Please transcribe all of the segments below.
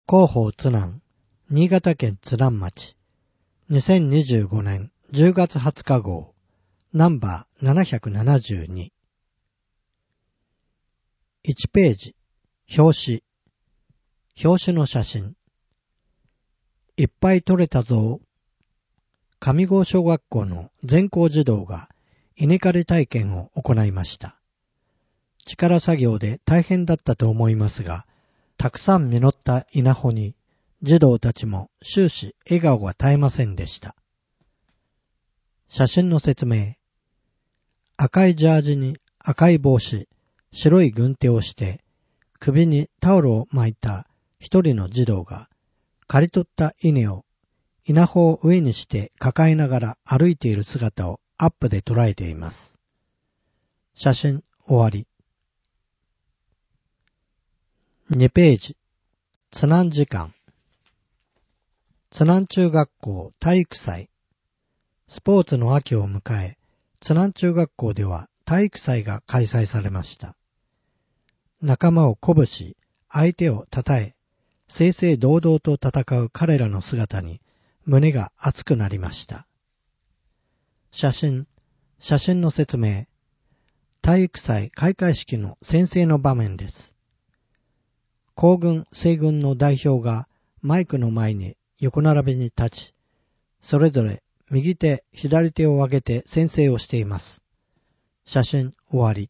広報津南、新潟県津南町、2025年10月20日号、ナンバー772。1ページ、表紙の写真。いっぱい撮れたぞ。上郷小学校の全校児童が稲刈り体験を行いました。力作業で大変だったと思いますが、たくさん実った稲穂に児童たちも終始笑顔が絶えませんでした。写真の説明。赤いジャージに赤い帽子、白い軍手をして首にタオルを巻いた一人の児童が刈り取った稲を稲穂を上にして抱えながら歩いている姿をアップで捉えています。写真終わり。2ページ。津南時間。津南中学校体育祭。スポーツの秋を迎え、津南中学校では体育祭が開催されました。仲間を鼓舞し、相手を称え、正々堂々と戦う彼らの姿に胸が熱くなりました。写真の説明。体育祭開会式の宣誓の場面です。皇軍、西軍の代表がマイクの前に横並びに立ち、それぞれ右手、左手を上げて宣誓をしています。写真終わり。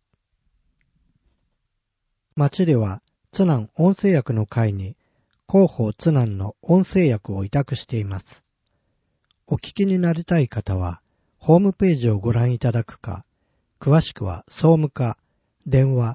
町では津南音声役の会に広報津南の音声役を委託しています。お聞きになりたい方はホームページをご覧いただくか、詳しくは総務課電話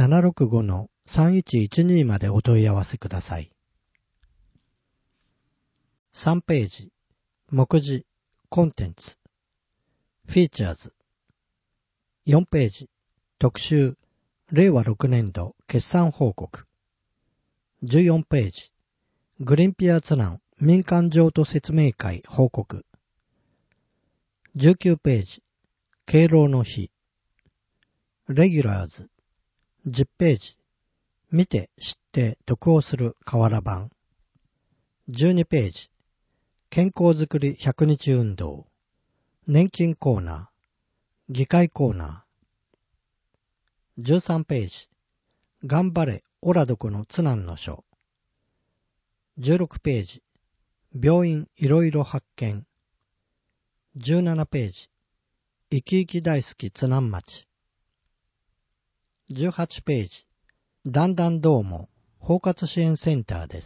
765-3112 までお問い合わせください。3ページ。目次コンテンツフィーチャーズ。4ページ。特集令和6年度決算報告。14ページ。グリーンピア津南民間譲渡説明会報告。19ページ。敬老の日。レギュラーズ。10ページ。見て知って得をする瓦版。12ページ。健康づくり100日運動。年金コーナー。議会コーナー。13ページ。頑張れ、オラどこの津南の書。16ページ。病院いろいろ発見。17ページ。生き生き大好き津南町。18ページ。だんだんどうも包括支援センターです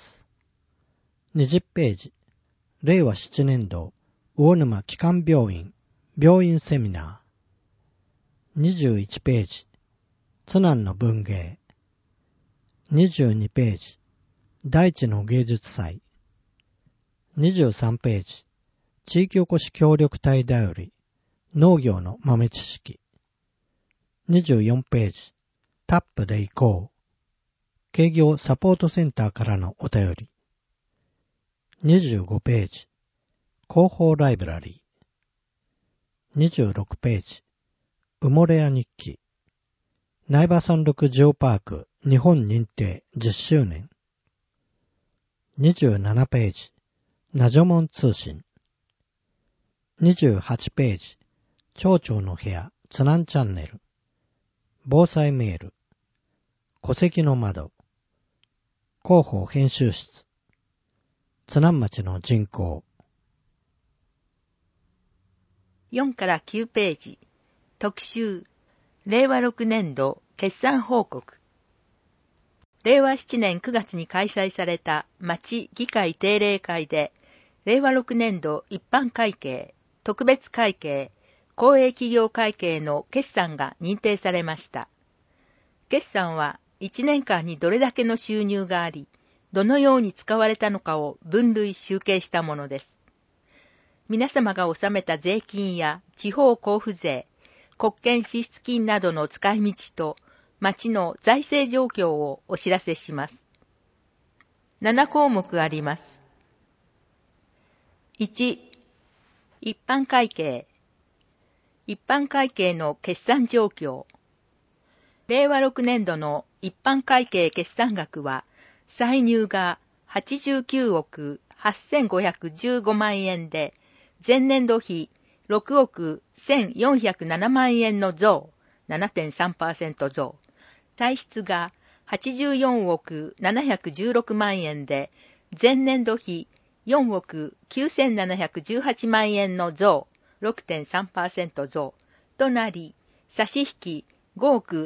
。20ページ。令和7年度魚沼基幹病院病院セミナー。21ページ。津南の文芸。22ページ。大地の芸術祭。23ページ。地域おこし協力隊だより農業の豆知識。24ページ。タップで行こう。営業サポートセンターからのお便り。25ページ。広報ライブラリー。26ページ。埋もれ屋日記。苗場山麓ジオパーク日本認定10周年。27ページ。ナジョモン通信。28ページ。町長の部屋津南チャンネル。防災メール。戸籍の窓。広報編集室。津南町の人口。 4から9ページ。特集。令和6年度決算報告。令和7年9月に開催された町議会定例会で、令和6年度一般会計、特別会計、公営企業会計の決算が認定されました。決算は1年間にどれだけの収入があり、どのように使われたのかを分類集計したものです。皆様が納めた税金や地方交付税、国権支出金などの使い道と、町の財政状況をお知らせします。7項目あります。1、一般会計。一般会計の決算状況。令和6年度の一般会計決算額は、歳入が 89億8515万円で、前年度比6億1407万円の増、7.3% 増。歳出が84億716万円で、前年度比4億9718万円の増、6.3% 増となり、差し引き5億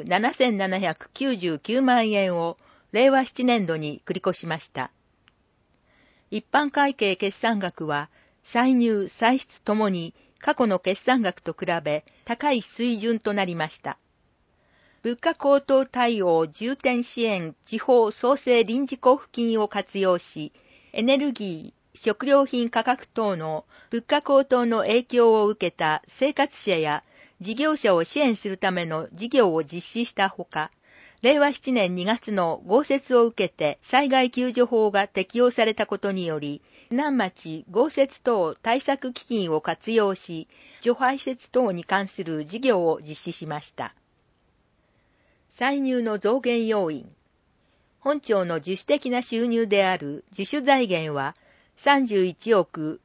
7799万円を令和7年度に繰り越しました。一般会計決算額は、歳入・歳出ともに過去の決算額と比べ高い水準となりました。物価高騰対応重点支援地方創生臨時交付金を活用し、エネルギー、食料品価格等の物価高騰の影響を受けた生活者や事業者を支援するための事業を実施したほか、令和7年2月の豪雪を受けて災害救助法が適用されたことにより、南町豪雪等対策基金を活用し、除排雪等に関する事業を実施しました。歳入の増減要因。本庁の自主的な収入である自主財源は31億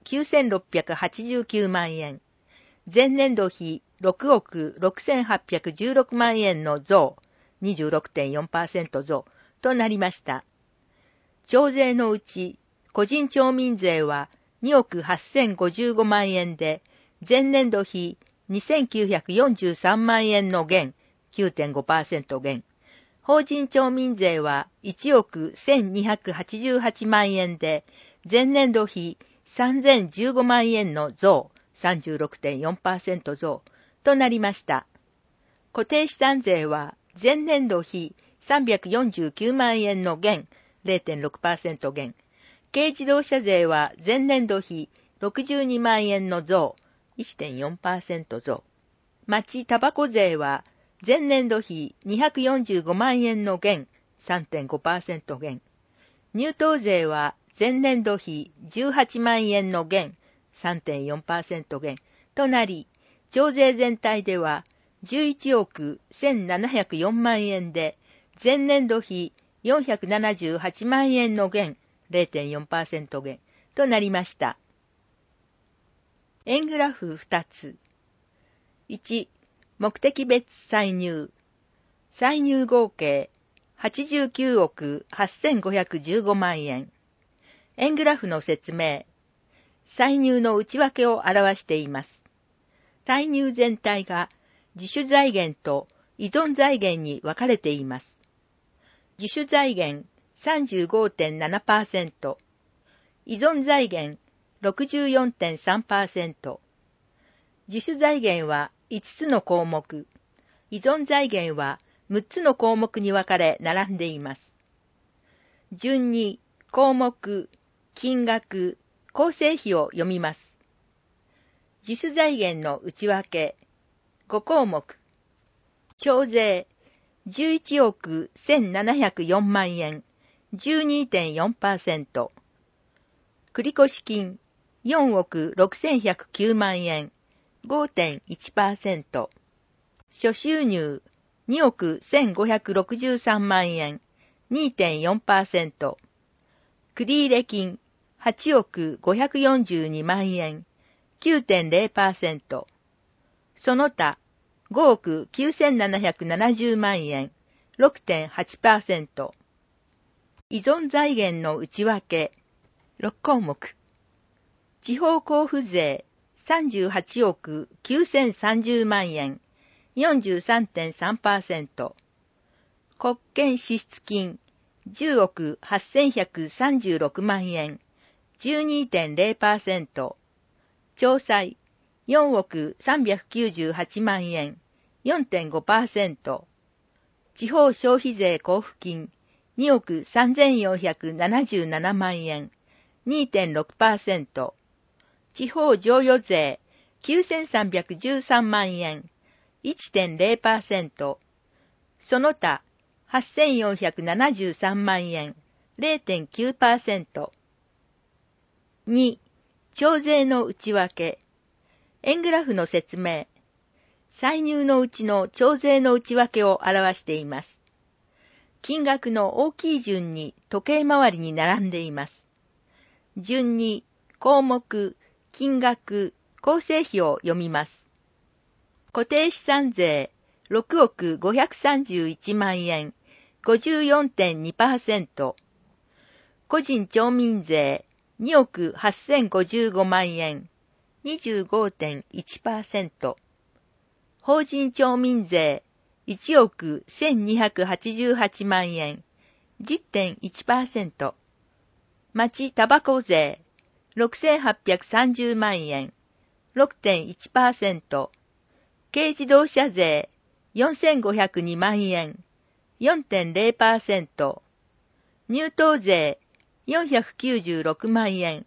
9689万円。前年度比6億6816万円の増、26.4% 増となりました。徴税のうち、個人町民税は2億8055万円で、前年度比2943万円の減、9.5% 減。法人町民税は1億1288万円で、前年度比3015万円の増、36.4% 増となりました。固定資産税は前年度比349万円の減、0.6% 減。軽自動車税は前年度比62万円の増、1.4% 増。町タバコ税は前年度比245万円の減、3.5% 減。入湯税は前年度比18万円の減、3.4% 減となり、徴税全体では11億1704万円で、前年度比478万円の減、0.4% 減となりました。円グラフ2つ。1、目的別歳入。歳入合計89億8515万円。円グラフの説明。歳入の内訳を表しています。歳入全体が自主財源と依存財源に分かれています。自主財源 35.7%、依存財源 64.3%。自主財源は5つの項目、依存財源は6つの項目に分かれ並んでいます。順に項目、金額、構成比を読みます。自主財源の内訳、5項目。徴税、11億1704万円、12.4%。繰越金、4億6109万円、5.1%。諸収入、2億1563万円、2.4%。繰入金、8億542万円、9.0%。その他、5億9770万円、6.8%。依存財源の内訳、6項目。地方交付税、38億9030万円、43.3%。国権支出金、10億8136万円、12.0%。徴歳、4億398万円、4.5%。地方消費税交付金、2億3477万円、2.6%。地方譲与税、9313万円、1.0%。その他、8473万円、0.9%。2、徴税の内訳。円グラフの説明。歳入のうちの徴税の内訳を表しています。 金額の大きい順に時計回りに並んでいます。順に項目、金額、構成費を読みます。固定資産税6億531万円 54.2%、個人町民税2億8055万円 25.1%、法人町民税1億1288万円 10.1%、町タバコ税6830万円 6.1%、軽自動車税4502万円 4.0%、入島税496万円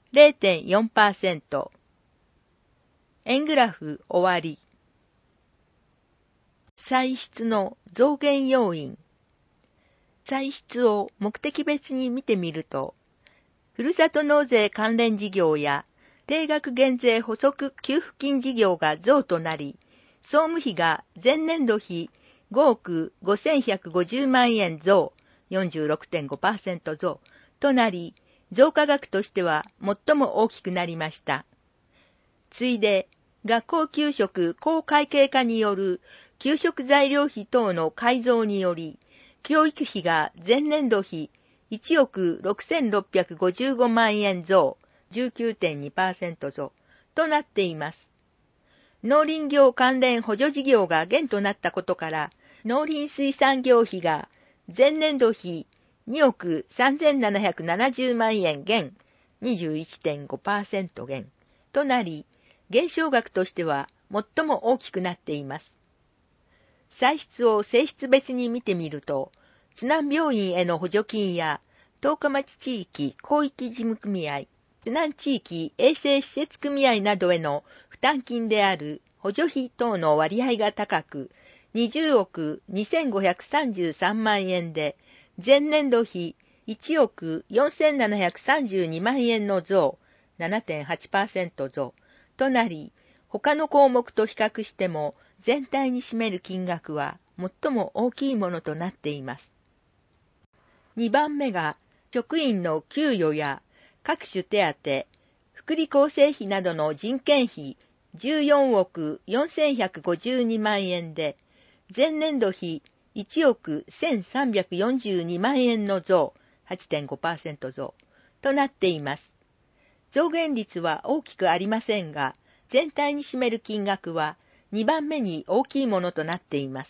0.4%。円グラフ終わり。歳出の増減要因。歳出を目的別に見てみると、ふるさと納税関連事業や定額減税補足給付金事業が増となり、総務費が前年度比5億5150万円増、46.5% 増となり、増加額としては最も大きくなりました。次いで、学校給食高会計化による給食材料費等の改増により、教育費が前年度比1億6655万円増、19.2% 増となっています。農林業関連補助事業が減となったことから、農林水産業費が前年度比2億3770万円減、21.5% 減となり、減少額としては最も大きくなっています。歳出を性質別に見てみると、津南病院への補助金や、十日町地域広域事務組合、津南地域衛生施設組合などへの負担金である補助費等の割合が高く、20億2533万円で、前年度比1億4732万円の増、7.8% 増となり、他の項目と比較しても全体に占める金額は最も大きいものとなっています。2番目が職員の給与や各種手当、福利厚生費などの人件費14億4152万円で、前年度比1億1342万円の増、8.5% 増となっています。増減率は大きくありませんが、全体に占める金額は2番目に大きいものとなっています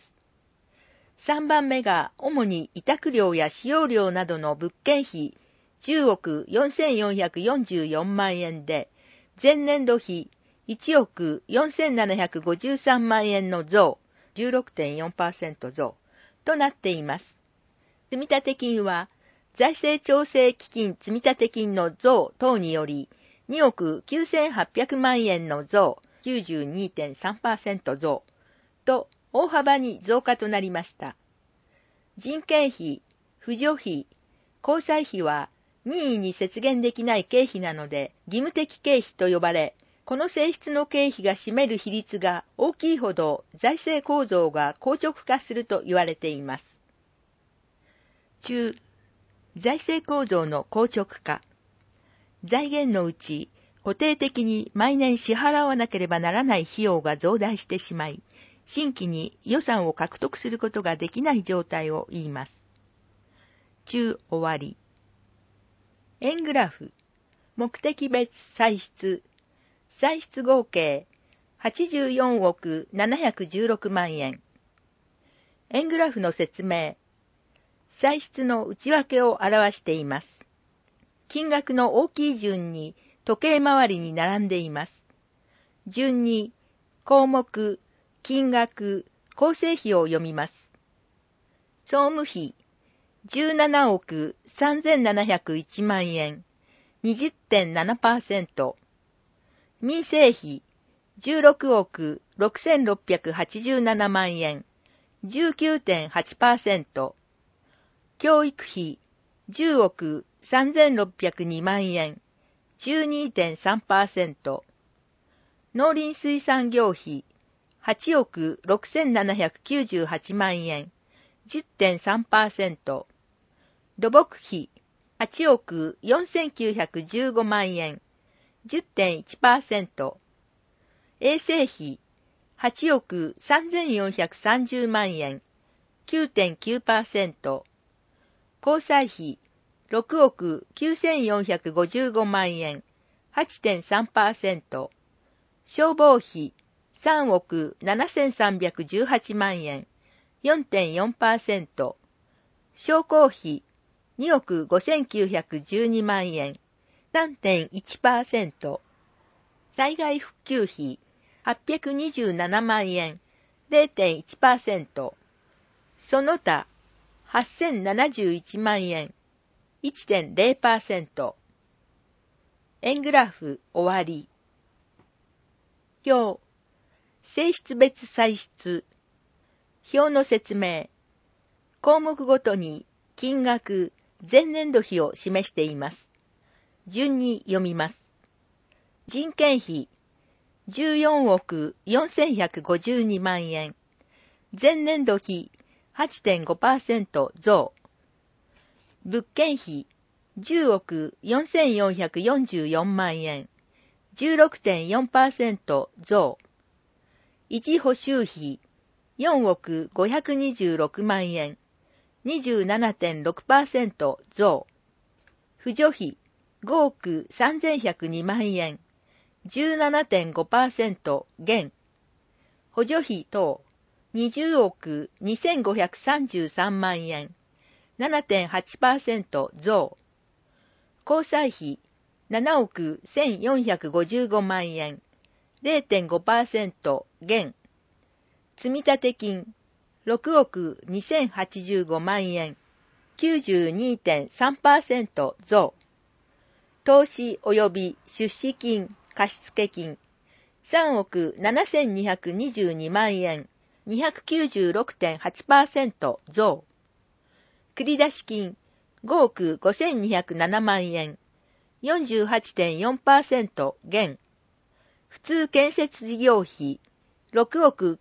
。3番目が主に委託料や使用料などの物件費10億4444万円で、前年度比1億4753万円の増、16.4% 増となっています。積立金は財政調整基金積立金の増等により2億9800万円の増、92.3% 増と大幅に増加となりました。人件費、扶助費、交際費は任意に節減できない経費なので義務的経費と呼ばれ、この性質の経費が占める比率が大きいほど財政構造が硬直化すると言われています。中、財政構造の硬直化。財源のうち固定的に毎年支払わなければならない費用が増大してしまい、新規に予算を獲得することができない状態を言います。中終わり。円グラフ。目的別歳出。歳出合計84億716万円。円グラフの説明。歳出の内訳を表しています。金額の大きい順に時計回りに並んでいます。順に項目、金額、構成費を読みます。総務費17億3701万円、20.7%。民生費16億6687万円、19.8%。教育費10億3602万円、12.3%。農林水産業費8億6798万円、 10.3%、土木費8億4915万円、10.1%、衛生費8億3430万円、9.9%、交際費6億9455万円、8.3%、消防費3億7318万円、4.4%、商工費2億5912万円、3.1%、災害復旧費827万円、0.1%、その他8071万円、1.0%。円グラフ終わり。表、性質別歳出。表の説明。項目ごとに金額、前年度費を示しています。順に読みます。人件費、14億4152万円。前年度比 8.5% 増。物件費、10億4444万円。16.4% 増。維持補修費、4億526万円。27.6% 増。扶助費、5億3102万円。17.5% 減。補助費等、20億2533万円。7.8% 増。交際費、7億1455万円。0.5% 減。積立金、6億2085万円。92.3% 増。投資及び出資金、貸付金、3億7222万円。296.8% 増。繰出金、5億5207万円。48.4% 減。普通建設事業費、6億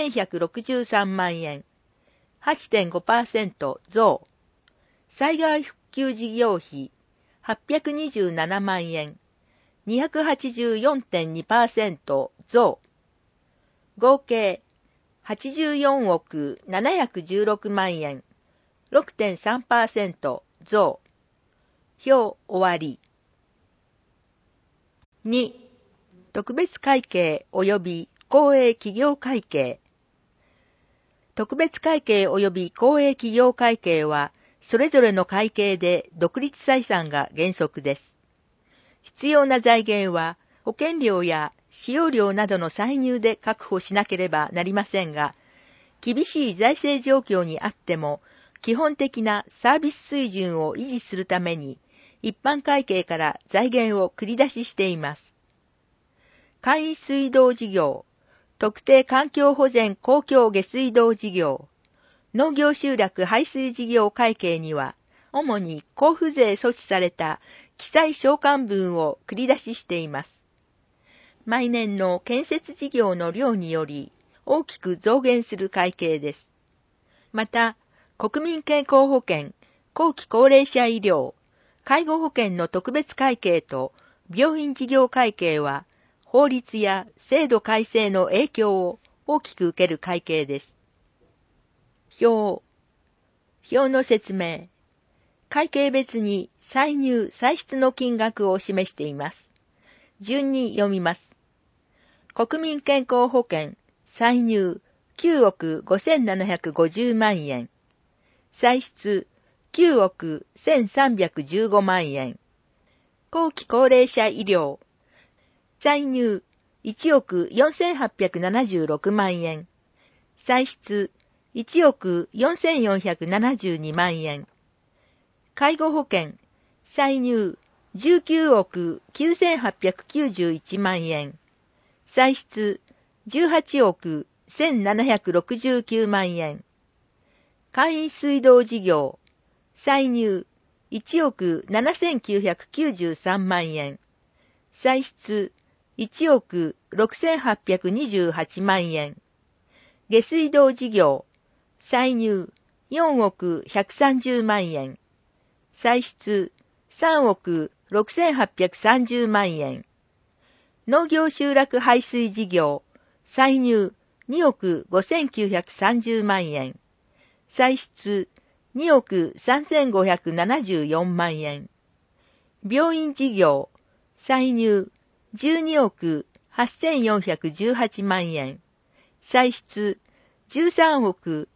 9163万円。8.5% 増。災害復旧事業費、827万円。284.2% 増。合計、84億716万円。6.3% 増。表終わり。2. 特別会計及び公営企業会計。特別会計及び公営企業会計は、それぞれの会計で独立採算が原則です。必要な財源は、保険料や使用料などの歳入で確保しなければなりませんが、厳しい財政状況にあっても、基本的なサービス水準を維持するために、一般会計から財源を繰り出ししています。簡易水道事業、特定環境保全公共下水道事業、農業集落排水事業会計には、主に交付税措置された記載償還分を繰り出ししています。毎年の建設事業の量により大きく増減する会計です。また、国民健康保険、後期高齢者医療、介護保険の特別会計と病院事業会計は、法律や制度改正の影響を大きく受ける会計です。表の説明。会計別に歳入・歳出の金額を示しています。順に読みます。国民健康保険、歳入9億5750万円。歳出9億1315万円。後期高齢者医療。歳入1億4876万円。歳出1億4472万円。介護保険。歳入19億9891万円。歳出18億1769万円。簡易水道事業。歳入1億7993万円。歳出1億6828万円。下水道事業。歳入 4億130万円。歳出3億6830万円。農業集落排水事業、歳入2億5930万円。歳出2億3574万円。病院事業、歳入12億8418万円。歳出13億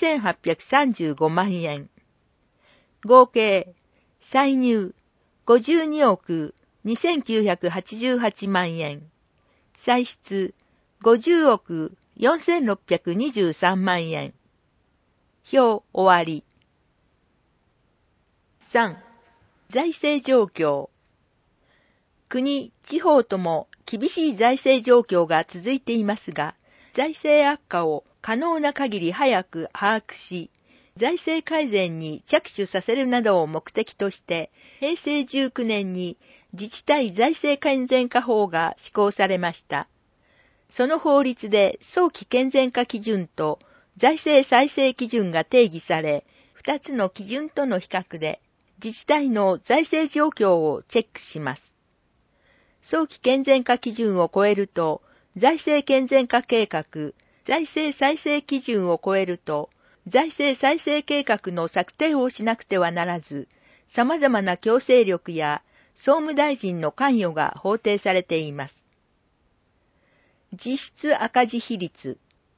9835万円。合計、歳入52億2988万円。歳出50億4623万円。表終わり。3. 財政状況。国、地方とも厳しい財政状況が続いていますが、財政悪化を可能な限り早く把握し、財政改善に着手させるなどを目的として、平成19年に自治体財政健全化法が施行されました。その法律で早期健全化基準と財政再生基準が定義され、2つの基準との比較で自治体の財政状況をチェックします。早期健全化基準を超えると、財政健全化計画、財政再生基準を超えると、財政再生計画の策定をしなくてはならず、様々な強制力や総務大臣の関与が法定されています。実質赤字比率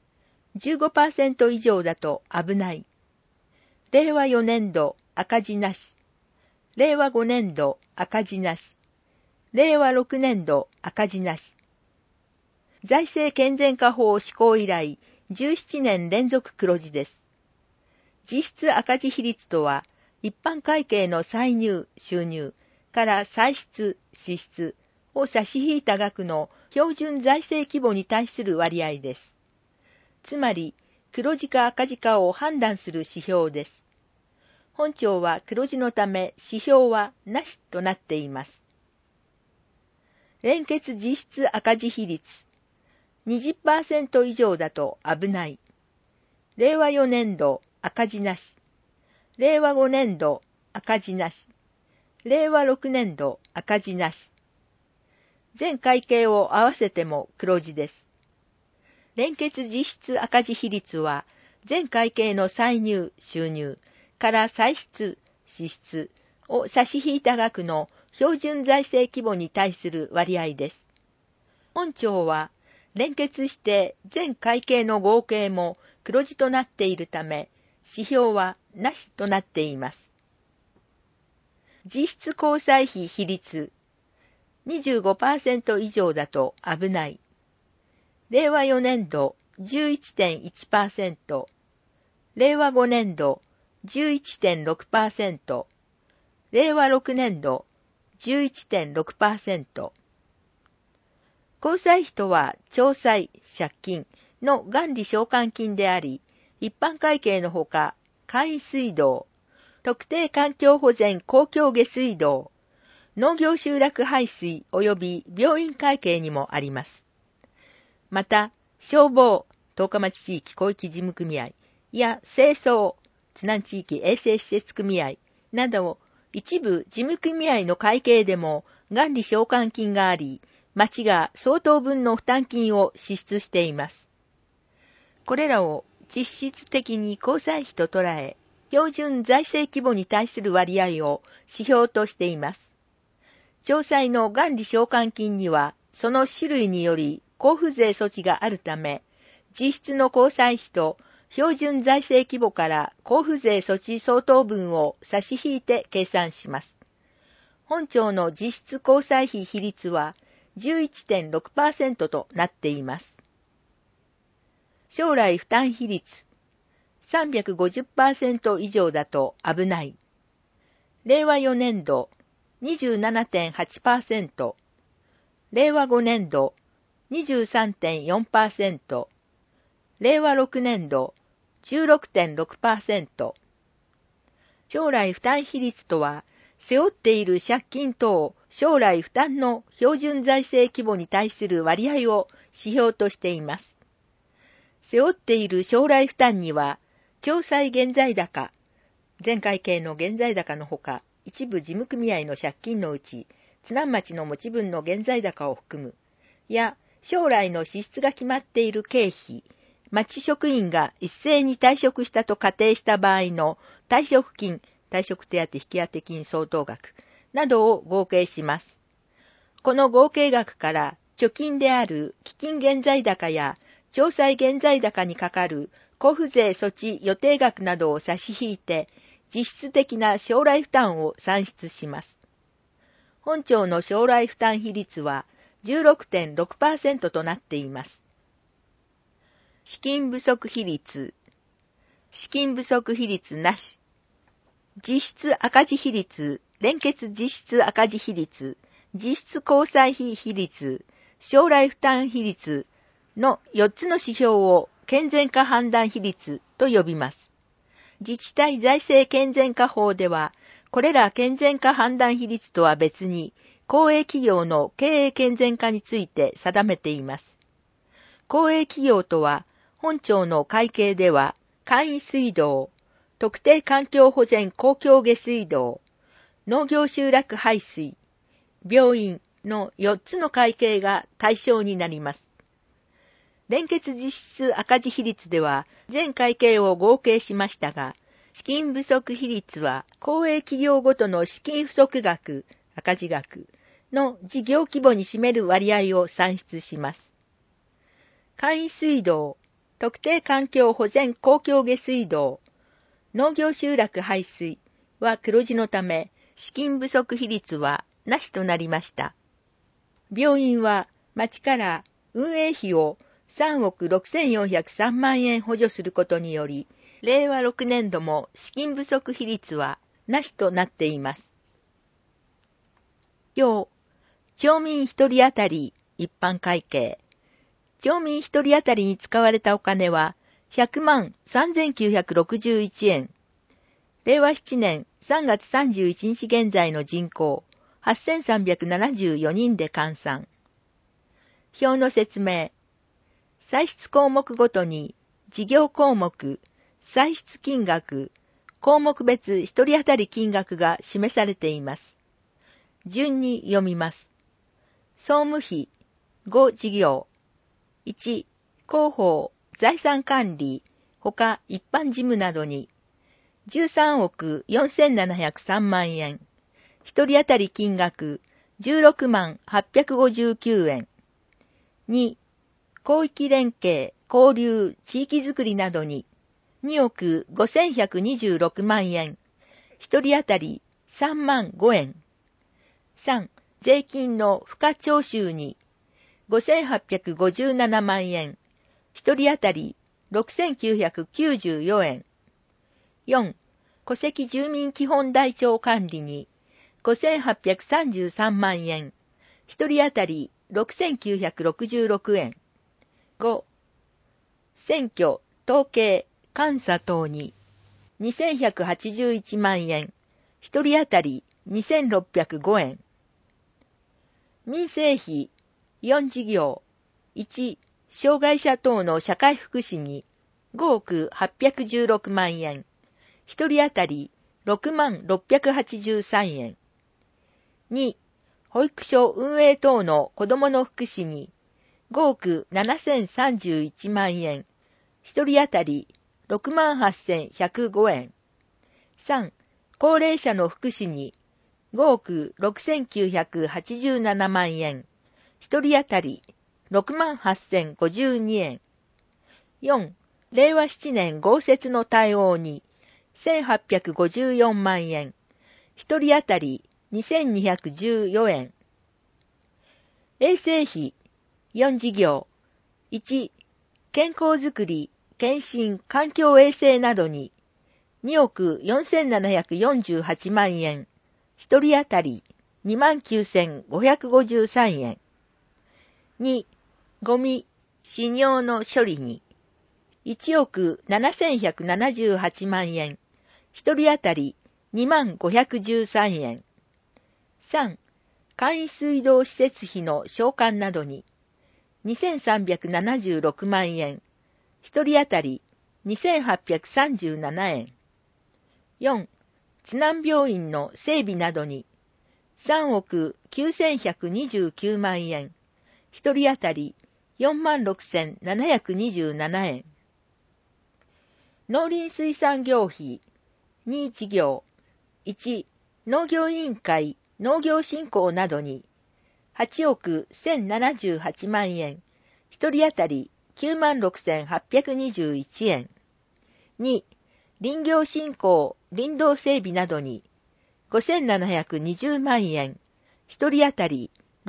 15% 以上だと危ない。令和4年度赤字なし。令和5年度赤字なし。令和6年度赤字なし。財政健全化法施行以来17年連続黒字です。実質赤字比率とは、一般会計の歳入、収入から歳出、支出を差し引いた額の標準財政規模に対する割合です。つまり、黒字か赤字かを判断する指標です。本庁は黒字のため指標はなしとなっています。連結実質赤字比率 20% 以上だと危ない。令和4年度赤字なし。令和5年度赤字なし。令和6年度赤字なし。全会計を合わせても黒字です。連結実質赤字比率は、全会計の歳入、収入から歳出、支出を差し引いた額の標準財政規模に対する割合です。本庁は、連結して全会計の合計も黒字となっているため、指標はなしとなっています。実質交際費比率 25% 以上だと危ない。令和4年度 11.1%、令和5年度 11.6%、令和6年度 11.6%。交際費とは徴歳、借金の元利償還金であり、一般会計のほか、簡易水道、特定環境保全公共下水道、農業集落排水及び病院会計にもあります。また、消防、十日町地域広域事務組合や清掃、津南地域衛生施設組合など、一部事務組合の会計でも元利償還金があり、町が相当分の負担金を支出しています。これらを実質的に交際費と捉え、標準財政規模に対する割合を指標としています。徴歳の元利償還金には、その種類により交付税措置があるため、実質の交際費と標準財政規模から交付税措置相当分を差し引いて計算します。本庁の実質交際費比率は 11.6% となっています。将来負担比率 350% 以上だと危ない。令和4年度 27.8%、令和5年度 23.4%、令和6年度 16.6%。将来負担比率とは、背負っている借金等将来負担の標準財政規模に対する割合を指標としています。背負っている将来負担には、 調債現在高、全会計の現在高のほか、一部事務組合の借金のうち、津南町の持ち分の現在高を含む、や、将来の支出が決まっている経費、町職員が一斉に退職したと仮定した場合の退職金、退職手当引当金相当額などを合計します。この合計額から貯金である基金現在高や調債現在高にかかる交付税措置予定額などを差し引いて実質的な将来負担を算出します。本庁の将来負担比率は 16.6% となっています。資金不足比率。資金不足比率なし。実質赤字比率、連結実質赤字比率、実質交際費比率、将来負担比率の4つの指標を健全化判断比率と呼びます。自治体財政健全化法では、これら健全化判断比率とは別に、公営企業の経営健全化について定めています。公営企業とは、本庁の会計では、簡易水道、特定環境保全公共下水道、農業集落排水、病院の4つの会計が対象になります。連結実質赤字比率では全会計を合計しましたが、資金不足比率は公営企業ごとの資金不足額、赤字額の事業規模に占める割合を算出します。簡易水道、特定環境保全公共下水道、農業集落排水は黒字のため、資金不足比率はなしとなりました。病院は町から運営費を3億6403万円補助することにより、令和6年度も資金不足比率はなしとなっています。要、町民一人当たり一般会計。町民一人当たりに使われたお金は100万3961円。令和7年3月31日現在の人口8374人で換算。表の説明。歳出項目ごとに事業項目、歳出金額、項目別一人当たり金額が示されています。順に読みます。総務費、5事業。1、広報、財産管理、他一般事務などに、13億4703万円。一人当たり金額、16万859円。2、広域連携、交流、地域づくりなどに、2億5126万円。一人当たり3万5円。3、税金の付加徴収に、5857万円。一人当たり6994円。4、戸籍住民基本台帳管理に、5833万円。一人当たり6966円。5、選挙、統計、監査等に、2181万円。一人当たり2605円。民生費、4事業。1、障害者等の社会福祉に5億816万円。一人当たり6万683円。2、保育所運営等の子どもの福祉に5億7031万円。一人当たり6万8105円。3、高齢者の福祉に5億6987万円。一人当たり6万8052円。4、令和7年豪雪の対応に1854万円。一人当たり2214円。衛生費4事業。1、健康づくり、検診、環境衛生などに2億4748万円。一人当たり29,553円。2、ゴミ、死尿の処理に1億7178万円。一人当たり2513円。3、簡易水道施設費の償還などに2376万円。一人当たり 2837円。4、津南病院の整備などに3億9129万円。一人当たり46,727円。農林水産業費2事業。1、農業委員会農業振興などに8億1078万円。一人当たり96,821円。2、林業振興林道整備などに5,720万円。一人当たり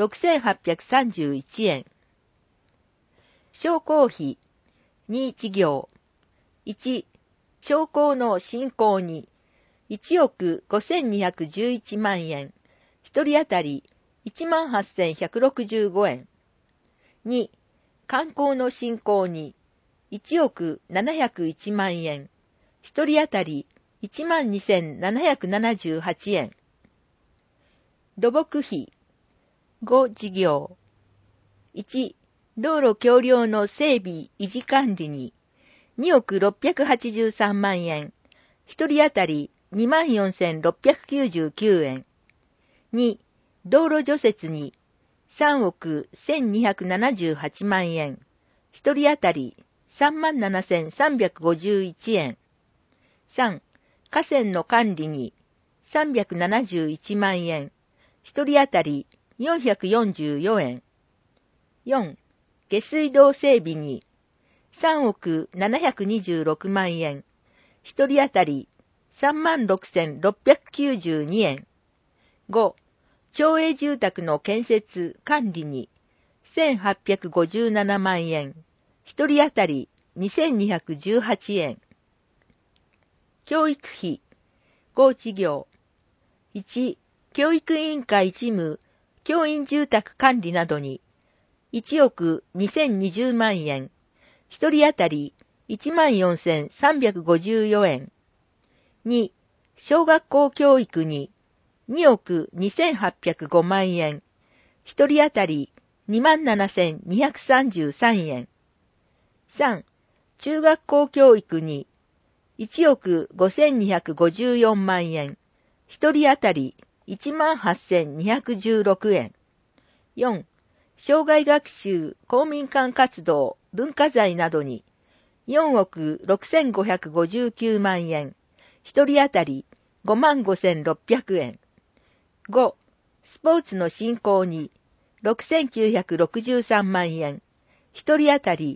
6,831円。商工費2事業。1、商工の振興に1億5,211万円。一人当たり18,165円。2、観光の振興に1億701万円。一人当たり12,778円。土木費5事業。1、道路橋梁の整備維持管理に2億683万円。一人当たり24,699円。2、道路除雪に3億1,278万円。一人当たり37,351円。3、河川の管理に371万円。一人当たり444円。4、下水道整備に3億726万円。一人当たり36,692円。5、町営住宅の建設管理に1,857万円。一人当たり2,218円。教育費5事業。1、教育委員会事務教員住宅管理などに1億2,020万円。一人当たり14,354円。2、小学校教育に2億2,805万円。一人当たり27,233円。3、中学校教育に1億5,254万円。一人当たり18,216円。4、生涯学習公民館活動文化財などに4億6,559万円。一人当たり55,600円。5、スポーツの振興に6,963万円。一人当たり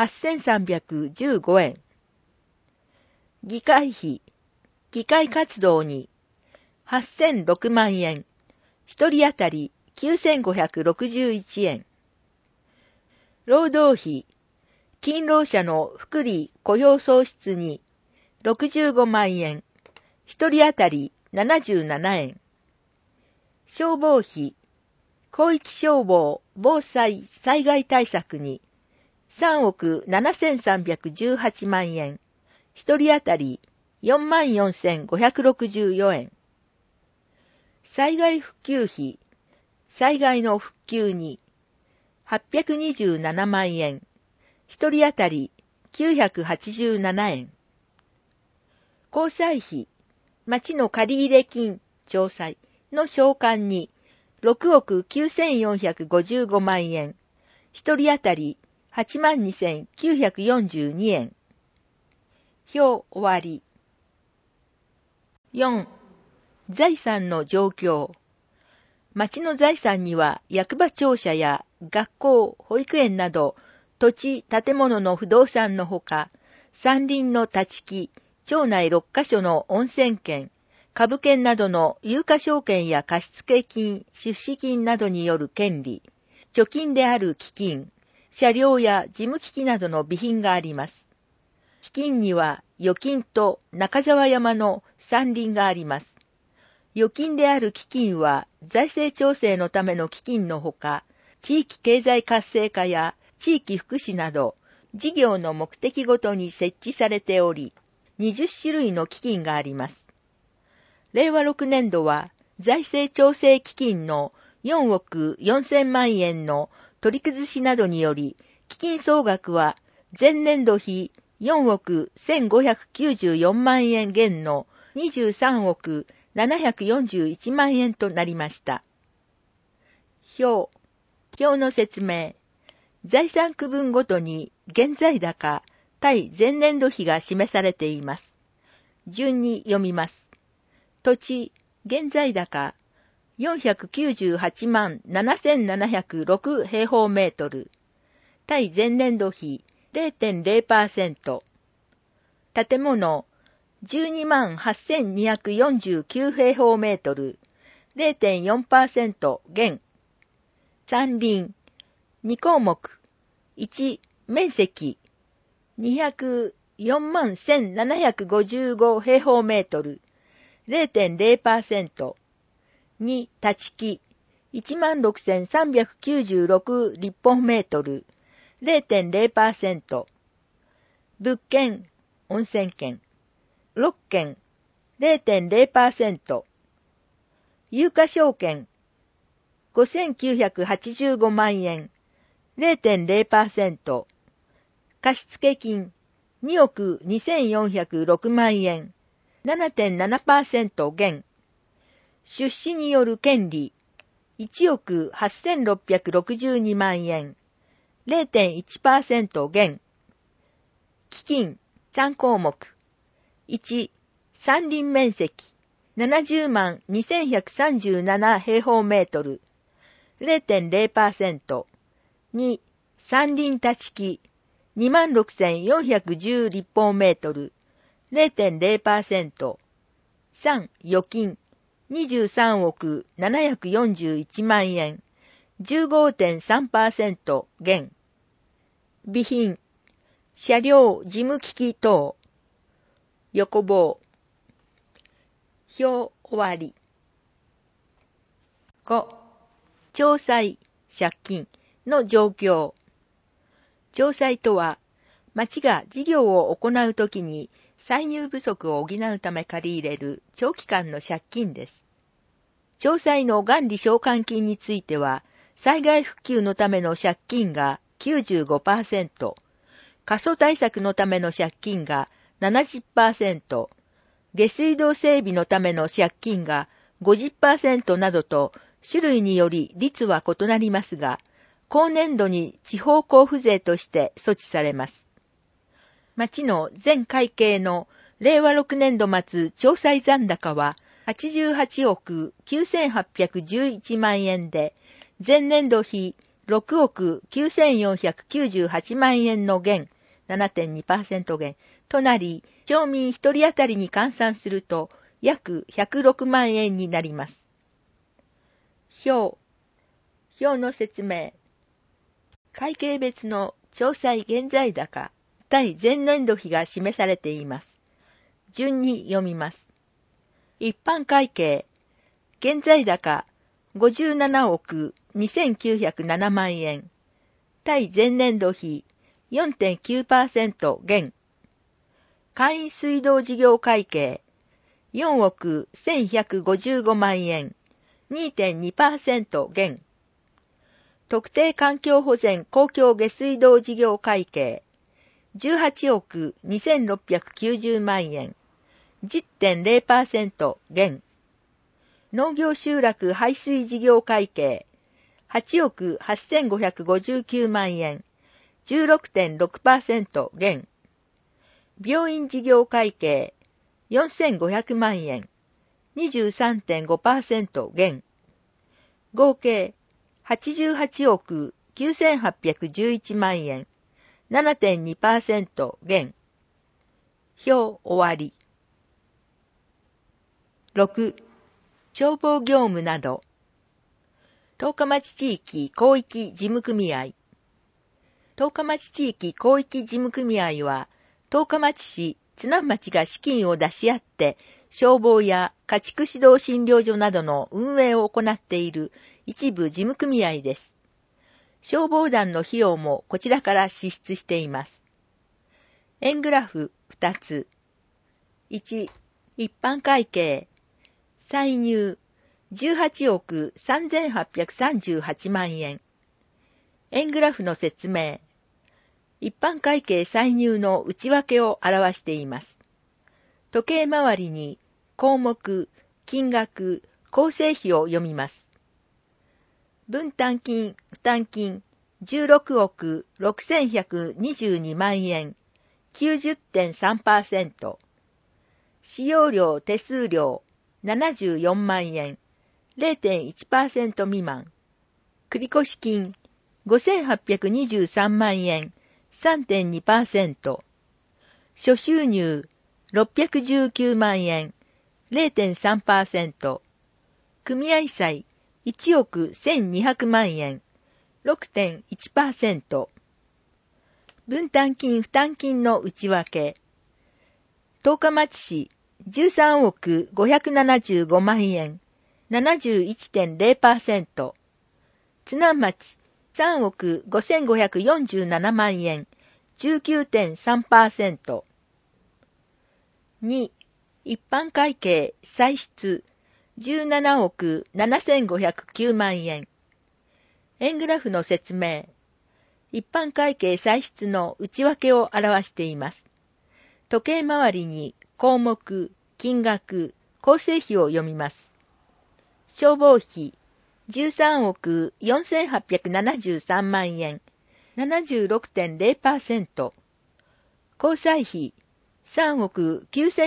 8,315円。議会費、議会活動に8,006万円。一人当たり9,561円。労働費、勤労者の福利雇用創出に65万円。一人当たり77円。消防費、広域消防防災災害対策に3億7,318万円。一人当たり44,564円。災害復旧費、災害の復旧に827万円。一人当たり987円。交際費、町の借入金、徴歳の償還に6億9,455万円。一人当たり82,942円。表終わり。4、財産の状況。町の財産には役場庁舎や学校、保育園など土地、建物の不動産のほか、山林の立地、町内6カ所の温泉権、株券などの有価証券や貸付金、出資金などによる権利、貯金である基金、車両や事務機器などの備品があります。基金には預金と中沢山の山林があります。預金である基金は財政調整のための基金のほか、地域経済活性化や地域福祉など事業の目的ごとに設置されており、20種類の基金があります。令和6年度は財政調整基金の4億4,000万円の取り崩しなどにより、基金総額は前年度比 4億1594万円減の23億741万円となりました。表の説明。財産区分ごとに現在高、対前年度比が示されています。順に読みます。土地、現在高、498万7706平方メートル。対前年度比 0.0%。建物、12万8249平方メートル。0.4% 減。山林、2項目。1、面積、204万1755平方メートル。0.0%。2、立ち木、16,396立方メートル。0.0%。物件、温泉券、6件、0.0%。有価証券、5,985万円、0.0%。貸付金、2億2,406万円、7.7% 減。出資による権利、1億8,662万円、0.1% 減。基金、3項目。1、山林面積、70万2,137平方メートル、0.0%。2、山林立ち木、26,410立方メートル、0.0%。3、預金、23億741万円、15.3% 減。備品、車両事務機器等。横棒。表終わり。5、徴債、借金の状況。徴債とは、町が事業を行うときに歳入不足を補うため借り入れる長期間の借金です。徴債の元利償還金については、災害復旧のための借金が 95%、過疎対策のための借金が 70%、下水道整備のための借金が 50% などと種類により率は異なりますが、後年度に地方交付税として措置されます。町の全会計の令和6年度末徴債残高は88億9,811万円で、前年度比6億9,498万円の減、7.2% 減となり、町民一人当たりに換算すると約106万円になります。表の説明。会計別の徴債現在高、対前年度比が示されています。順に読みます。一般会計、現在高57億2,907万円、対前年度比 4.9% 減。簡易水道事業会計、4億1,155万円、2.2% 減。特定環境保全公共下水道事業会計、18億2,690万円、10.0% 減。農業集落排水事業会計、8億8,559万円、16.6% 減。病院事業会計、4,500万円、23.5% 減。合計、88億9,811万円、7.2% 減。表終わり。6、消防業務など。十日町地域広域事務組合。十日町地域広域事務組合は、十日町市津南町が資金を出し合って、消防や家畜指導診療所などの運営を行っている一部事務組合です。消防団の費用もこちらから支出しています。円グラフ2つ。1、一般会計。歳入18億3,838万円。円グラフの説明。 一般会計歳入の内訳を表しています。時計回りに項目、金額、構成比を読みます。分担金、負担金、16億6122万円、90.3%。使用料手数料、74万円、0.1% 未満。繰越金、5823万円、3.2%。諸収入、619万円、0.3%。組合債、1億1200万円、6.1%。分担金負担金の内訳。十日町市13億575万円、71.0%。津南町3億5547万円、19.3%。2. 一般会計歳出17億7509万円。円グラフの説明。一般会計歳出の内訳を表しています。時計回りに項目、金額、構成比を読みます。消防費13億4873万円、76.0%。交際費3億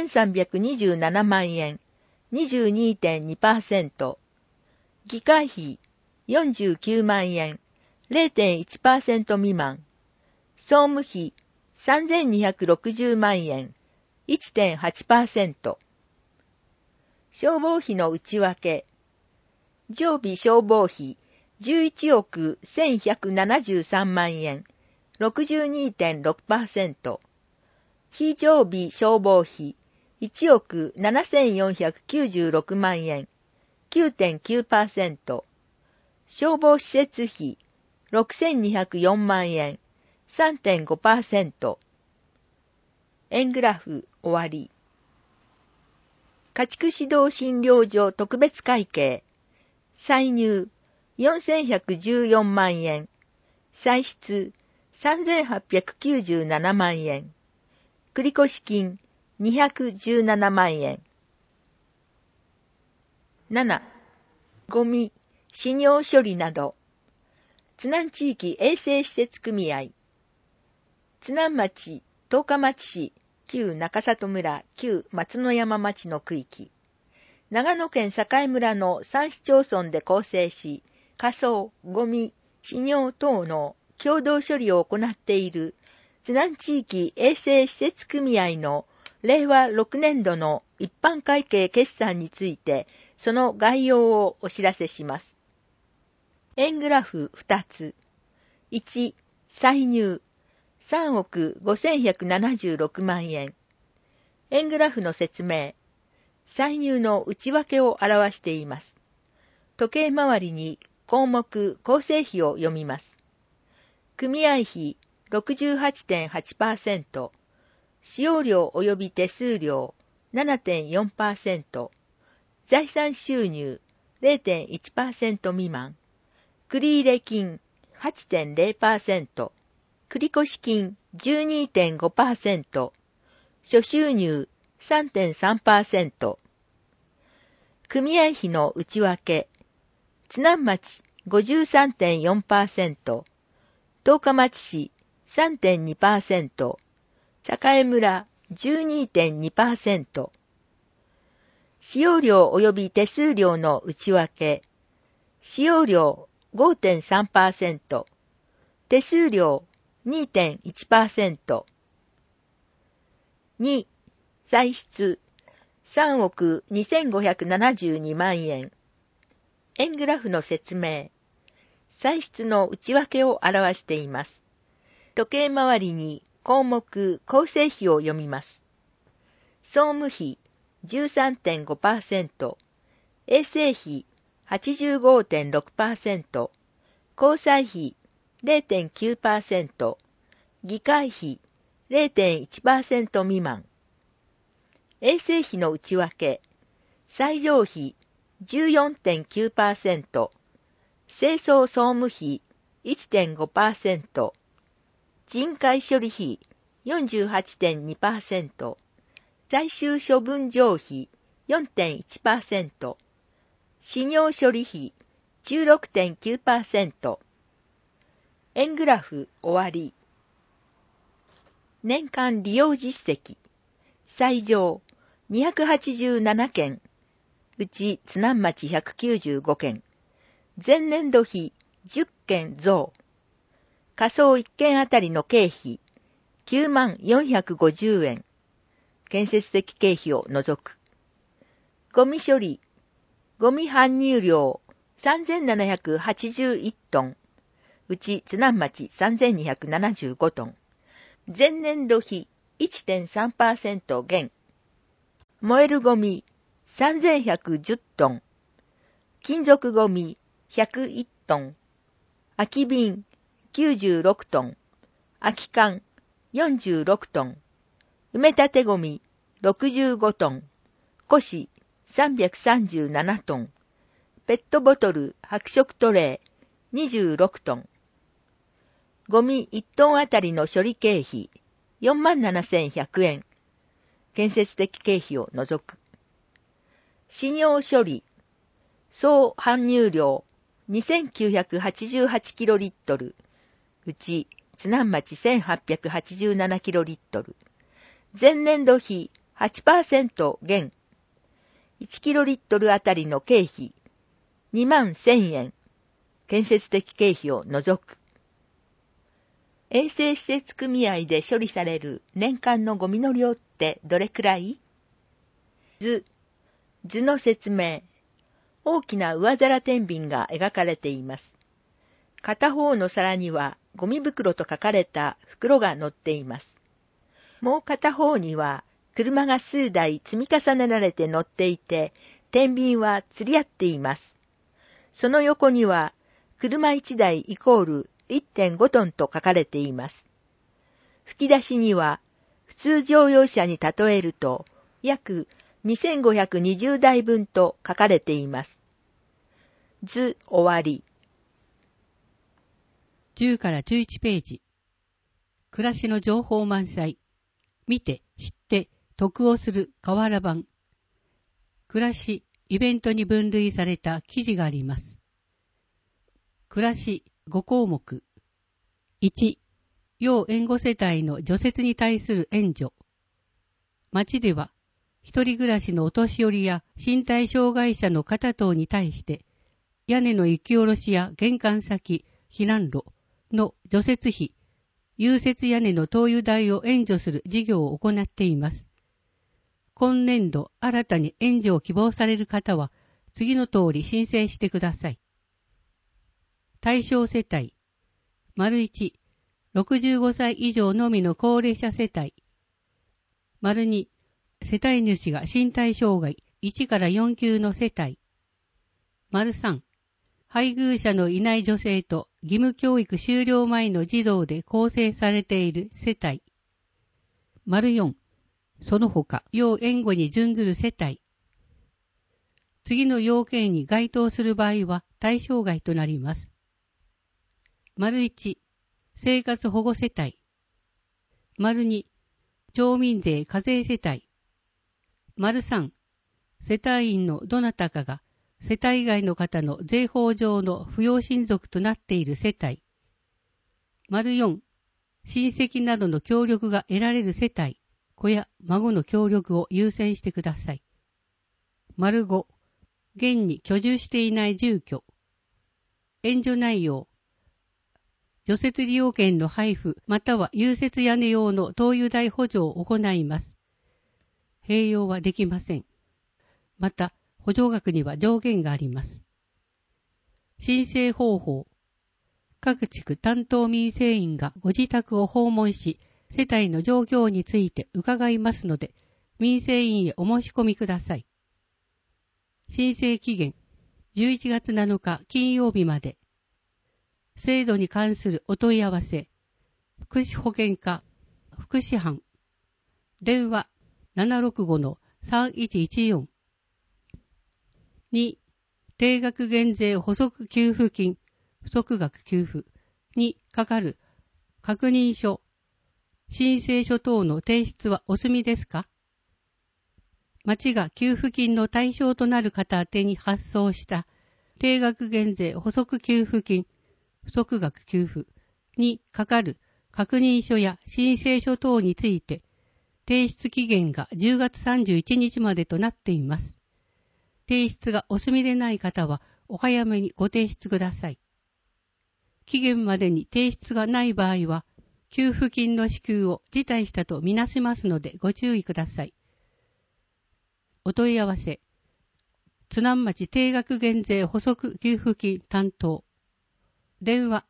9327万円、22.2%。議会費49万円、0.1% 未満。総務費3260万円、1.8%。消防費の内訳。常備消防費11億1173万円、62.6%。非常備消防費1億7496万円、9.9%。消防施設費6204万円、3.5%。円グラフ終わり。家畜指導診療所特別会計。歳入4114万円。歳出3897万円。繰越金217万円。7. ゴミ、飼料処理など。津南地域衛生施設組合。津南町、十日町市、旧中里村、旧松野山町の区域。長野県境村の3市町村で構成し、火葬、ゴミ、飼料等の共同処理を行っている津南地域衛生施設組合の令和6年度の一般会計決算について、その概要をお知らせします。円グラフ2つ。1、歳入3億5176万円。円グラフの説明。歳入の内訳を表しています。時計回りに項目構成比を読みます。組合費 68.8%、使用料及び手数料 7.4%、財産収入 0.1% 未満、繰入金 8.0%、繰越金 12.5%、諸収入 3.3%。組合費の内訳。津南町 53.4%、十日町市 3.2%、栄村 12.2%。使用料及び手数料の内訳。使用料 5.3%、手数料 2.1%。2、歳出3億2572万円。円グラフの説明。歳出の内訳を表しています。時計回りに項目構成比を読みます。総務費 13.5%、衛生費 85.6%、交際費 0.9%、議会費 0.1% 未満。衛生費の内訳。最上費 14.9%、清掃総務費 1.5%、 人海処理費 48.2%、最終処分場費 4.1%、飼料処理費 16.9%。円グラフ終わり。年間利用実績。最上287件。うち津南町195件。前年度比10件増。仮想1件あたりの経費9450円。建設的経費を除く。ゴミ処理。ゴミ搬入量3781トン。うち津南町3275トン。前年度比 1.3% 減。燃えるゴミ3110トン。金属ゴミ101トン。空き瓶96トン。空き缶46トン。埋め立てゴミ65トン。古紙337トン。ペットボトル白色トレー26トン。ゴミ1トンあたりの処理経費47,100円。建設的経費を除く。飼料処理。総搬入量2988キロリットル。うち津南町1887キロリットル。前年度比 8% 減。1キロリットルあたりの経費21,000円。建設的経費を除く。衛生施設組合で処理される年間のゴミの量ってどれくらい？図の説明。大きな上皿天秤が描かれています。片方の皿にはゴミ袋と書かれた袋が載っています。もう片方には車が数台積み重ねられて載っていて、天秤は釣り合っています。その横には車1台イコール 1.5 トンと書かれています。吹き出しには普通乗用車に例えると約2520台分と書かれています。図終わり。 10から11ページ。暮らしの情報満載。見て、知って、得をする河原版。暮らし、イベントに分類された記事があります。暮らし5項目。1、要援護世帯の除雪に対する援助。町では、一人暮らしのお年寄りや身体障害者の方等に対して、屋根の雪下ろしや玄関先、避難路の除雪費、融雪屋根の灯油代を援助する事業を行っています。今年度新たに援助を希望される方は、次の通り申請してください。対象世帯、1、65歳以上のみの高齢者世帯。2、世帯主が身体障害1から4級の世帯。3、配偶者のいない女性と義務教育終了前の児童で構成されている世帯。4、その他要援護に準ずる世帯。次の要件に該当する場合は対象外となります。1、生活保護世帯。2、町民税課税世帯。3、世帯員のどなたかが世帯外の方の税法上の扶養親族となっている世帯。4、親戚などの協力が得られる世帯、子や孫の協力を優先してください。5、現に居住していない住居。援助内容。除雪利用券の配布または融雪屋根用の灯油代補助を行います。併用はできません。また、補助額には上限があります。申請方法。各地区担当民生委員がご自宅を訪問し、世帯の状況について伺いますので、民生委員へお申し込みください。申請期限、11月7日金曜日まで。制度に関するお問い合わせ。福祉保健課、福祉班。電話、765-3114。2、定額減税補足給付金、不足額給付にかかる確認書申請書等の提出はお済みですか？町が給付金の対象となる方宛てに発送した定額減税補足給付金、不足額給付にかかる確認書や申請書等について、提出期限が10月31日までとなっています。提出がお済みでない方はお早めにご提出ください。期限までに提出がない場合は、給付金の支給を辞退したとみなしますのでご注意ください。お問い合わせ。津南町定額減税補足給付金担当。電話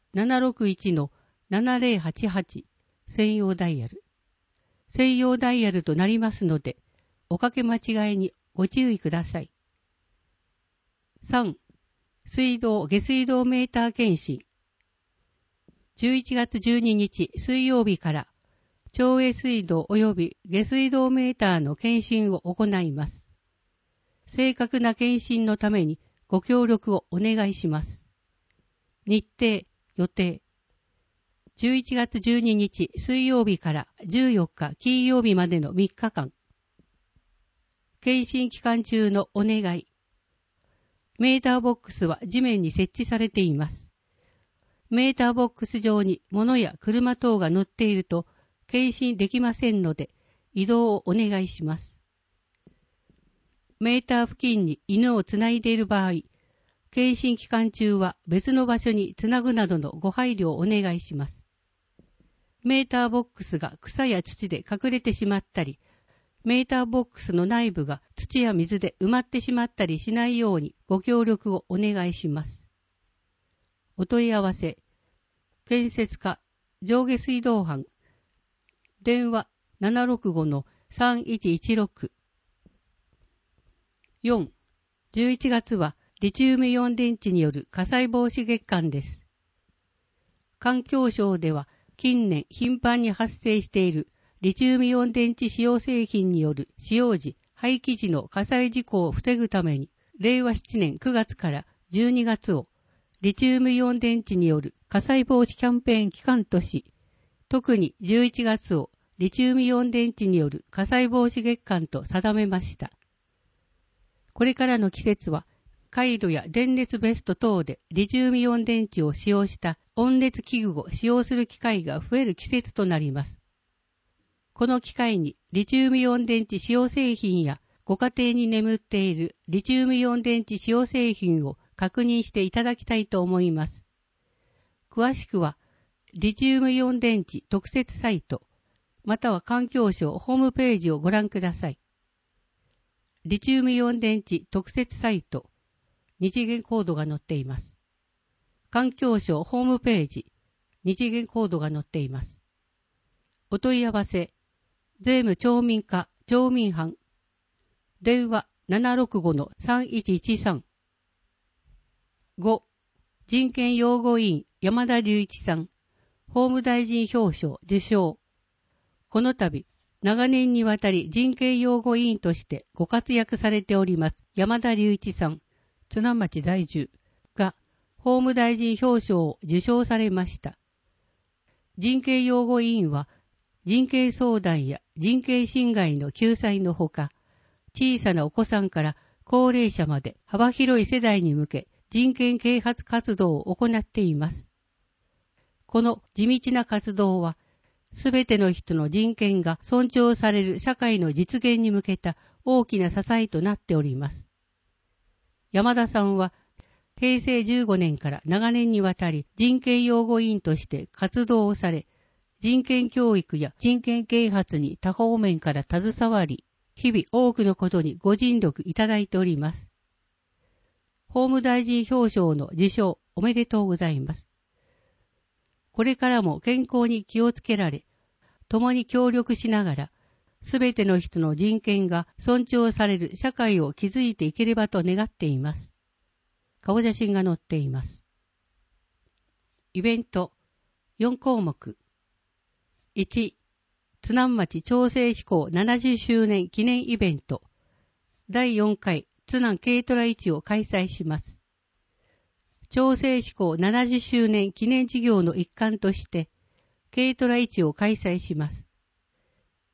761-7088 専用ダイヤル。専用ダイヤルとなりますので、おかけ間違いにご注意ください。3. 水道・下水道メーター検診。11月12日水曜日から、町営水道及び下水道メーターの検診を行います。正確な検診のためにご協力をお願いします。日程、予定。11月12日水曜日から14日金曜日までの3日間。検診期間中のお願い。メーターボックスは地面に設置されています。メーターボックス上に物や車等が乗っていると検診できませんので移動をお願いします。メーター付近に犬をつないでいる場合、検診期間中は別の場所につなぐなどのご配慮をお願いします。メーターボックスが草や土で隠れてしまったり、メーターボックスの内部が土や水で埋まってしまったりしないようにご協力をお願いします。お問い合わせ。建設課上下水道班。電話 765-3116。4. 11月はリチウムイオン電池による火災防止月間です。環境省では近年頻繁に発生しているリチウムイオン電池使用製品による使用時、廃棄時の火災事故を防ぐために、令和7年9月から12月をリチウムイオン電池による火災防止キャンペーン期間とし、特に11月をリチウムイオン電池による火災防止月間と定めました。これからの季節は、回路や電熱ベスト等でリチウムイオン電池を使用した温熱器具を使用する機会が増える季節となります。この機会にリチウムイオン電池使用製品やご家庭に眠っているリチウムイオン電池使用製品を確認していただきたいと思います。詳しくは、リチウムイオン電池特設サイト、または環境省ホームページをご覧ください。リチウムイオン電池特設サイト、日元コードが載っています。環境省ホームページ、日元コードが載っています。お問い合わせ、税務町民課町民班、電話 765-3113。5. 人権擁護委員山田隆一さん、法務大臣表彰受賞。この度、長年にわたり人権擁護委員としてご活躍されております山田隆一さん、津南町在住が法務大臣表彰を受賞されました。人権擁護委員は人権相談や人権侵害の救済のほか、小さなお子さんから高齢者まで幅広い世代に向け人権啓発活動を行っています。この地道な活動は、すべての人の人権が尊重される社会の実現に向けた大きな支えとなっております。山田さんは、平成15年から長年にわたり人権擁護委員として活動をされ、人権教育や人権啓発に多方面から携わり、日々多くのことにご尽力いただいております。法務大臣表彰の受賞おめでとうございます。これからも健康に気をつけられ、共に協力しながら、すべての人の人権が尊重される社会を築いていければと願っています。顔写真が載っています。イベント4項目。1、津南町町制施行70周年記念イベント。第4回津南軽トラ市を開催します。町制施行70周年記念事業の一環として、軽トラ市を開催します。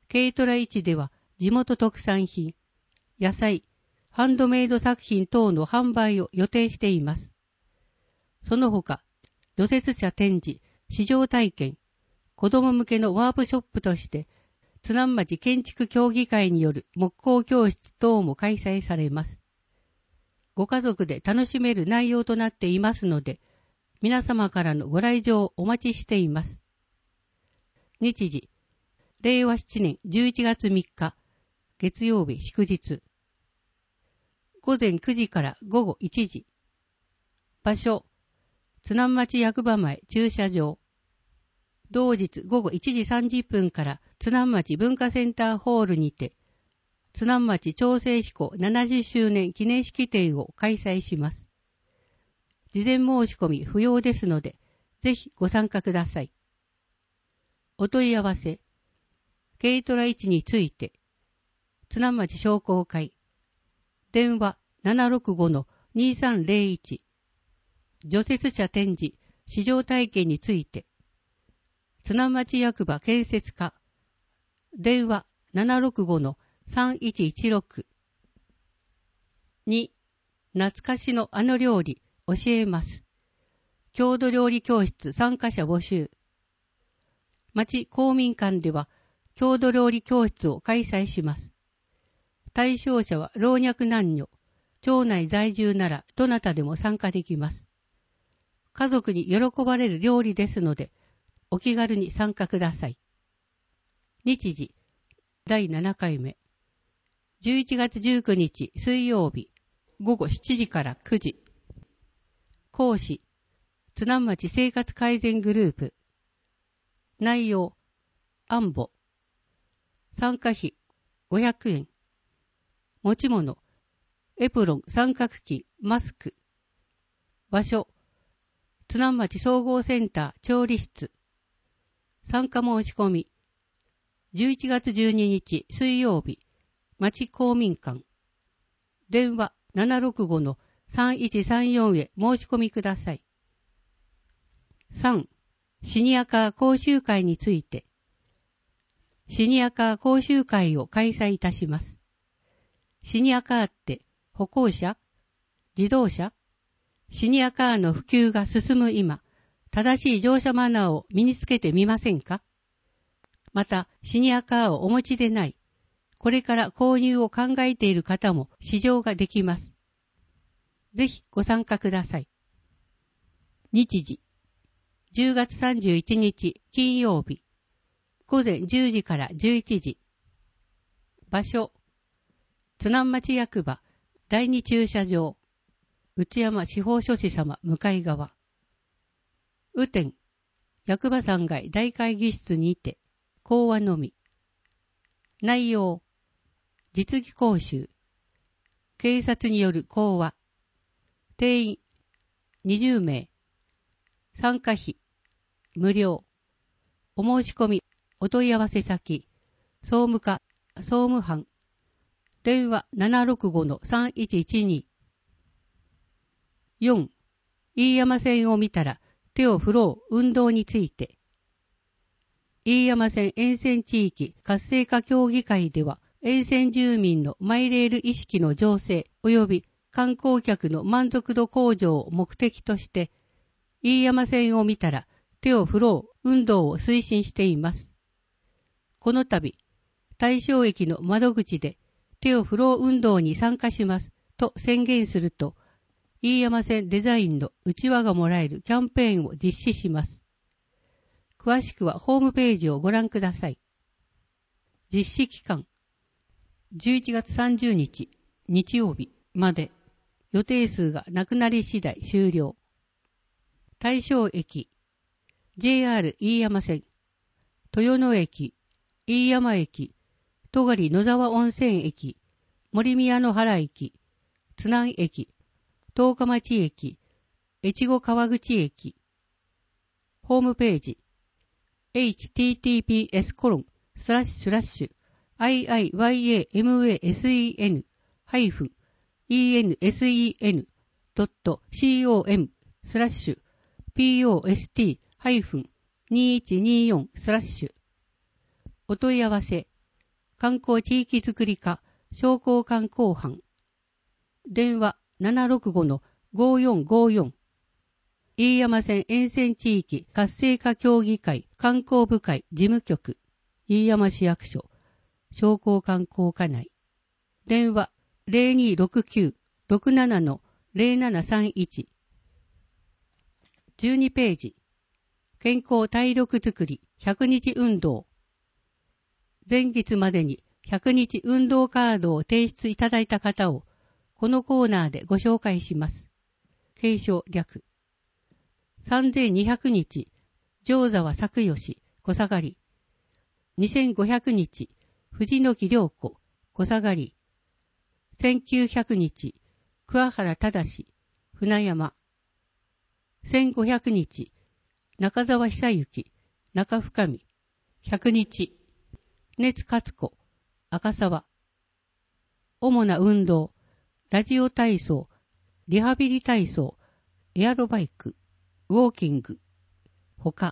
軽トラ市では地元特産品、野菜、ハンドメイド作品等の販売を予定しています。その他、除雪車展示、試乗体験、子供向けのワープショップとして、津南町建築協議会による木工教室等も開催されます。ご家族で楽しめる内容となっていますので、皆様からのご来場をお待ちしています。日時、令和7年11月3日、月曜日祝日。午前9時から午後1時。場所、津南町役場前駐車場。同日午後1時30分から津南町文化センターホールにて、津南町長生志向70周年記念式典を開催します。事前申し込み不要ですので、ぜひご参加ください。お問い合わせ、軽トラ市について、津南町商工会、電話 765-2301、除雪車展示、試乗体験について、津南町役場建設課、電話 765-3116。2、懐かしのあの料理、教えます。郷土料理教室参加者募集。町公民館では、郷土料理教室を開催します。対象者は老若男女、町内在住ならどなたでも参加できます。家族に喜ばれる料理ですので、お気軽に参加ください。日時、第7回目。11月19日水曜日、午後7時から9時。講師、津南町生活改善グループ。内容、安保。参加費、500円。持ち物、エプロン、三角巾、マスク。場所、津南町総合センター調理室。参加申し込み。11月12日水曜日、町公民館。電話 765-3134 へ申し込みください。3. シニアカー講習会について。シニアカー講習会を開催いたします。シニアカーって歩行者？自動車？シニアカーの普及が進む今、正しい乗車マナーを身につけてみませんか？また、シニアカーをお持ちでない、これから購入を考えている方も試乗ができます。ぜひご参加ください。日時、10月31日金曜日、午前10時から11時。場所、津南町役場第2駐車場、内山司法書士様向かい側。雨天、役場3階大会議室にて、講話のみ。内容、実技講習、警察による講話、定員20名、参加費、無料、お申し込み、お問い合わせ先、総務課、総務班、電話 765-3112。4. 飯山線を見たら手を振ろう運動について。飯山線沿線地域活性化協議会では、沿線住民のマイレール意識の醸成及び観光客の満足度向上を目的として、飯山線を見たら手を振ろう運動を推進しています。この度、大正駅の窓口で手を振ろう運動に参加しますと宣言すると、飯山線デザインのうちわがもらえるキャンペーンを実施します。詳しくはホームページをご覧ください。実施期間、11月30日、日曜日まで、予定数がなくなり次第終了。大正駅、JR 飯山線、豊野駅、飯山駅、戸狩野沢温泉駅、森宮野原駅、津南駅、十日町駅、越後川口駅。ホームページ、https://iiyamasen.com/post-2124/ お問い合わせ、 観光地域づくり課商工観光班。電話 765-5454。飯山線沿線地域活性化協議会観光部会事務局。飯山市役所商工観光課内。電話 0269-67-0731。12ページ。健康体力づくり100日運動。前月までに100日運動カードを提出いただいた方をこのコーナーでご紹介します。継承略。3200日、上沢作義、小下がり。2500日、藤木良子、小下がり。1900日、桑原忠、船山。1500日、中澤久幸、中深見。100日、熱勝子、赤沢。主な運動、ラジオ体操、リハビリ体操、エアロバイク、ウォーキング、他。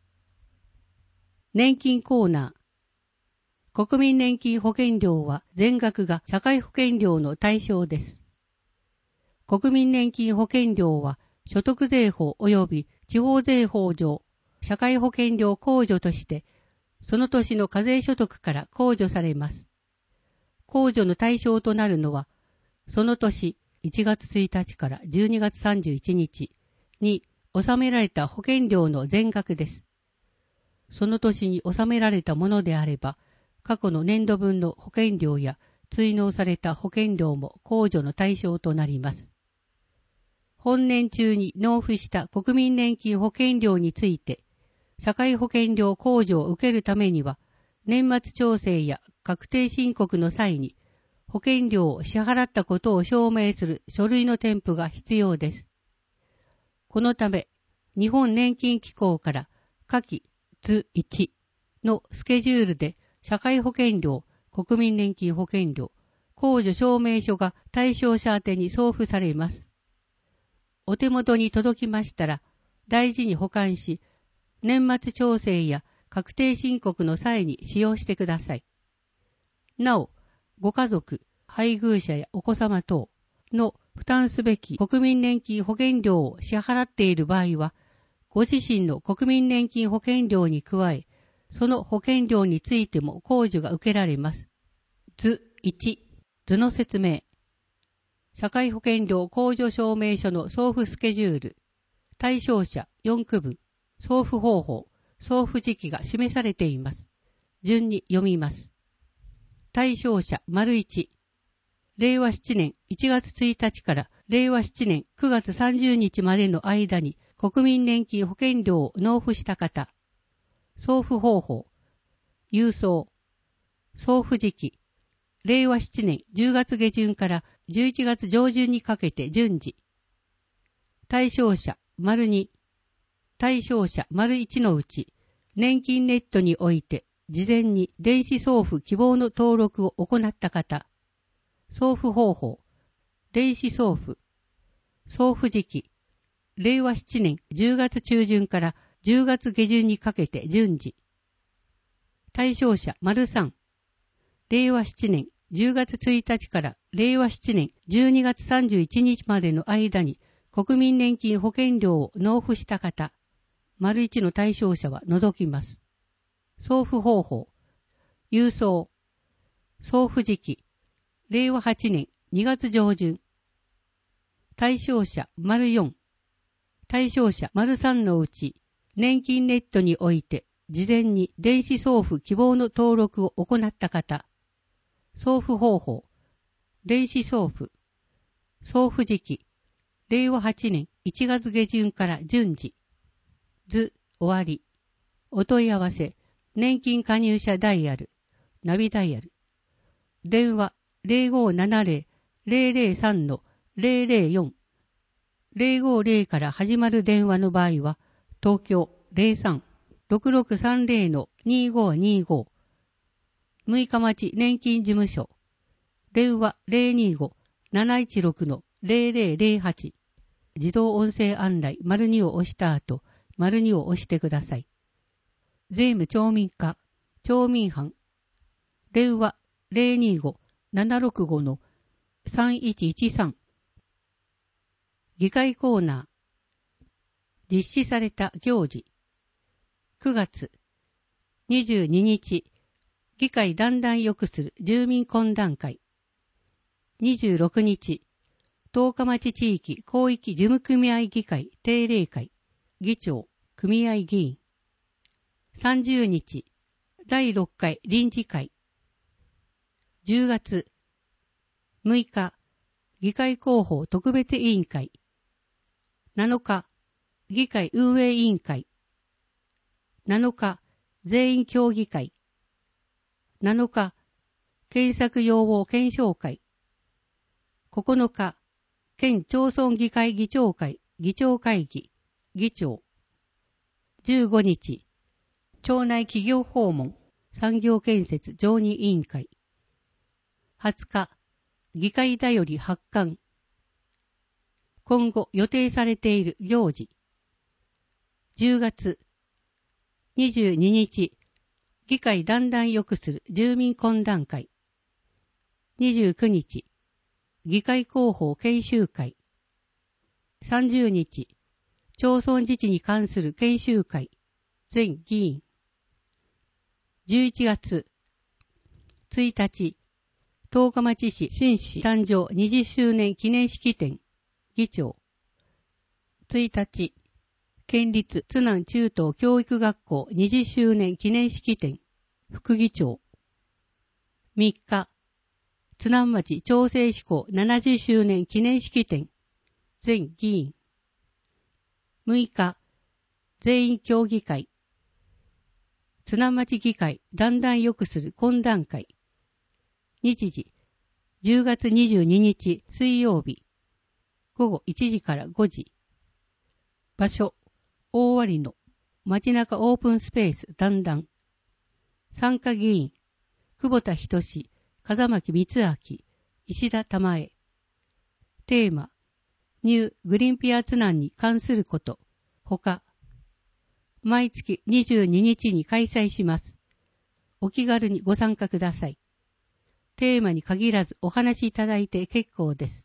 年金コーナー。国民年金保険料は全額が社会保険料の対象です。国民年金保険料は所得税法及び地方税法上、社会保険料控除として、その年の課税所得から控除されます。控除の対象となるのは、その年1月1日から12月31日に納められた保険料の全額です。その年に納められたものであれば、過去の年度分の保険料や追納された保険料も控除の対象となります。本年中に納付した国民年金保険料について、社会保険料控除を受けるためには、年末調整や確定申告の際に、保険料を支払ったことを証明する書類の添付が必要です。このため、日本年金機構から下記図1のスケジュールで社会保険料、国民年金保険料、控除証明書が対象者宛てに送付されます。お手元に届きましたら、大事に保管し、年末調整や確定申告の際に使用してください。なお、ご家族、配偶者やお子様等の負担すべき国民年金保険料を支払っている場合は、ご自身の国民年金保険料に加え、その保険料についても控除が受けられます。図1、図の説明。社会保険料控除証明書の送付スケジュール、対象者4区分、送付方法、送付時期が示されています。順に読みます。対象者 ①、令和7年1月1日から令和7年9月30日までの間に国民年金保険料を納付した方。送付方法、郵送、送付時期、令和7年10月下旬から11月上旬にかけて順次。対象者 ②、対象者 ①のうち、年金ネットにおいて事前に電子送付希望の登録を行った方。送付方法、電子送付、送付時期、令和7年10月中旬から10月下旬にかけて順次。対象者 ③、令和7年10月1日から令和7年12月31日までの間に国民年金保険料を納付した方、①の対象者は除きます。送付方法、郵送、送付時期、令和8年2月上旬。対象者 �4、対象者 ③ のうち、年金ネットにおいて事前に電子送付希望の登録を行った方。送付方法、電子送付、送付時期、令和8年1月下旬から順次。図終わり。お問い合わせ、年金加入者ダイヤル、ナビダイヤル。電話 0570-003-004。050から始まる電話の場合は、東京 03-6630-2525。6日町年金事務所。電話 025-716-0008。自動音声案内 ② を押した後、②を押してください。税務町民課、町民班。 電話 025-765-3113 議会コーナー実施された行事9月22日議会団らんよくする住民懇談会26日十日町地域広域事務組合議会定例会議長組合議員30日第6回臨時会10月6日議会広報特別委員会7日議会運営委員会7日全員協議会7日検索要望検証会9日県町村議会議長会議長会議議長15日町内企業訪問産業建設常任委員会20日議会だより発刊今後予定されている行事10月22日議会団らんよくする住民懇談会29日議会広報研修会30日町村自治に関する研修会全議員11月1日十日町市新市誕生20周年記念式典議長1日県立津南中等教育学校20周年記念式典副議長3日津南町調整施行70周年記念式典全議員6日全員協議会津南町議会団らんよくする懇談会日時10月22日水曜日午後1時から5時場所大割の街中オープンスペース団らん参加議員久保田仁風巻光明石田玉江テーマニューグリーンピア津南に関することほか毎月22日に開催します。お気軽にご参加ください。テーマに限らずお話しいただいて結構です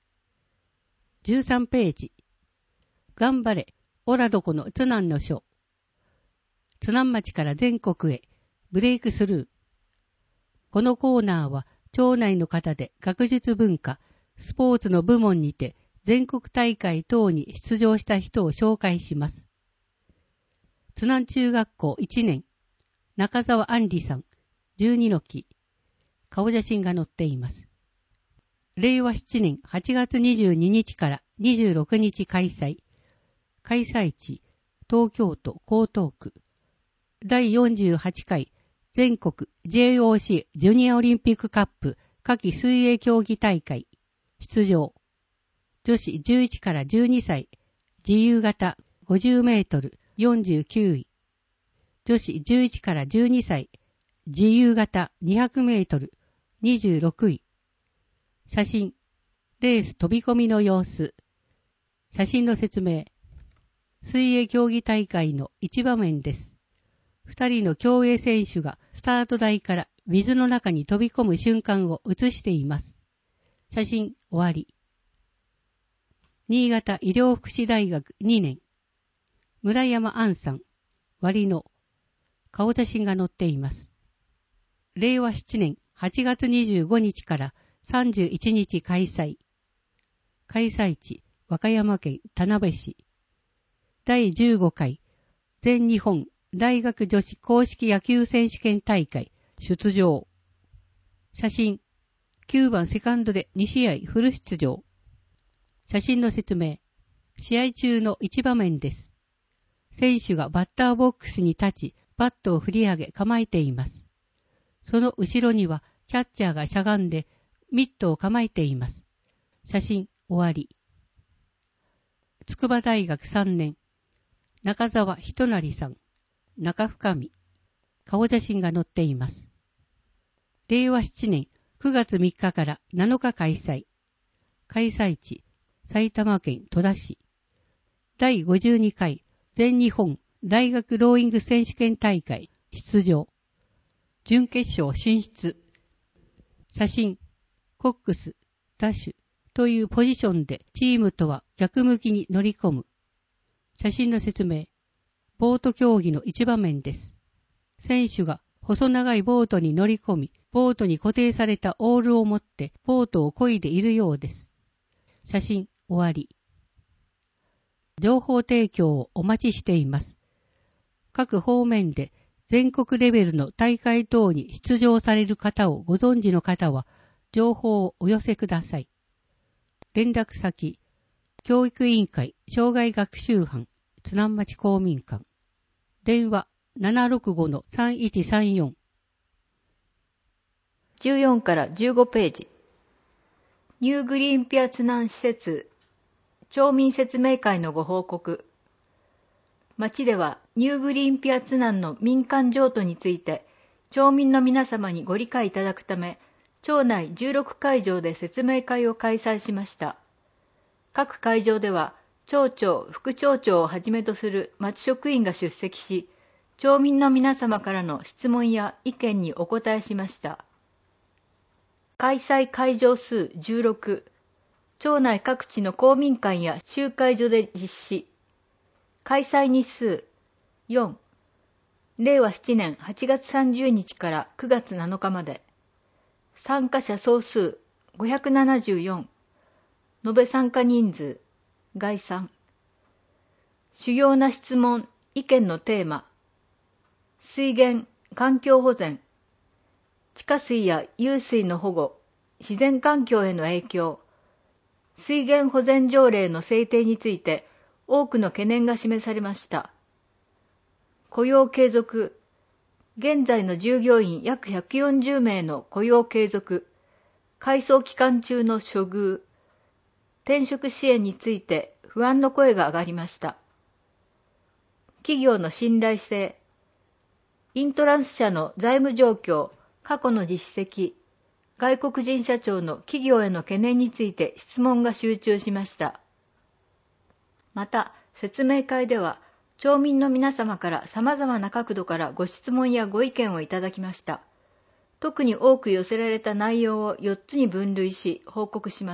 。13ページ。頑張れ、オラどこの津南の書。津南町から全国へ、ブレイクスルー。このコーナーは、町内の方で学術文化、スポーツの部門にて、全国大会等に出場した人を紹介します。津南中学校1年、中澤杏里さん、12の期、顔写真が載っています。令和7年8月22日から26日開催。開催地、東京都江東区。第48回全国 JOC ジュニアオリンピックカップ夏季水泳競技大会。出場。女子11から12歳、自由形50メートル49位。女子11から12歳、自由形200メートル26位。写真、レース飛び込みの様子。写真の説明。水泳競技大会の一場面です。2人の競泳選手がスタート台から水の中に飛び込む瞬間を写しています。写真終わり。新潟医療福祉大学2年。村山杏さん、割の顔写真が載っています。令和7年8月25日から31日開催。開催地、和歌山県田辺市。第15回全日本大学女子公式野球選手権大会出場。写真、9番セカンドで2試合フル出場。写真の説明。試合中の一場面です。選手がバッターボックスに立ち、バットを振り上げ構えています。その後ろにはキャッチャーがしゃがんでミットを構えています。写真終わり。筑波大学3年、中澤仁成さん、中深見、顔写真が載っています。令和7年9月3日から7日開催。開催地、埼玉県戸田市。第52回全日本大学ローイング選手権大会出場。 準決勝進出。写真、コックス、ダッシュというポジションでチームとは逆向きに乗り込む。写真の説明。ボート競技の一場面です。選手が細長いボートに乗り込み、ボートに固定されたオールを持ってボートを漕いでいるようです。写真終わり。情報提供をお待ちしています。各方面で全国レベルの大会等に出場される方をご存知の方は、情報をお寄せください。連絡先、教育委員会障害学習班津南町公民館。電話 765-3134。 14から15ページ。ニューグリーンピア津南施設町民説明会のご報告。町ではニューグリーンピア津南の民間譲渡について町民の皆様にご理解いただくため、町内16会場で説明会を開催しました。各会場では町長、副町長をはじめとする町職員が出席し、町民の皆様からの質問や意見にお答えしました。開催会場数16、町内各地の公民館や集会所で実施。開催日数4、令和7年8月30日から9月7日まで。参加者総数574、延べ参加人数、概算。主要な質問、意見のテーマ。水源、環境保全。地下水や湧水の保護、自然環境への影響。水源保全条例の制定について多くの懸念が示されました。雇用継続。現在の従業員約140名の雇用継続。改装期間中の処遇。転職支援について不安の声が上がりました。企業の信頼性。イントランス社の財務状況、過去の実績、外国人社長の企業への懸念について質問が集中しました。また、説明会では、町民の皆様から様々な角度からご質問やご意見をいただきました。特に多く寄せられた内容を4つに分類し報告します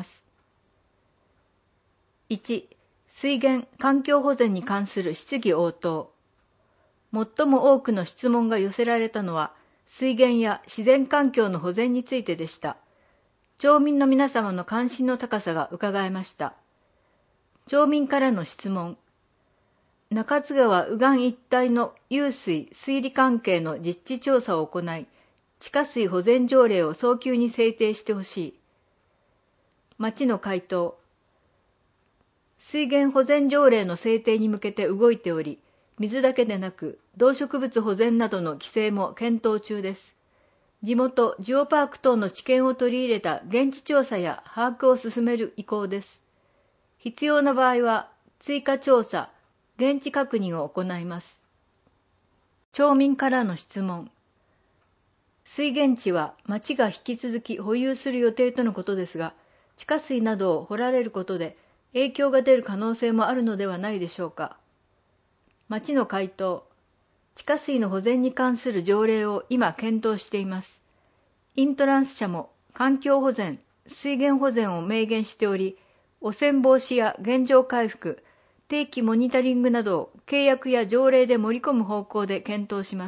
。1、水源・環境保全に関する質疑応答。最も多くの質問が寄せられたのは、水源や自然環境の保全についてでした。町民の皆様の関心の高さが伺えました。町民からの質問。中津川右岸一帯の湧水・水利関係の実地調査を行い、地下水保全条例を早急に制定してほしい。町の回答。水源保全条例の制定に向けて動いており、水だけでなく動植物保全などの規制も検討中です。地元ジオパーク等の知見を取り入れた現地調査や把握を進める意向です。必要な場合は追加調査、現地確認を行います。町民からの質問。水源地は町が引き続き保有する予定とのことですが、地下水などを掘られることで影響が出る可能性もあるのではないでしょうか。町の回答。地下水の保全に関する条例を今検討しています。イントランス社も環境保全、水源保全を明言しており、汚染防止や現状回復、定期モニタリングなどを契約や条例で盛り込む方向で検討します。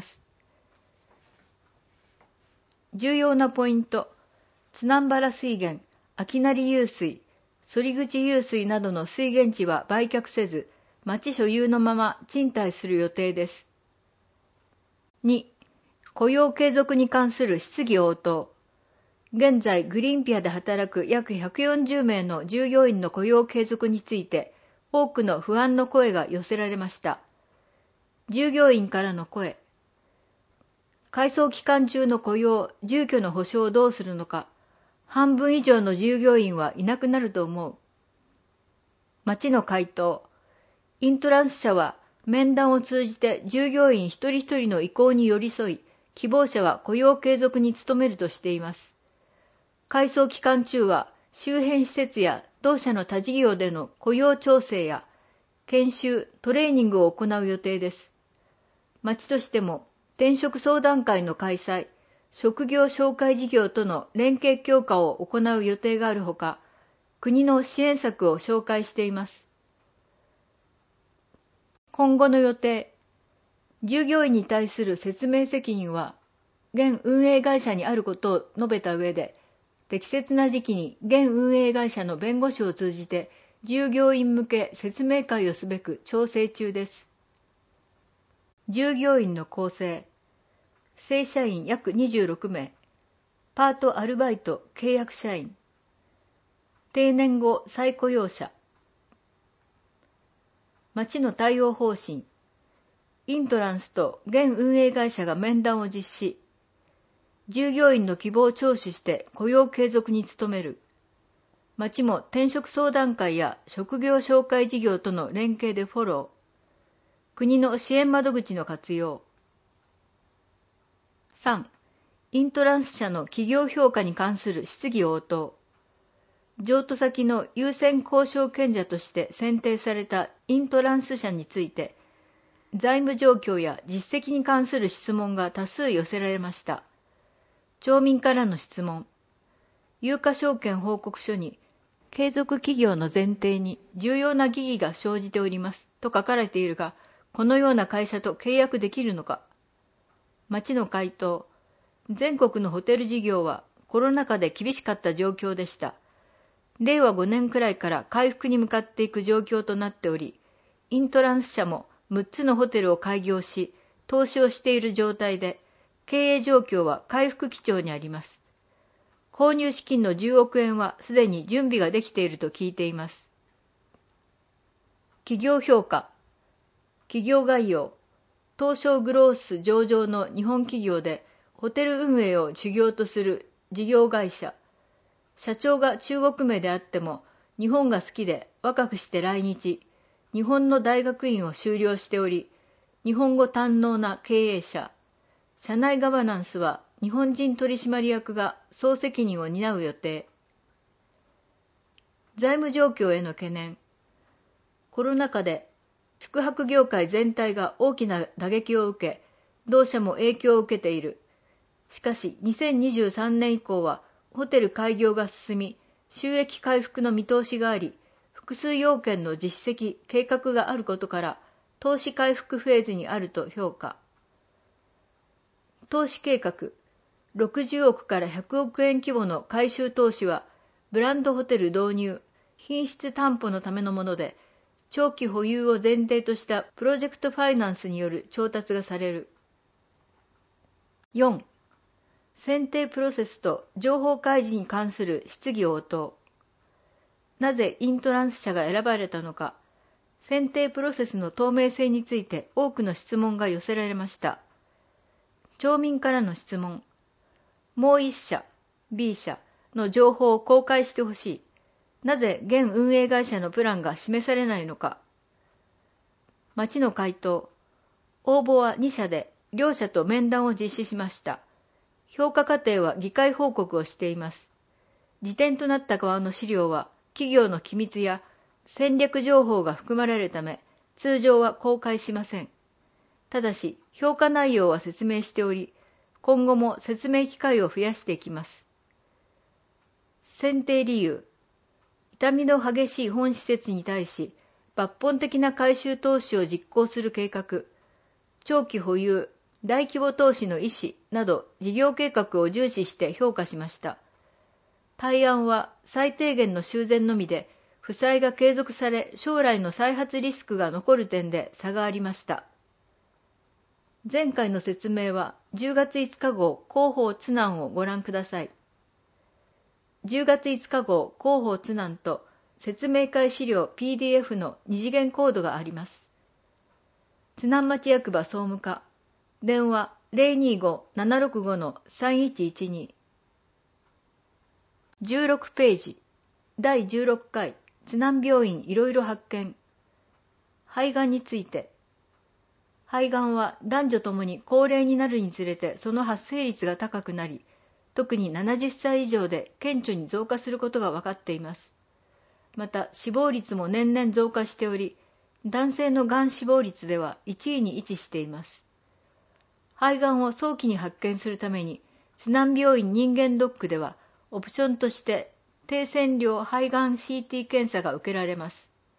重要なポイント。津南原水源、秋成湧水、反口湧水などの水源地は売却せず、町所有のまま賃貸する予定です。2、雇用継続に関する質疑応答。現在、グリーンピアで働く約140名の従業員の雇用継続について、多くの不安の声が寄せられました。従業員からの声。改装期間中の雇用、住居の保障をどうするのか。半分以上の従業員はいなくなると思う。町の回答。イントランス社は面談を通じて従業員一人一人の意向に寄り添い、希望者は雇用継続に努めるとしています。改装期間中は周辺施設や同社の他事業での雇用調整や研修、トレーニングを行う予定です。町としても転職相談会の開催、 職業紹介事業との連携強化を行う予定があるほか、国の支援策を紹介しています。今後の予定。従業員に対する説明責任は、現運営会社にあることを述べた上で、適切な時期に現運営会社の弁護士を通じて、従業員向け説明会をすべく調整中です。従業員の構成。正社員約26名、パートアルバイト契約社員、定年後再雇用者。町の対応方針。イントランスと現運営会社が面談を実施。従業員の希望を聴取して雇用継続に努める。町も転職相談会や職業紹介事業との連携でフォロー。国の支援窓口の活用。3. イントランス社の企業評価に関する質疑応答。譲渡先の優先交渉権者として選定されたイントランス社について、財務状況や実績に関する質問が多数寄せられました。町民からの質問。有価証券報告書に、継続企業の前提に重要な疑義が生じておりますと書かれているが、このような会社と契約できるのか。町の回答。全国のホテル事業はコロナ禍で厳しかった状況でした。令和5年くらいから回復に向かっていく状況となっており、イントランス社も6つのホテルを開業し、投資をしている状態で、経営状況は回復基調にあります。購入資金の10億円はすでに準備ができていると聞いています。企業評価。企業概要。東証グロース上場の日本企業で、ホテル運営を主業とする事業会社。社長が中国名であっても、日本が好きで若くして来日、日本の大学院を修了しており、日本語堪能な経営者。社内ガバナンスは日本人取締役が総責任を担う予定。財務状況への懸念。コロナ禍で宿泊業界全体が大きな打撃を受け、同社も影響を受けている。しかし2023年以降はホテル開業が進み、収益回復の見通しがあり、複数要件の実績、計画があることから、投資回復フェーズにあると評価。投資計画。60億から100億円規模の改修投資は、ブランドホテル導入、品質担保のためのもので、長期保有を前提としたプロジェクトファイナンスによる調達がされる。4. 選定プロセスと情報開示に関する質疑応答。なぜイントランス社が選ばれたのか、選定プロセスの透明性について多くの質問が寄せられました。町民からの質問。もう1社、B 社の情報を公開してほしい。なぜ現運営会社のプランが示されないのか。町の回答。応募は2社で、両社と面談を実施しました。評価過程は議会報告をしています。時点となった側の資料は、企業の機密や戦略情報が含まれるため、通常は公開しません。ただし、評価内容は説明しており、今後も説明機会を増やしていきます。選定理由。傷みの激しい本施設に対し、抜本的な改修投資を実行する計画、長期保有、大規模投資の意思など事業計画を重視して評価しました。対案は最低限の修繕のみで、負債が継続され将来の再発リスクが残る点で差がありました。前回の説明は10月5日号広報津南をご覧ください。10月5日号広報津南と説明会資料 PDF の二次元コードがあります。津南町役場総務課、電話 025-765-3112。16ページ、第16回津南病院いろいろ発見。肺がんについて。肺がんは男女ともに高齢になるにつれてその発生率が高くなり、特に70歳以上で顕著に増加することが分かっています。また死亡率も年々増加しており、男性のがん死亡率では1位に位置しています。肺がんを早期に発見するために、 津南病院人間ドックでは、オプションとして低線量肺がん CT 検査が受けられます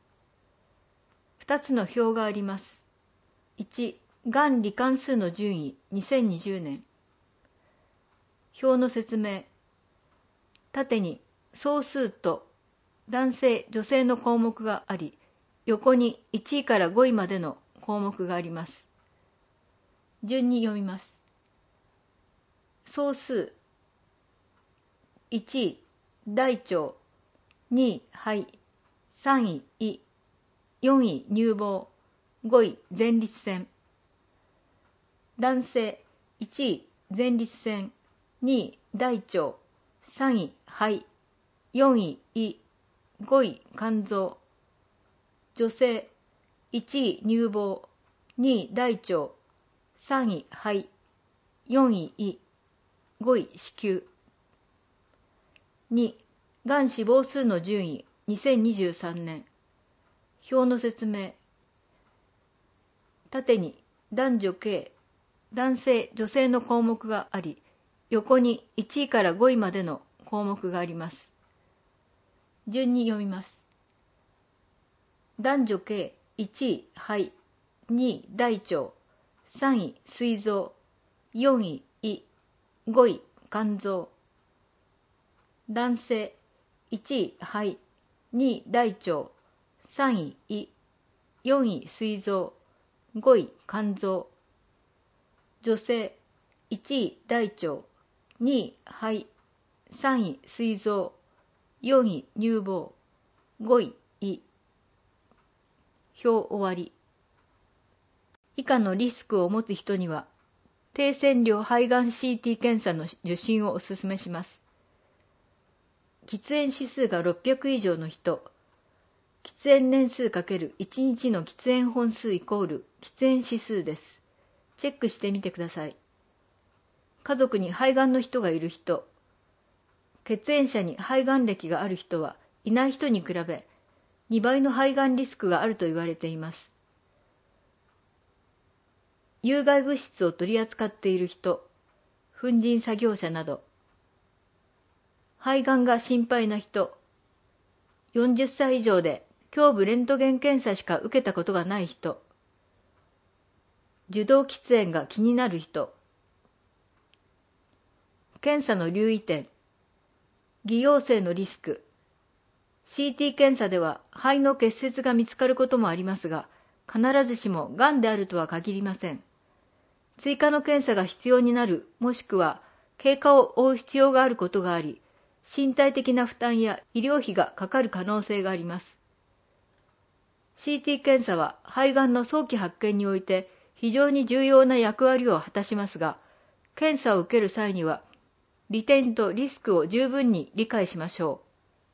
。2つの表があります。1、がん罹患数の順位2020年。表の説明。縦に総数と男性・女性の項目があり、横に1位から5位までの項目があります。順に読みます。総数。1位、大腸。2位、肺。3位、胃。4位、乳房。5位、前立腺。男性。1位、前立腺。2位、大腸。3位、肺。4位、胃。5位、肝臓。女性。1位、乳房。2位、大腸。3位、肺。4位、胃。5位、子宮。2、がん死亡数の順位2023年。表の説明。縦に男女計、男性・女性の項目があり、横に1位から5位までの項目があります。順に読みます。男女計1位、肺。2位、大腸。3位、膵臓。4位、胃。5位、肝臓。男性。1位、肺。2位、大腸。3位、胃。4位、膵臓。5位、肝臓。女性。1位、大腸。2位、肺。3位、膵臓。4位、乳房。5位、胃。表終わり。以下のリスクを持つ人には、低線量肺がん CT 検査の受診をお勧めします。喫煙指数が600以上の人、喫煙年数×1日の喫煙本数イコール喫煙指数です。チェックしてみてください。家族に肺がんの人がいる人、血縁者に肺がん歴がある人はいない人に比べ2倍の肺がんリスクがあると言われています。有害物質を取り扱っている人、粉塵作業者など、肺がんが心配な人、40歳以上で胸部レントゲン検査しか受けたことがない人、受動喫煙が気になる人、検査の留意点、偽陽性のリスク、CT 検査では肺の結節が見つかることもありますが、必ずしもがんであるとは限りません。追加の検査が必要になる、もしくは経過を追う必要があることがあり、身体的な負担や医療費がかかる可能性があります。CT 検査は肺がんの早期発見において非常に重要な役割を果たしますが、検査を受ける際には、利点とリスクを十分に理解しましょ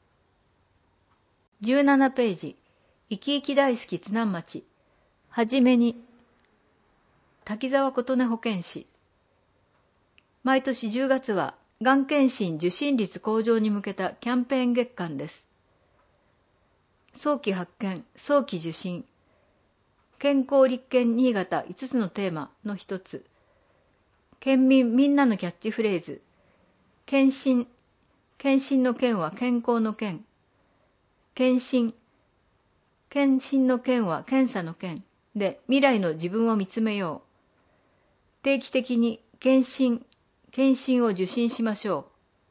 う。17ページ、生き生き大好き津南町。はじめに、滝沢琴音保健師。毎年10月は、がん検診受診率向上に向けたキャンペーン月間です。早期発見、早期受診。健康立憲新潟5つのテーマの一つ。県民みんなのキャッチフレーズ。検診。検診の健は健康の健。検診。検診の健は検査の健で未来の自分を見つめよう。定期的に検診を受診しましょ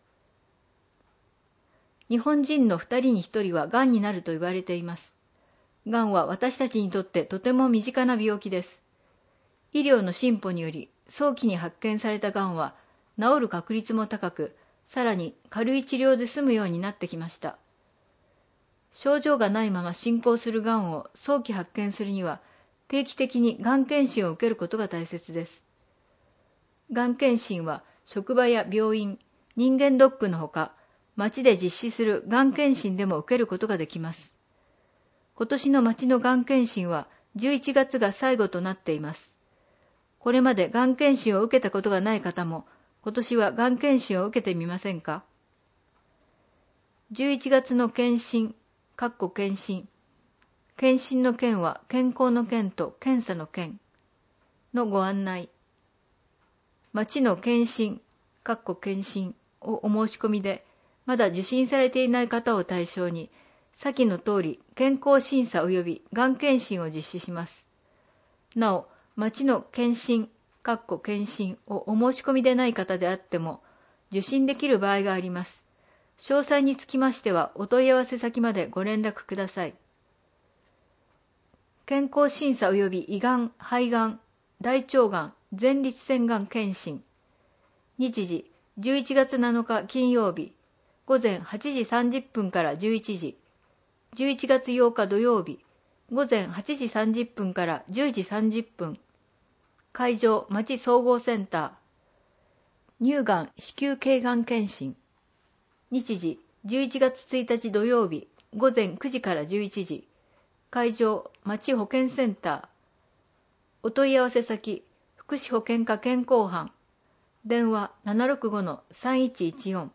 う。日本人の2人に1人はがんになると言われています。がんは私たちにとってとても身近な病気です。医療の進歩により早期に発見されたがんは治る確率も高く、さらに軽い治療で済むようになってきました。症状がないまま進行するがんを早期発見するには、定期的にがん検診を受けることが大切です。がん検診は職場や病院、人間ドックのほか、町で実施するがん検診でも受けることができます。今年の町のがん検診は11月が最後となっています。これまでがん検診を受けたことがない方も、今年はがん検診を受けてみませんか？ 11 月の検診、検診の件は健康の件と検査の件のご案内。町の検診、 検診をお申し込みで、まだ受診されていない方を対象に、先の通り健康審査及びがん検診を実施します。なお、町の検診、検診をお申し込みでない方であっても、受診できる場合があります。詳細につきましては、お問い合わせ先までご連絡ください。健康審査及び胃がん、肺がん、大腸がん、前立腺がん検診。日時、11月7日金曜日、午前8時30分から11時。11月8日土曜日、午前8時30分から10時30分。会場、町総合センター。乳がん、子宮頸がん検診。日時、11月1日土曜日、午前9時から11時。会場、町保健センター。お問い合わせ先、福祉保健課健康班。電話 765-3114。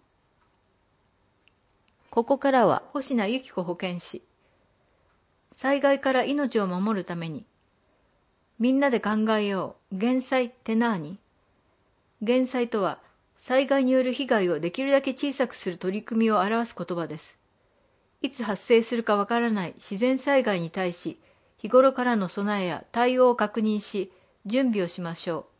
ここからは星名由紀子保健師。災害から命を守るために。みんなで考えよう。減災って何？減災とは、災害による被害をできるだけ小さくする取り組みを表す言葉です。いつ発生するかわからない自然災害に対し、日頃からの備えや対応を確認し、準備をしましょう。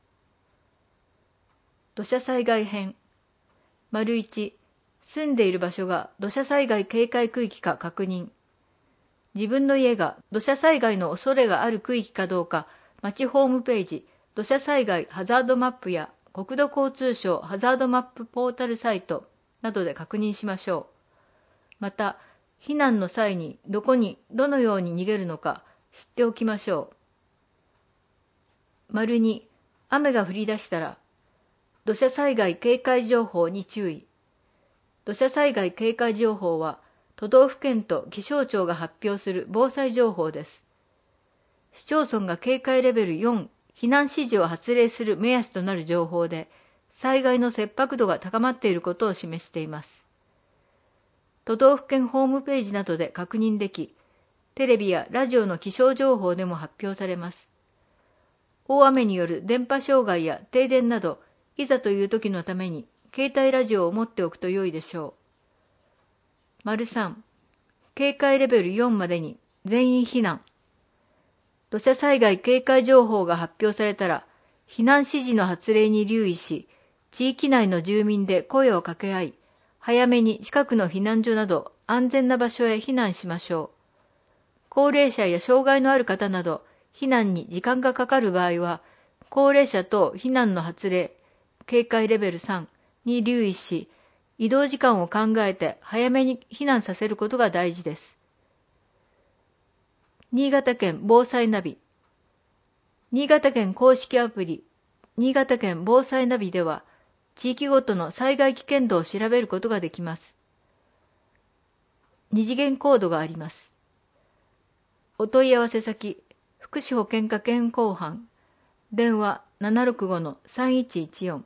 土砂災害編。1、住んでいる場所が土砂災害警戒区域か確認。自分の家が土砂災害の恐れがある区域かどうか、町ホームページ、土砂災害ハザードマップや国土交通省ハザードマップポータルサイトなどで確認しましょう。また、避難の際にどこにどのように逃げるのか知っておきましょう。2、雨が降り出したら、土砂災害警戒情報に注意。土砂災害警戒情報は、都道府県と気象庁が発表する防災情報です。市町村が警戒レベル4、避難指示を発令する目安となる情報で、災害の切迫度が高まっていることを示しています。都道府県ホームページなどで確認でき、テレビやラジオの気象情報でも発表されます。大雨による電波障害や停電など、いざという時のために携帯ラジオを持っておくと良いでしょう。3、警戒レベル4までに全員避難。土砂災害警戒情報が発表されたら、避難指示の発令に留意し、地域内の住民で声を掛け合い、早めに近くの避難所など安全な場所へ避難しましょう。高齢者や障害のある方など、避難に時間がかかる場合は、高齢者等避難の発令、警戒レベル3に留意し、移動時間を考えて早めに避難させることが大事です。新潟県防災ナビ。新潟県公式アプリ、新潟県防災ナビでは、地域ごとの災害危険度を調べることができます。二次元コードがあります。お問い合わせ先、福祉保健課健康班、電話 765-3114。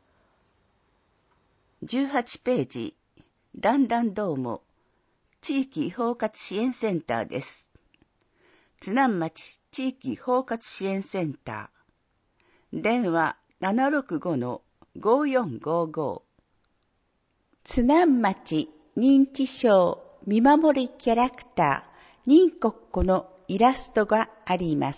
18ページ、だんだんどうも、地域包括支援センターです。津南町地域包括支援センター、電話 765-5455。津南町認知症見守りキャラクター、人国子のイラストがあります。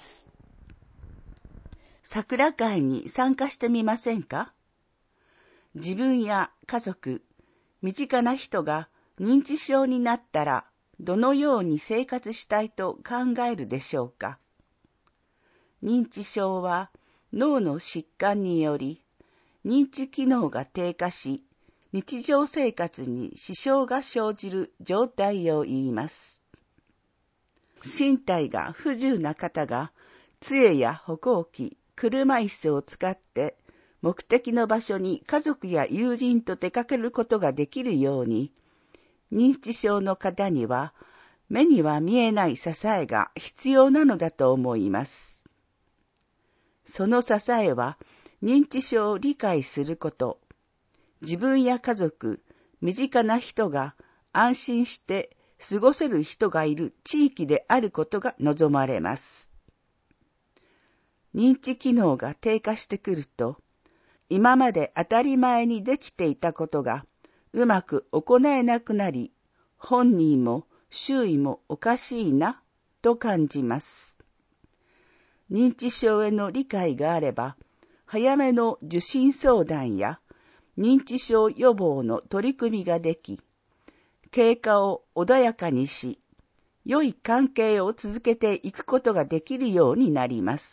桜会に参加してみませんか？自分や家族、身近な人が認知症になったらどのように生活したいと考えるでしょうか。認知症は脳の疾患により認知機能が低下し、日常生活に支障が生じる状態を言います。身体が不自由な方が杖や歩行器、車椅子を使って目的の場所に家族や友人と出かけることができるように、認知症の方には目には見えない支えが必要なのだと思います。その支えは認知症を理解すること、自分や家族、身近な人が安心して過ごせる人がいる地域であることが望まれます。認知機能が低下してくると、 今まで当たり前にできていたことがうまく行えなくなり、本人も周囲もおかしいなと感じます。認知症への理解があれば、早めの受診相談や認知症予防の取り組みができ、経過を穏やかにし、良い関係を続けていくことができるようになります。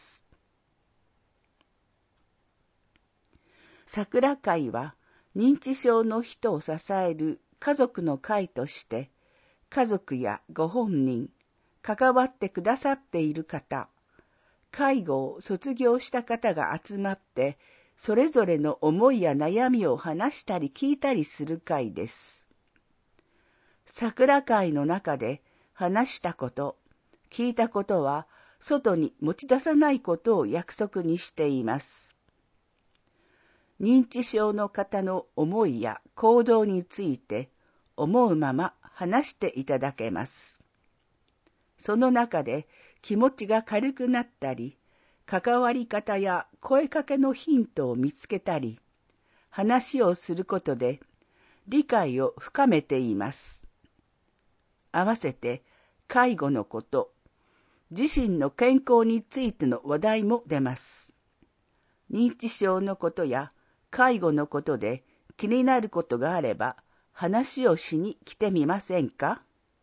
桜会は認知症の人を支える家族の会として、家族やご本人、関わってくださっている方、介護を卒業した方が集まって、それぞれの思いや悩みを話したり聞いたりする会です。桜会の中で話したこと、聞いたことは外に持ち出さないことを約束にしています。認知症の方の思いや行動について思うまま話していただけます。その中で気持ちが軽くなったり、関わり方や声かけのヒントを見つけたり、話をすることで理解を深めています。合わせて介護のこと、自身の健康についての話題も出ます。認知症のことや介護のことで気になることがあれば話をしに来てみませんか？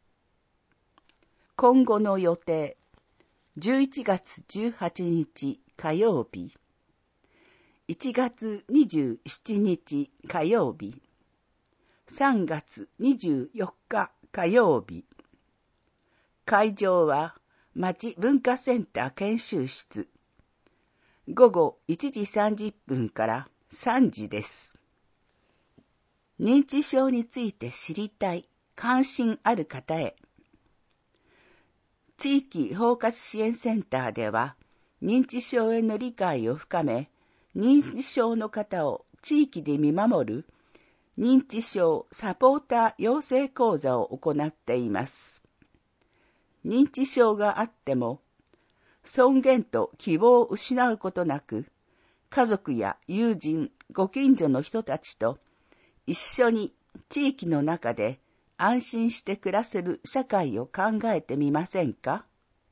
今後の予定、11月18日火曜日、1月27日火曜日、3月24日火曜日。会場は町文化センター研修室。午後1時30分から3時です。認知症について知りたい、関心ある方へ。地域包括支援センターでは、認知症への理解を深め、認知症の方を地域で見守る認知症サポーター養成講座を行っています。認知症があっても、尊厳と希望を失うことなく、家族や友人、ご近所の人たちと一緒に地域の中で安心して暮らせる社会を考えてみませんか？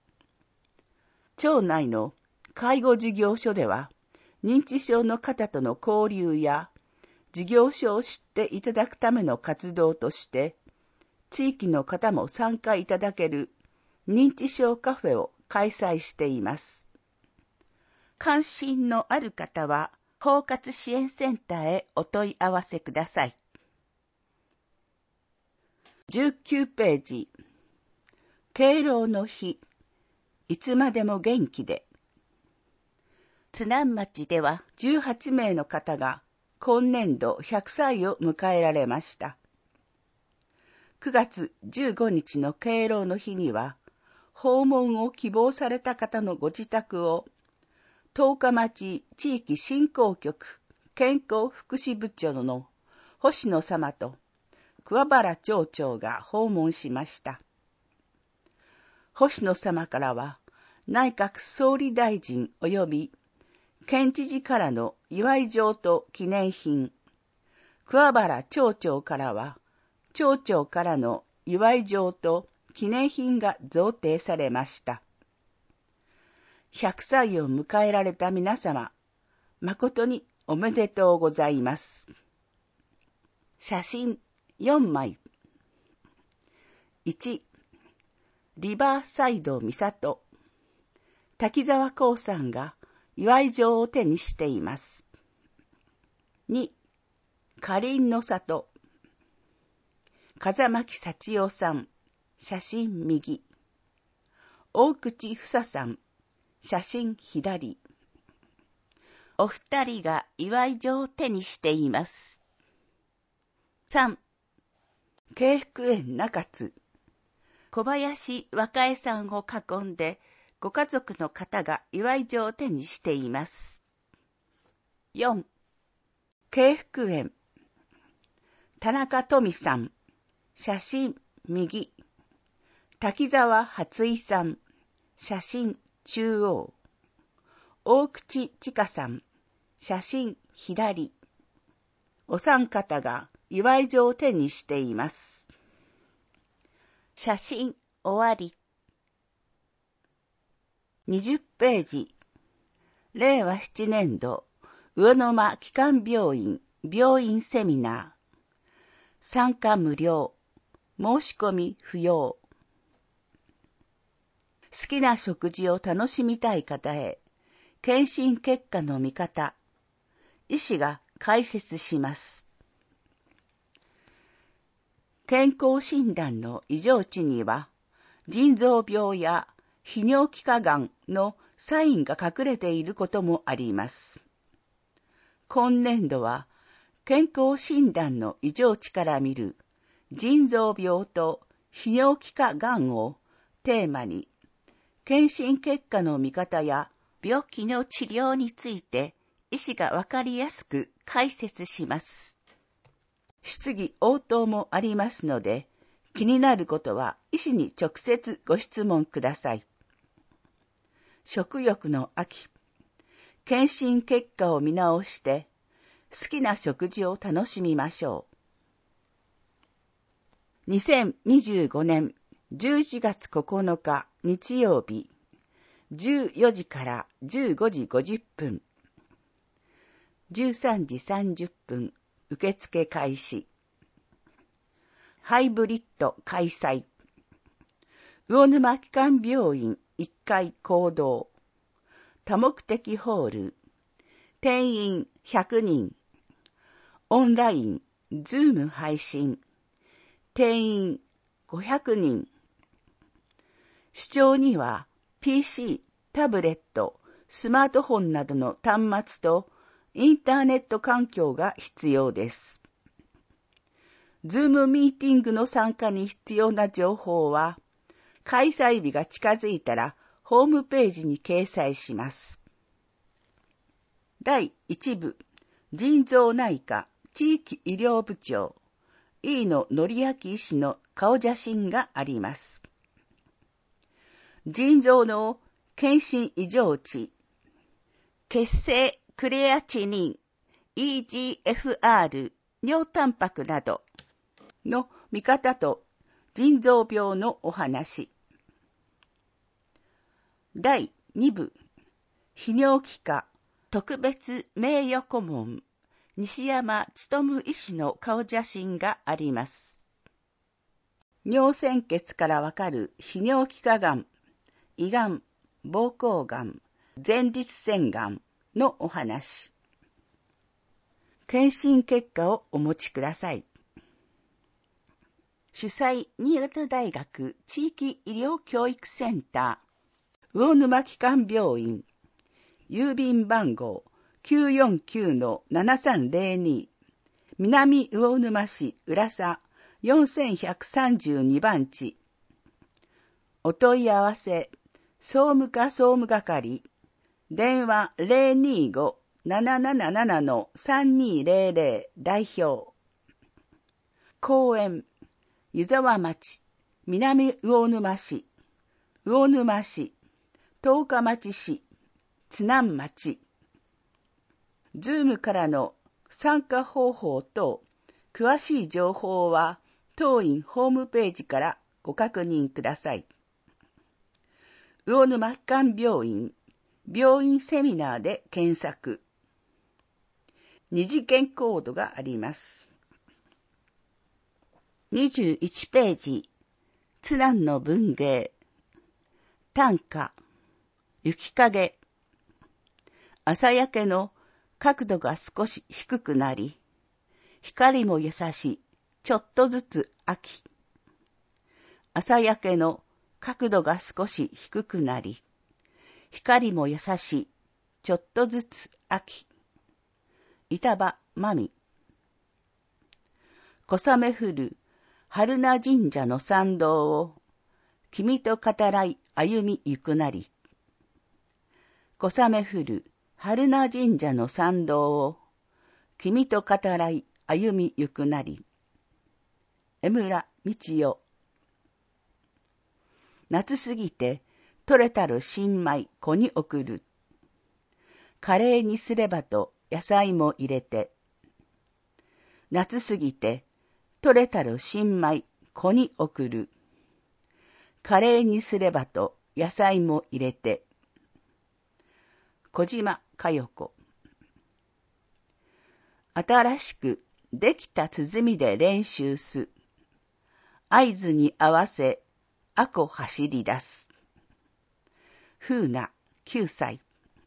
町内の介護事業所では、認知症の方との交流や事業所を知っていただくための活動として、地域の方も参加いただける認知症カフェを開催しています。関心のある方は、包括支援センターへお問い合わせください。19ページ。敬老の日。いつまでも元気で。津南町では18名の方が今年度100歳を迎えられました。9月15日の敬老の日には、訪問を希望された方のご自宅を、十日町地域振興局健康福祉部長の星野様と桑原町長が訪問しました。星野様からは、内閣総理大臣及び県知事からの祝い状と記念品、桑原町長からは、町長からの祝い状と記念品が贈呈されました。100歳を迎えられた皆様、誠におめでとうございます。写真4枚。1、リバーサイド三郷。滝沢光さんが祝い状を手にしています。2、かりんの里。風巻幸代さん、写真右。大口房さん、写真左。お二人が祝い状を手にしています。3、慶福園中津。小林若江さんを囲んで、ご家族の方が祝い状を手にしています。4、慶福園。田中富さん、写真右。滝沢初井さん、写真中央。大口千佳さん、 写真左。お三方が祝い状を手にしています。写真終わり。20ページ。令和7年度魚沼基幹病院病院セミナー。参加無料。申し込み不要。好きな食事を楽しみたい方へ、検診結果の見方、医師が解説します。健康診断の異常値には、腎臓病や泌尿器科がんのサインが隠れていることもあります。今年度は、健康診断の異常値から見る腎臓病と泌尿器科がんをテーマに、検診結果の見方や病気の治療について医師がわかりやすく解説します。質疑応答もありますので、気になることは医師に直接ご質問ください。食欲の秋。検診結果を見直して、好きな食事を楽しみましょう。2025年11月9日日曜日、14時から15時50分、13時30分、受付開始。ハイブリッド開催。魚沼基幹病院1階講堂。多目的ホール。定員100人。オンライン、ズーム配信。定員500人。視聴には PC、タブレット、スマートフォンなどの端末とインターネット環境が必要です。ズームミーティングの参加に必要な情報は、開催日が近づいたらホームページに掲載します。第1部、腎臓内科地域医療部長、飯野則明医師の顔写真があります。腎臓の検診異常値、血清クレアチニン、EGFR、尿タンパクなどの見方と腎臓病のお話。第2部、泌尿器科特別名誉顧問、西山勉医師の顔写真があります。尿鮮血からわかる泌尿器科がん、胃がん、膀胱がん、前立腺がんのお話。検診結果をお持ちください。主催、新潟大学地域医療教育センター、魚沼基幹病院、郵便番号 949-7302、南魚沼市浦佐4132番地。お問い合わせ、総務課総務係、電話 025-777-3200 代表。公園、湯沢町、南魚沼市、魚沼市、十日町市、津南町。ズームからの参加方法と詳しい情報は当院ホームページからご確認ください。魚沼基幹病院、病院セミナーで検索。二次元コードがあります。21ページ、津南の文芸。短歌、雪影。朝焼けの角度が少し低くなり、光も優しい、ちょっとずつ秋。朝焼けの角度が少し低くなり、光も優しい、ちょっとずつ秋。板場真美。小雨降る春名神社の参道を、君と語らい歩みゆくなり。小雨降る春名神社の参道を、君と語らい歩みゆくなり。江村道代。夏すぎて取れたる新米子に送る。 カレーにすればと野菜も入れて、夏すぎて取れたる新米子に送る。カレーにすればと野菜も入れて。小島佳代子。新しくできた鼓で練習す。合図に合わせ、あこ走り出す。風な9歳。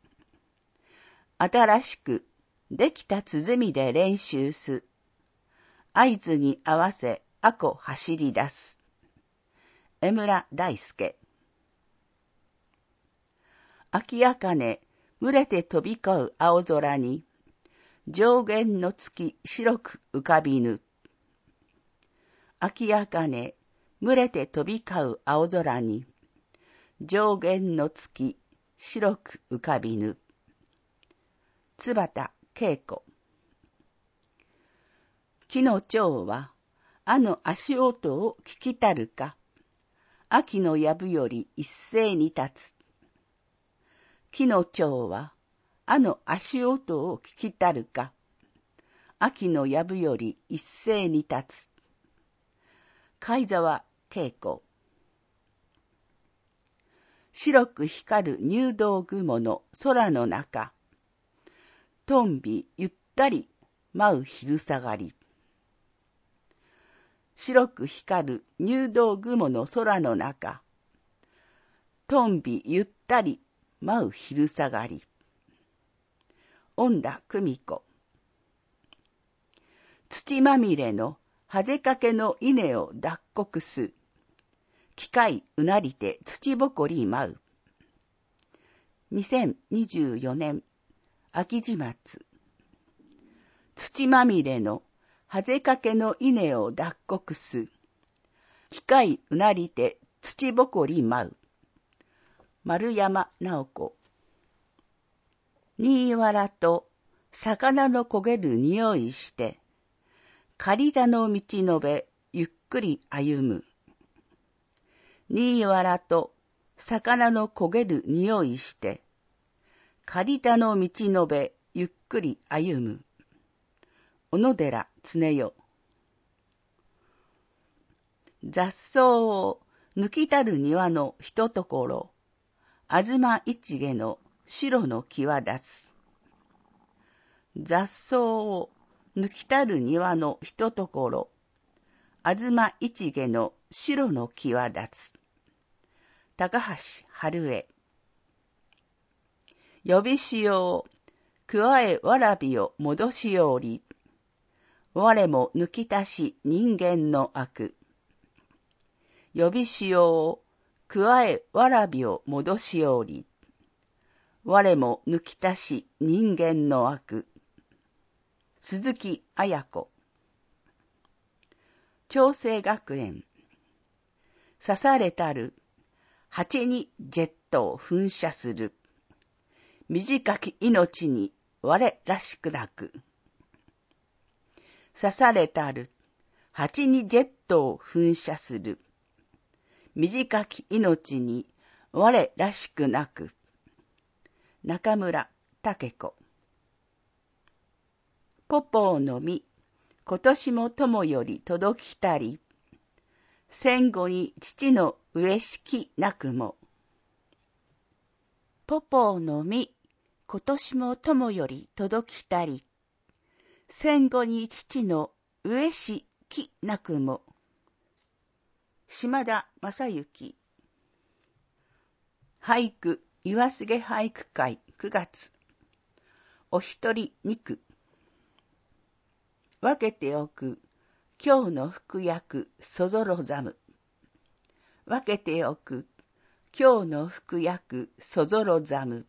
新しくできた鼓で練習す。合図に合わせ、あこ走り出す。江村大輔。秋あかね、群れて飛び交う青空に、上弦の月白く浮かびぬ。秋あかね、群れて飛び交う青空に、上弦の月白く浮かびぬ。津端恵子。木の蝶は、あの足音を聞きたるか。秋の藪より一斉に立つ。木の蝶は、あの足音を聞きたるか。秋の藪より一斉に立つ。貝沢恵子。白く光る入道雲の空の中。とんびゆったり舞う昼下がり。白く光る入道雲の空の中。とんびゆったり舞う昼下がり。恩田久美子。土まみれのはぜかけの稲を脱穀す。機械うなりて土ぼこり舞う。2024年秋始末。土まみれのはぜかけの稲を脱穀す。機械うなりて土ぼこり舞う。丸山直子。新藁と魚の焦げる匂いして、狩田の道のべゆっくり歩む。新藁と魚の焦げる匂いして、狩田の道のべゆっくり歩む。小野寺常世。雑草を抜きたる庭のひとところ、東一毛の白の際立つ。雑草を抜きたる庭のひとところ、東一毛の白の際立つ。高橋春江。呼びしよう、加えわらびを戻しようり。我も抜き足し人間の悪。呼びしよう、加えわらびを戻しようり。我も抜き足し人間の悪。鈴木綾子。長生学園。刺されたる、蜂にジェットを噴射する。短き命に我らしくなく。刺されたる、蜂にジェットを噴射する。短き命に我らしくなく。中村武子。ポポーの実、今年も友より届きたり。戦後に父の上敷なくも。ポポーの実、今年も友より届きたり。戦後に父の上敷なくも。島田正幸。俳句岩菅俳句会9月。お一人二句。分けておく今日の服薬そぞろざむ。分けておく今日の服薬そぞろざむ。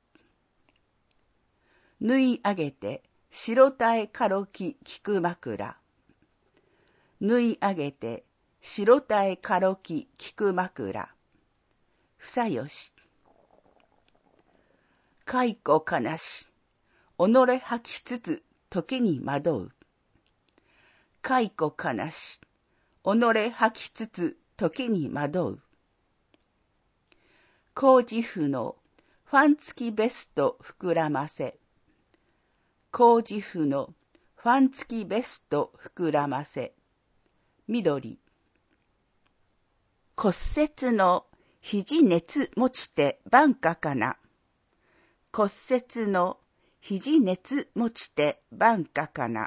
縫い上げて白鯛軽き菊枕。縫い上げて白鯛軽き菊枕。房吉。蚕悲し、己吐きつつ時に惑う。蚕悲し、己吐きつつ時に惑う。工事婦のファン付きベスト膨らませ。 工事婦のファン付きベスト膨らませ。緑。骨折の肘熱持ちて晩夏かな。骨折の肘熱持ちて晩夏かな。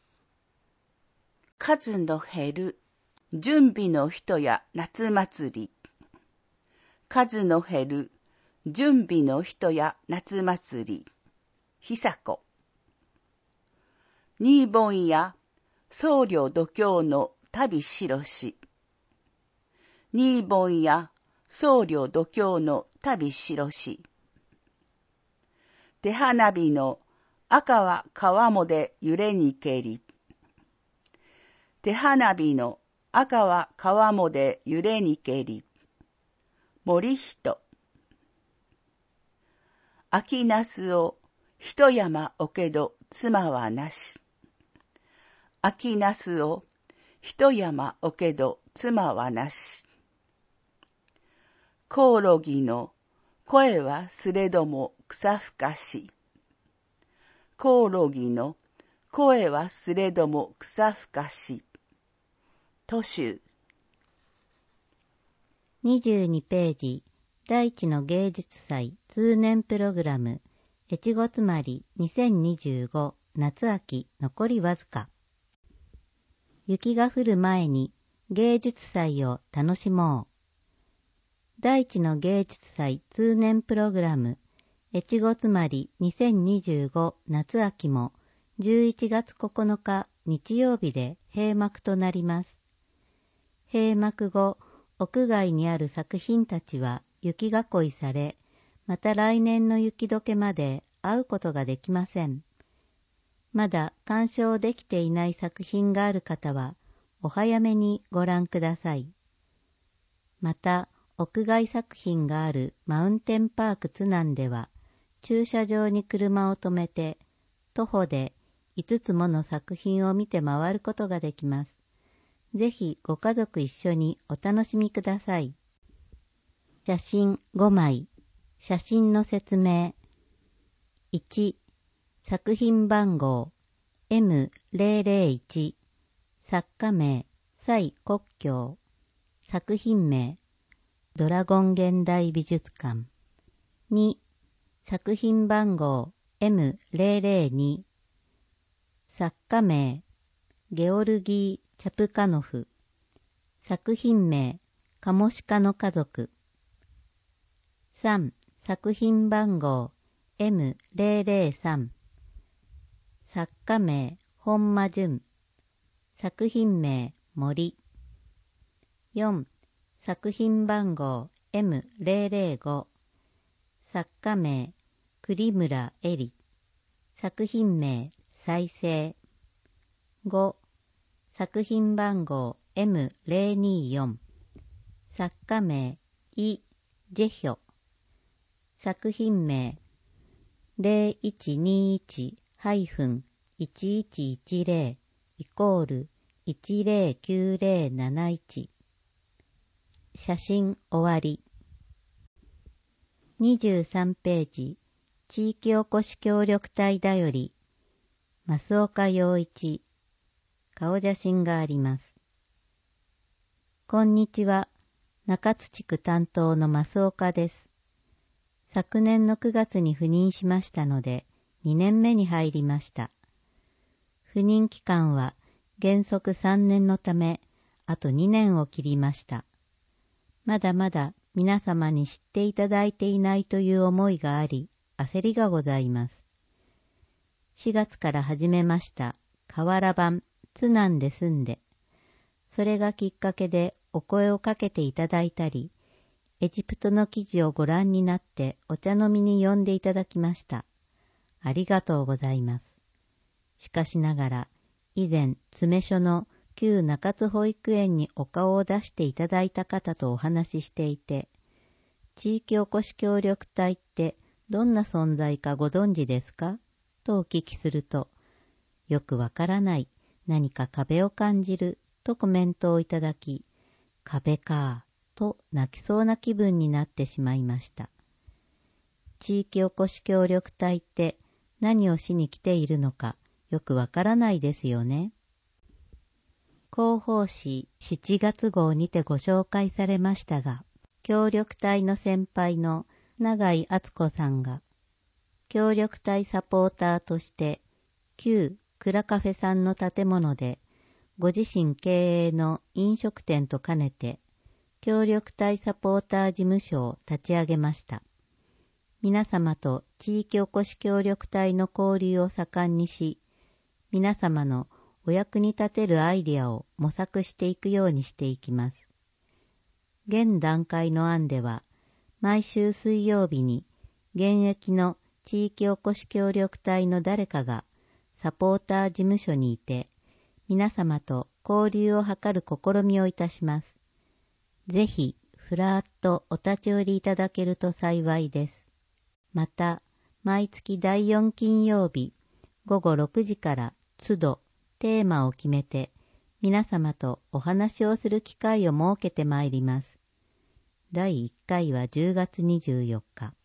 数の減る準備の人や夏祭り。数の減る準備の人や夏祭り。久子。新盆や僧侶度胸の旅しろし。新盆や僧侶度胸の旅しろし。手花火の赤は川もで揺れにけり。手花火の赤は川もで揺れにけり。森人。秋なすを一山おけど妻はなし。秋なすを一山おけど妻はなし。コオロギの声はすれども草ふかし。コオロギの声はすれども草ふかし。都州。 22ページ、第一の芸術祭通年プログラム、越後つまり2025夏秋残りわずか。雪が降る前に芸術祭を楽しもう。第一の芸術祭通年プログラム、越後つまり2025夏秋も11月9日日曜日で閉幕となります。閉幕後、屋外にある作品たちは雪囲いされ、また来年の雪解けまで会うことができません。まだ鑑賞できていない作品がある方は、お早めにご覧ください。また、屋外作品があるマウンテンパーク津南では、駐車場に車を止めて、徒歩で5つもの作品を見て回ることができます。ぜひご家族一緒にお楽しみください。写真5枚。写真の説明。1、作品番号 M001。作家名、蔡國強。作品名、ドラゴン現代美術館。2、作品番号 M002。作家名、ゲオルギー・チャプカノフ。作品名、カモシカの家族。3、作品番号 M003。作家名、本間淳。作品名、森。4、作品番号 M005。作家名、栗村恵里。作品名、再生。5、作品番号 M024。作家名、イ・ジェヒョ。作品名、0121-1110=109071。写真終わり。23ページ、地域おこし協力隊だより、増岡洋一、顔写真があります。こんにちは、中津地区担当の増岡です。昨年の9月に赴任しましたので、2年目に入りました。赴任期間は原則3年のため、あと2年を切りました。まだまだ皆様に知っていただいていないという思いがあり、焦りがございます。4月から始めました河原版津南で住んで、それがきっかけでお声をかけていただいたり、エジプトの記事をご覧になってお茶飲みに呼んでいただきました。ありがとうございます。しかしながら、以前詰所の旧中津保育園にお顔を出していただいた方とお話ししていて、地域おこし協力隊ってどんな存在かご存知ですかとお聞きすると、よくわからない、何か壁を感じるとコメントをいただき、壁かと泣きそうな気分になってしまいました。地域おこし協力隊って何をしに来ているのかよくわからないですよね。広報誌7月号にてご紹介されましたが、協力隊の先輩の永井敦子さんが、協力隊サポーターとして旧蔵カフェさんの建物でご自身経営の飲食店と兼ねて協力隊サポーター事務所を立ち上げました。皆様と地域おこし協力隊の交流を盛んにし、皆様のお役に立てるアイデアを模索していくようにしていきます。現段階の案では、毎週水曜日に現役の地域おこし協力隊の誰かがサポーター事務所にいて、皆様と交流を図る試みをいたします。ぜひ、ふらっとお立ち寄りいただけると幸いです。また、毎月第4金曜日午後6時から都度テーマを決めて、皆様とお話をする機会を設けてまいります。第1回は10月24日。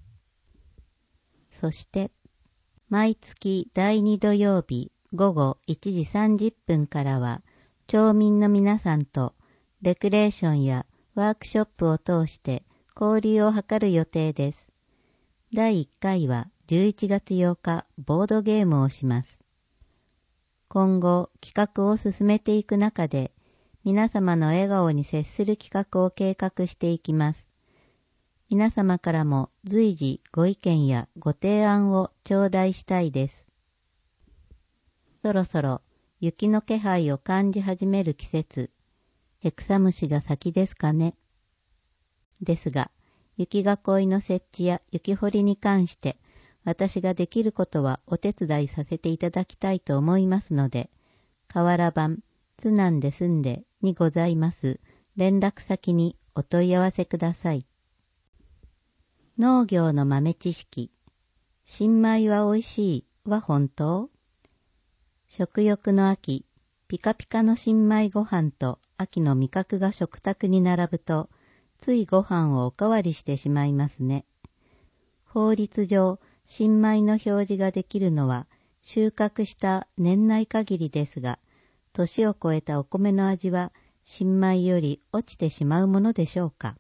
そして、毎月第2土曜日午後1時30分からは、町民の皆さんとレクレーションやワークショップを通して交流を図る予定です。第1回は11月8日ボードゲームをします。今後企画を進めていく中で、皆様の笑顔に接する企画を計画していきます。皆様からも随時ご意見やご提案を頂戴したいです。そろそろ雪の気配を感じ始める季節、ヘクサムシが先ですかね。ですが、雪囲いの設置や雪掘りに関して、私ができることはお手伝いさせていただきたいと思いますので、河原版津南で住んでにございます連絡先にお問い合わせください。農業の豆知識。新米は美味しいは本当？食欲の秋、ピカピカの新米ご飯と秋の味覚が食卓に並ぶと、ついご飯をおかわりしてしまいますね。法律上、新米の表示ができるのは収穫した年内限りですが、年を越えたお米の味は新米より落ちてしまうものでしょうか。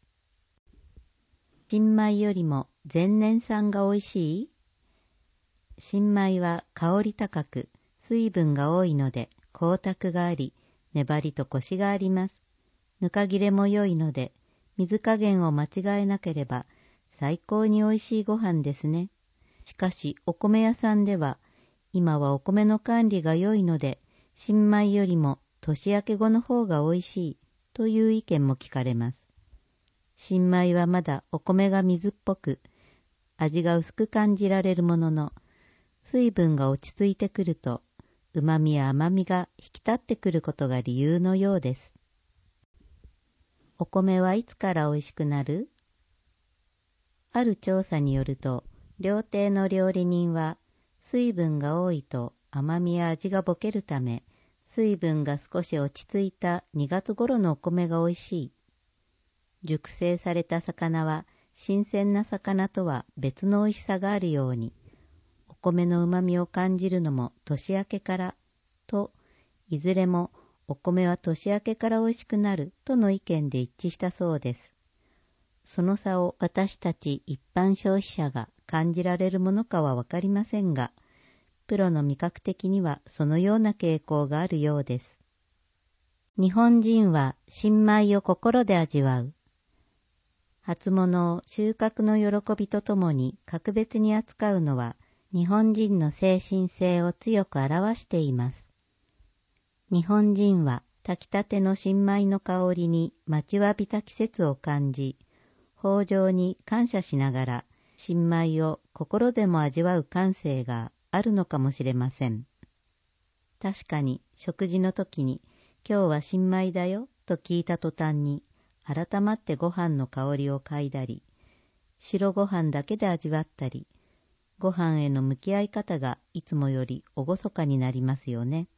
新米よりも前年産が美味しい？新米は香り高く、水分が多いので光沢があり、粘りとコシがあります。ぬか切れも良いので、水加減を間違えなければ最高に美味しいご飯ですね。しかしお米屋さんでは、今はお米の管理が良いので、新米よりも年明け後の方が美味しいという意見も聞かれます。新米はまだお米が水っぽく、味が薄く感じられるものの、水分が落ち着いてくると、旨味や甘みが引き立ってくることが理由のようです。お米はいつから美味しくなる？ある調査によると、料亭の料理人は、水分が多いと甘みや味がぼけるため、水分が少し落ち着いた2月頃のお米が美味しい。熟成された魚は、新鮮な魚とは別の美味しさがあるように、お米の旨味を感じるのも年明けからと、いずれもお米は年明けから美味しくなるとの意見で一致したそうです。その差を私たち一般消費者が感じられるものかはわかりませんが、プロの味覚的にはそのような傾向があるようです。日本人は新米を心で味わう。初物を収穫の喜びとともに格別に扱うのは日本人の精神性を強く表しています。日本人は炊きたての新米の香りに待ちわびた季節を感じ、豊穣に感謝しながら新米を心でも味わう感性があるのかもしれません。確かに食事の時に今日は新米だよと聞いた途端に改まってご飯の香りを嗅いだり、白ご飯だけで味わったり、ご飯への向き合い方がいつもより厳かになりますよね。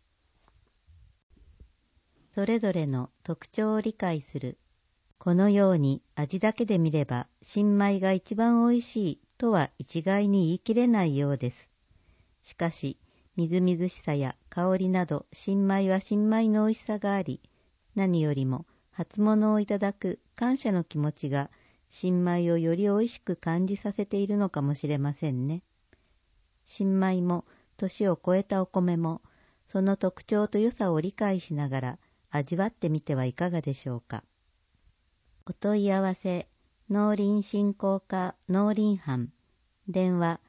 それぞれの特徴を理解する。このように味だけで見れば新米が一番美味しいとは一概に言い切れないようです。 しかし、みずみずしさや香りなど新米は新米の美味しさがあり、何よりも初物をいただく感謝の気持ちが新米をより美味しく感じさせているのかもしれませんね。新米も年を超えたお米もその特徴と良さを理解しながら味わってみてはいかがでしょうか。お問い合わせ、農林振興課農林班、電話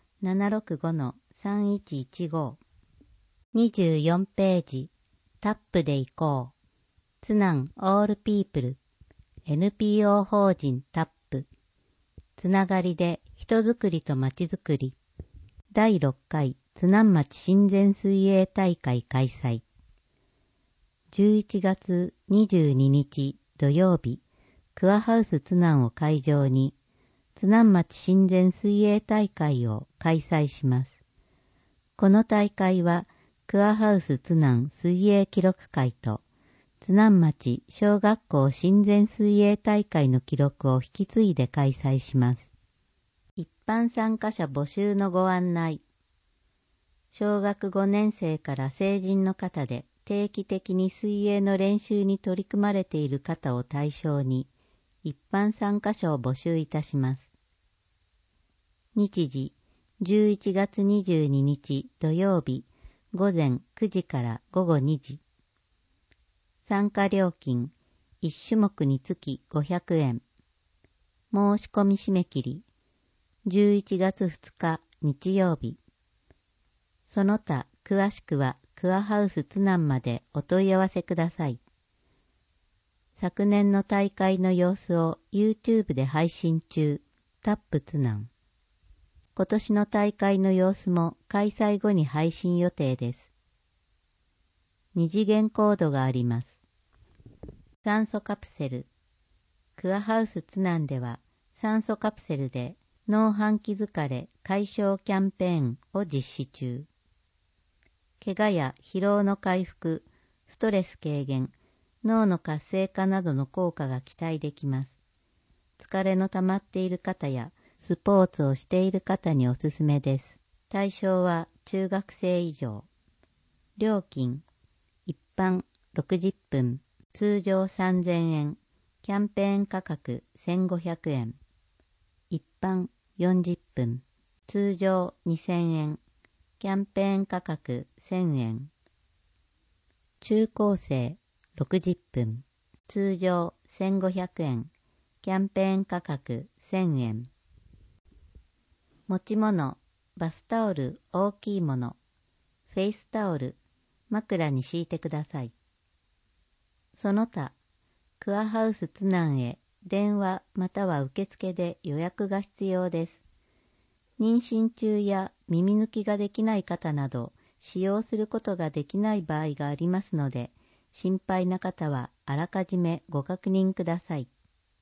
765-3115。24ページ、タップで行こう。津南オールピープル、NPO 法人タップ。つながりで人づくりとまちづくり。第6回津南町親善水泳大会開催。11月22日土曜日、クアハウス津南を会場に、津南町親善水泳大会を開催します。この大会は、クアハウス津南水泳記録会と、津南町小学校親善水泳大会の記録を引き継いで開催します。一般参加者募集のご案内。小学5年生から成人の方で定期的に水泳の練習に取り組まれている方を対象に、一般参加者を募集いたします。日時、11月22日土曜日、午前9時から午後2時。参加料金、1種目につき500円。申し込み締め切り、11月2日日曜日。その他詳しくはクアハウス津南までお問い合わせください。昨年の大会の様子を YouTube で配信中、タップ津南。今年の大会の様子も開催後に配信予定です。二次元コードがあります。酸素カプセル。クアハウス津南では酸素カプセルで脳半期疲れ解消キャンペーンを実施中。怪我や疲労の回復、ストレス軽減、脳の活性化などの効果が期待できます。疲れの溜まっている方やスポーツをしている方におすすめです。対象は中学生以上。料金、一般60分、通常3000円、キャンペーン価格1500円。一般40分、通常2000円、キャンペーン価格1000円。中高生60分、通常1500円、キャンペーン価格1000円。持ち物、バスタオル大きいもの、フェイスタオル、枕に敷いてください。その他、クアハウス津南へ電話または受付で予約が必要です。妊娠中や耳抜きができない方など、使用することができない場合がありますので、心配な方はあらかじめご確認ください。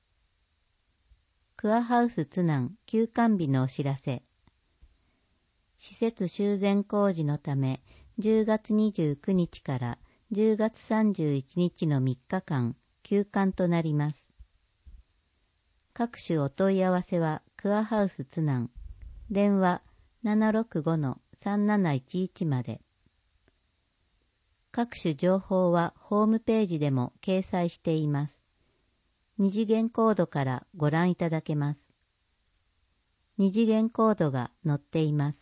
クアハウス津南休館日のお知らせ。施設修繕工事のため、10月29日から10月31日の3日間、休館となります。各種お問い合わせは、クアハウス津南、電話 765-3711 まで。各種情報はホームページでも掲載しています。二次元コードからご覧いただけます。二次元コードが載っています。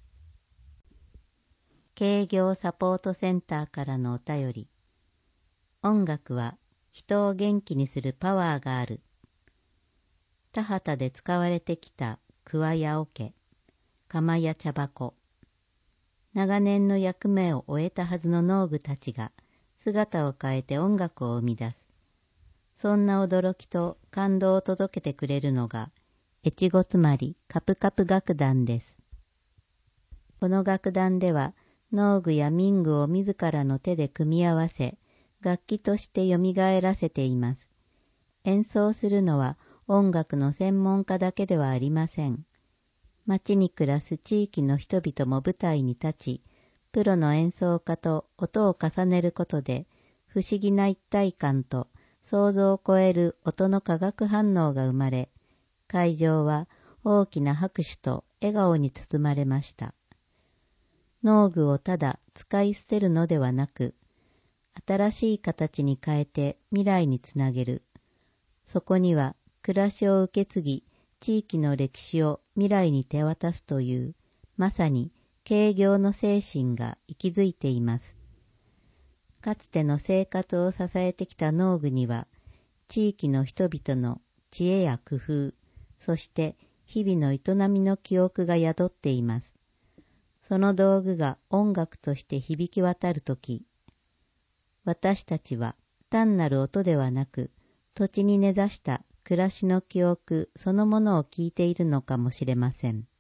営業サポートセンターからのお便り。音楽は人を元気にするパワーがある。田畑で使われてきた桑や桶、釜や茶箱。長年の役目を終えたはずの農具たちが姿を変えて音楽を生み出す。そんな驚きと感動を届けてくれるのが、越後つまりカプカプ楽団です。この楽団では、農具や民具を自らの手で組み合わせ、楽器として蘇らせています。演奏するのは音楽の専門家だけではありません。町に暮らす地域の人々も舞台に立ち、プロの演奏家と音を重ねることで、不思議な一体感と想像を超える音の化学反応が生まれ、会場は大きな拍手と笑顔に包まれました。 農具をただ使い捨てるのではなく、新しい形に変えて未来につなげる。そこには暮らしを受け継ぎ、地域の歴史を未来に手渡すという、まさに経業の精神が息づいています。かつての生活を支えてきた農具には、地域の人々の知恵や工夫、そして日々の営みの記憶が宿っています。その道具が音楽として響き渡るとき、私たちは単なる音ではなく、土地に根ざした暮らしの記憶そのものを聞いているのかもしれません。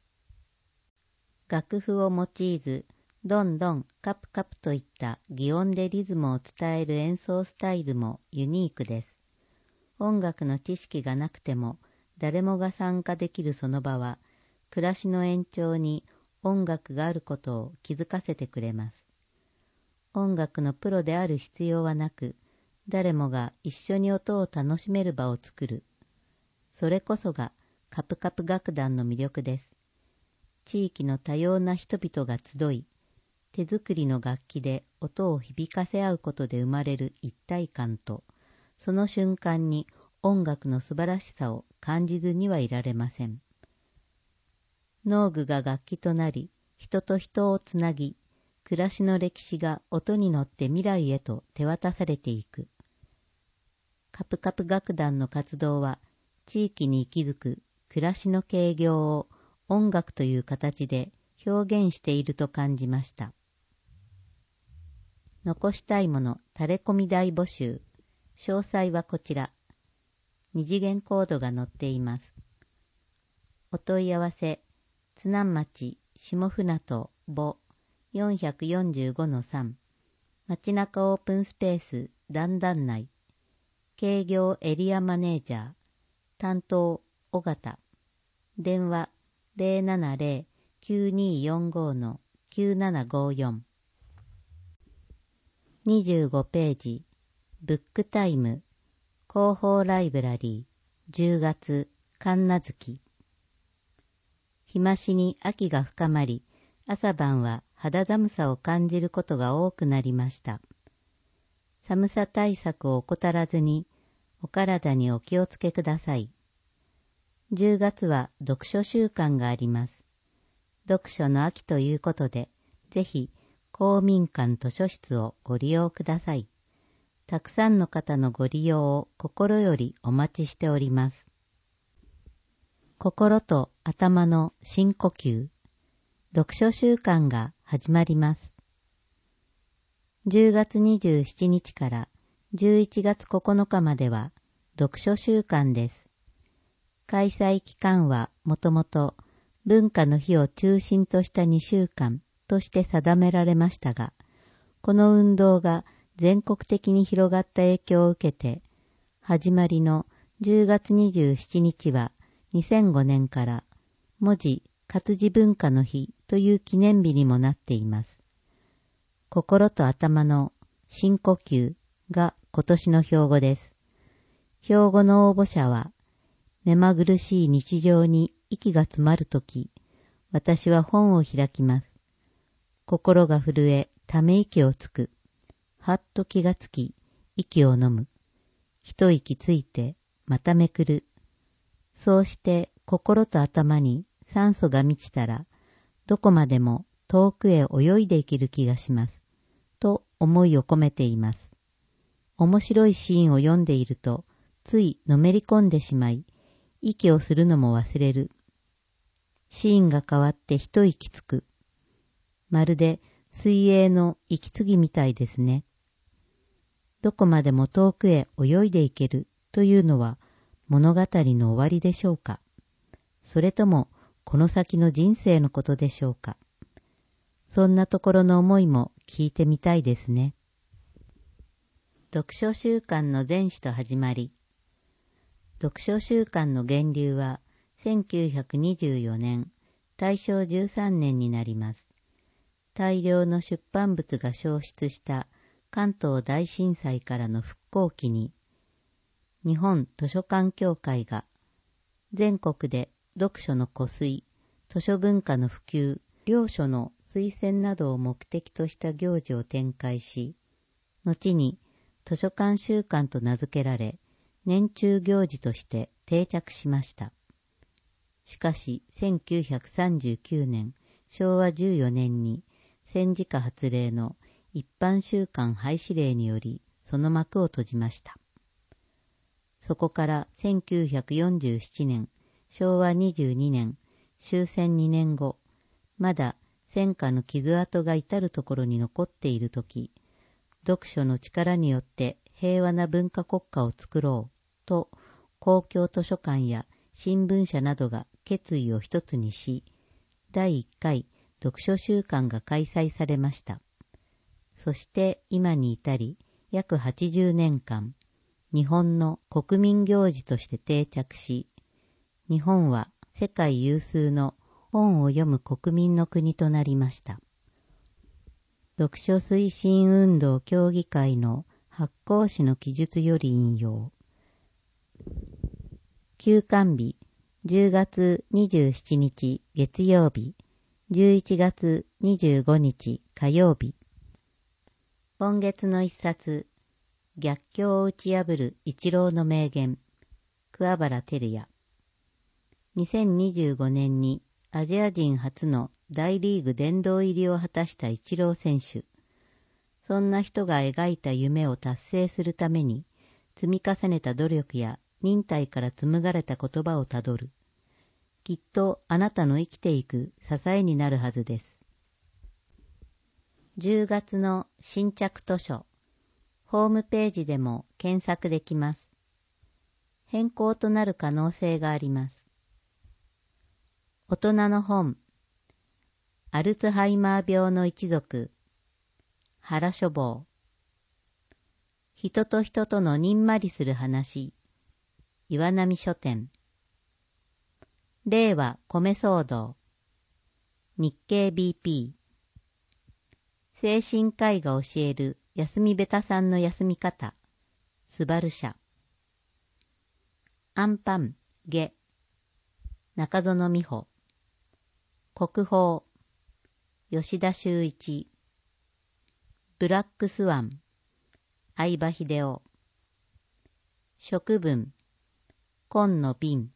楽譜を用いず、ドンドン、カプカプといった擬音でリズムを伝える演奏スタイルもユニークです。音楽の知識がなくても誰もが参加できるその場は、暮らしの延長に音楽があることを気づかせてくれます。音楽のプロである必要はなく、誰もが一緒に音を楽しめる場を作る。それこそがカプカプ楽団の魅力です。地域の多様な人々が集い、手作りの楽器で音を響かせ合うことで生まれる一体感と、その瞬間に音楽の素晴らしさを感じずにはいられません。農具が楽器となり、人と人をつなぎ、暮らしの歴史が音に乗って未来へと手渡されていく。カプカプ楽団の活動は、地域に息づく暮らしの経業を音楽という形で表現していると感じました。残したいものタレコミ大募集。詳細はこちら。二次元コードが載っています。お問い合わせ、津南町下船渡母 445-3 町中オープンスペース段々内経業エリアマネージャー担当尾形電話 070-9245-9754 25ページブックタイム広報ライブラリー10月神無月日増しに秋が深まり、朝晩は肌寒さを感じることが多くなりました。寒さ対策を怠らずに、お体にお気をつけください。10月は読書週間があります。読書の秋ということで、ぜひ公民館図書室をご利用ください。たくさんの方のご利用を心よりお待ちしております。心と頭の深呼吸、読書週間が始まります。10月27日から11月9日までは読書週間です。開催期間はもともと文化の日を中心とした2週間として定められましたが、この運動が全国的に広がった影響を受けて、始まりの10月27日は2005年から文字活字文化の日という記念日にもなっています。心と頭の深呼吸が今年の標語です。標語の応募者は、目まぐるしい日常に息が詰まるとき、私は本を開きます。心が震え、ため息をつく。はっと気がつき、息を飲む。一息ついて、まためくる。そうして心と頭に酸素が満ちたら、どこまでも遠くへ泳いでいける気がします。と思いを込めています。面白いシーンを読んでいると、ついのめり込んでしまい、息をするのも忘れる。シーンが変わって一息つく。まるで水泳の息継ぎみたいですね。どこまでも遠くへ泳いでいけるというのは物語の終わりでしょうか。それともこの先の人生のことでしょうか。そんなところの思いも聞いてみたいですね。読書週間の前史と始まり。読書週間の源流は1924年、大正13年になります。大量の出版物が消失した関東大震災からの復興期に、日本図書館協会が全国で読書の固推、図書文化の普及、領書の推薦などを目的とした行事を展開し、後に図書館週間と名付けられ、年中行事として定着しました。しかし、1939年、昭和14年に戦時下発令の一般週間廃止令により、その幕を閉じました。そこから1947年、昭和22年、終戦2年後、まだ戦火の傷跡が至るところに残っているとき、読書の力によって平和な文化国家を作ろうと、公共図書館や新聞社などが決意を一つにし、第1回読書週間が開催されました。そして今に至り、約80年間、日本の国民行事として定着し、日本は世界有数の本を読む国民の国となりました。読書推進運動協議会の発行誌の記述より引用。休刊日、10月27日月曜日、11月25日火曜日。今月の一冊、逆境を打ち破る一郎の名言、桑原照也。2025年にアジア人初の大リーグ殿堂入りを果たしたイチロー選手。そんな人が描いた夢を達成するために、積み重ねた努力や忍耐から紡がれた言葉をたどる。きっとあなたの生きていく支えになるはずです。10月の新着図書。ホームページでも検索できます。変更となる可能性があります。大人の本。アルツハイマー病の一族。原書房。人と人とのにんまりする話。岩波書店。令和米騒動。日経 BP。精神科医が教える休みベタさんの休み方。スバル社。アンパン、ゲ。中園美穂。国宝。吉田修一。ブラックスワン。相葉秀夫。食文。紺の瓶。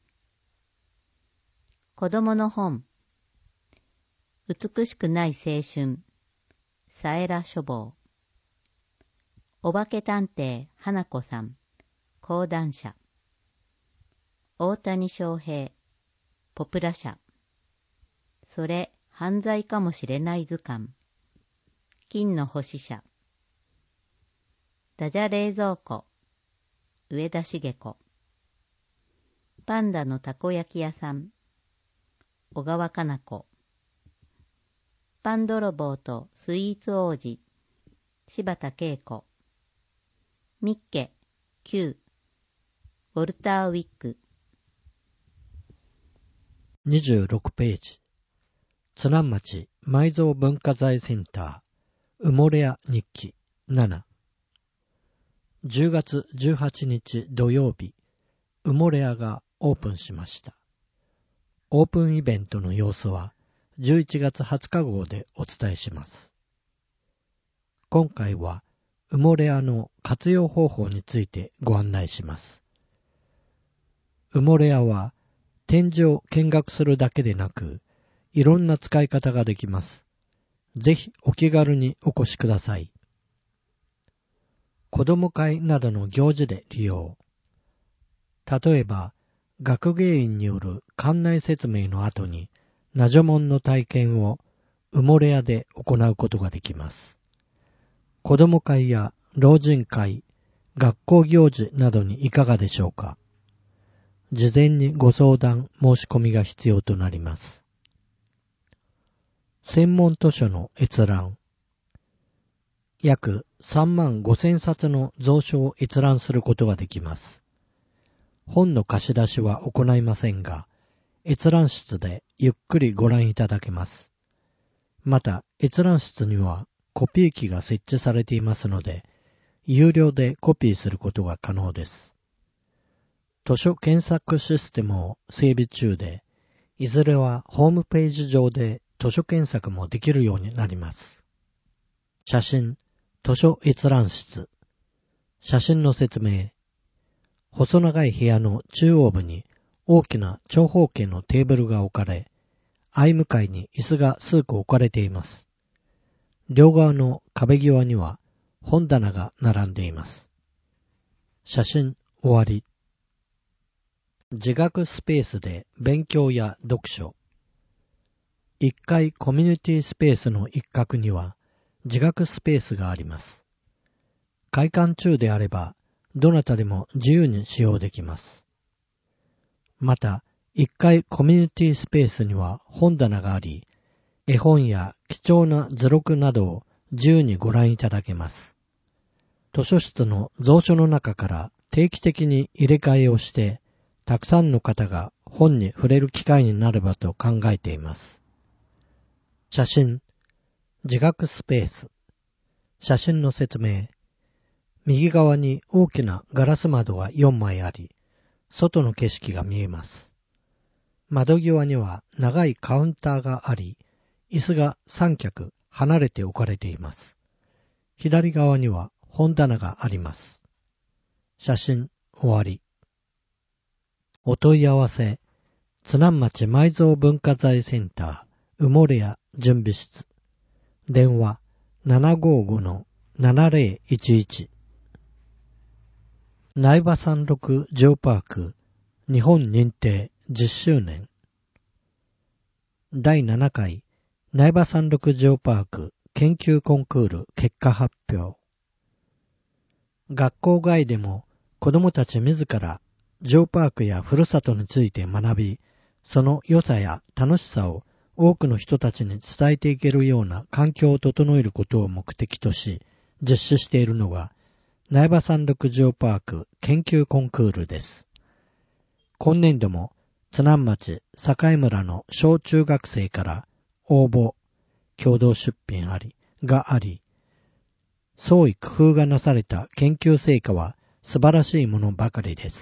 子供の本。美しくない青春。サエラ書房。お化け探偵花子さん。講談社。大谷翔平。ポプラ社。それ犯罪かもしれない図鑑。金の星社。ダジャ冷蔵庫。上田茂子。パンダのたこ焼き屋さん。小川かな子。パン泥棒とスイーツ王子。柴田恵子。ミッケ、Q。ウォルター・ウィック。 26ページ。津南町埋蔵文化財センター、埋もれ屋日記7。10月18日土曜日、埋もれ屋がオープンしました。オープンイベントの様子は11月20日号でお伝えします。今回は埋もれ屋の活用方法についてご案内します。埋もれ屋は展示を見学するだけでなく、いろんな使い方ができます。ぜひお気軽にお越しください。子供会などの行事で利用。例えば、学芸員による館内説明の後に、ナジョモンの体験を埋もれ屋で行うことができます。子供会や老人会、学校行事などにいかがでしょうか。事前にご相談申し込みが必要となります。専門図書の閲覧。約35,000冊の蔵書を閲覧することができます。本の貸し出しは行いませんが、閲覧室でゆっくりご覧いただけます。また、閲覧室にはコピー機が設置されていますので、有料でコピーすることが可能です。図書検索システムを整備中で、いずれはホームページ上で図書検索もできるようになります。写真、図書閲覧室。写真の説明。細長い部屋の中央部に大きな長方形のテーブルが置かれ、相向かいに椅子が数個置かれています。両側の壁際には本棚が並んでいます。写真終わり。自学スペースで勉強や読書。1階コミュニティスペースの一角には自学スペースがあります。開館中であればどなたでも自由に使用できます。また、1階コミュニティスペースには本棚があり、絵本や貴重な図録などを自由にご覧いただけます。図書室の蔵書の中から定期的に入れ替えをして、たくさんの方が本に触れる機会になればと考えています。写真、自学スペース。写真の説明。右側に大きなガラス窓が4枚あり、外の景色が見えます。窓際には長いカウンターがあり、椅子が3脚離れて置かれています。左側には本棚があります。写真終わり。お問い合わせ、津南町埋蔵文化財センター、埋もれ屋準備室。電話 755-7011。苗場山麓ジオパーク日本認定10周年。第7回苗場山麓ジオパーク研究コンクール結果発表。学校外でも子どもたち自らジオパークやふるさとについて学び、その良さや楽しさを多くの人たちに伝えていけるような環境を整えることを目的とし、実施しているのが苗場山麓ジオパーク研究コンクールです。今年度も津南町境村の小中学生から応募、共同出品があり、創意工夫がなされた研究成果は素晴らしいものばかりです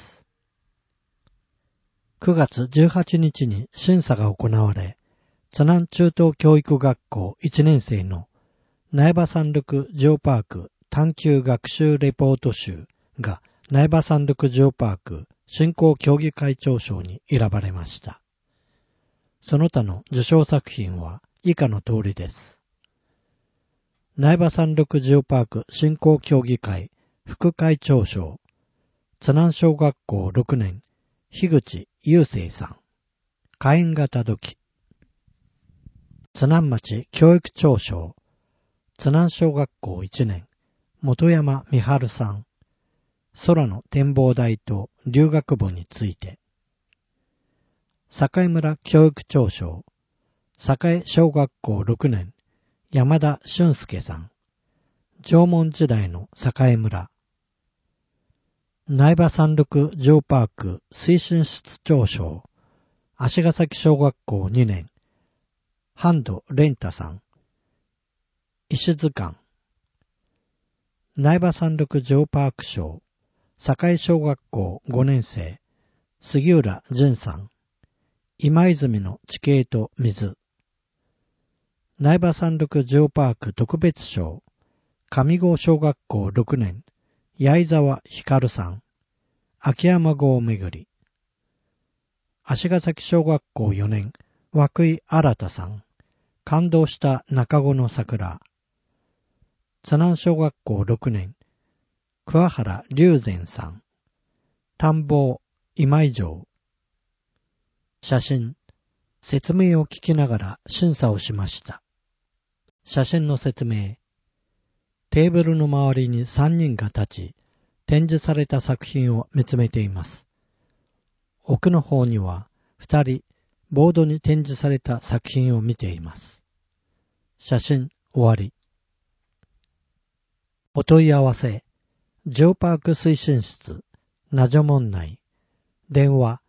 。9月18日に審査が行われ、津南中等教育学校1年生の苗場山麓ジオパーク探究学習レポート集が苗場山麓ジオパーク振興協議会長賞に選ばれました。その他の受賞作品は以下の通りです。苗場山麓ジオパーク振興協議会副会長賞、津南小学校6年、樋口雄生さん。火炎型土器。津南町教育長賞、津南小学校1年、本山美春さん。空の展望台と留学簿について。境村教育長賞、境小学校6年、山田俊介さん。縄文時代の境村。苗場山麓ジオパーク推進室長賞、足ヶ崎小学校2年、半藤蓮太さん。石図鑑。苗場山麓ジオパーク賞、境小学校5年生、杉浦淳さん。今泉の地形と水。苗場山麓ジオパーク特別賞、上郷小学校6年、八重沢光さん。秋山郷巡り。足ヶ崎小学校4年、涌井新さん。感動した中子の桜。津南小学校6年、桑原龍禅さん。探訪今井城。写真、説明を聞きながら審査をしました。写真の説明。テーブルの周りに3人が立ち、展示された作品を見つめています。奥の方には2人、ボードに展示された作品を見ています。写真終わり。お問い合わせ、ジオパーク推進室、ナジョ門内、電話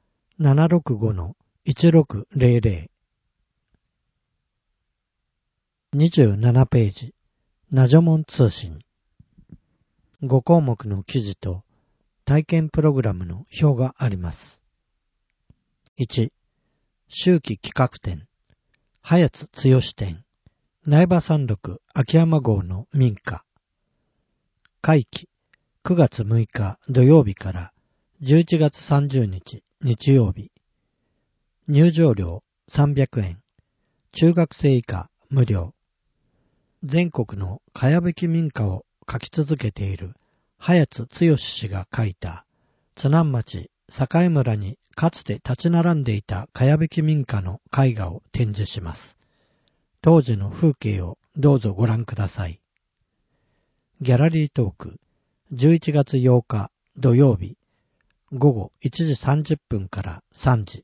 765-1600。27ページ、ナジョ門通信。5項目の記事と体験プログラムの表があります。1、秋季企画展、 早津剛店、苗場山麓秋山郷の民家。会期、9月6日土曜日から11月30日日曜日。入場料300円。中学生以下無料。全国のかやぶき民家を書き続けている早津剛氏が書いた津南町栄村にかつて立ち並んでいたかやぶき民家の絵画を展示します。当時の風景をどうぞご覧ください。ギャラリートーク、11月8日土曜日、午後1時30分から3時。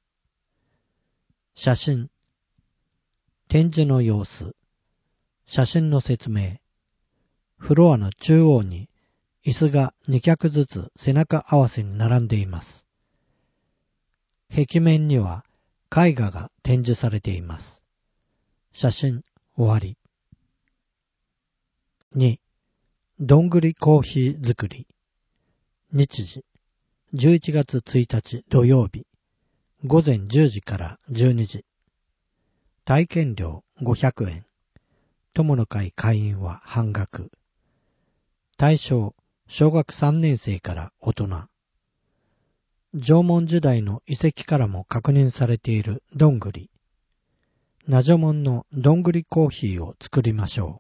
写真、展示の様子、写真の説明。フロアの中央に椅子が2脚ずつ背中合わせに並んでいます。壁面には絵画が展示されています。写真終わり。2. どんぐりコーヒー作り。日時11月1日土曜日午前10時から12時。体験料500円。友の会会員は半額。対象小学3年生から大人。縄文時代の遺跡からも確認されているどんぐり。ナジョモンのどんぐりコーヒーを作りましょう。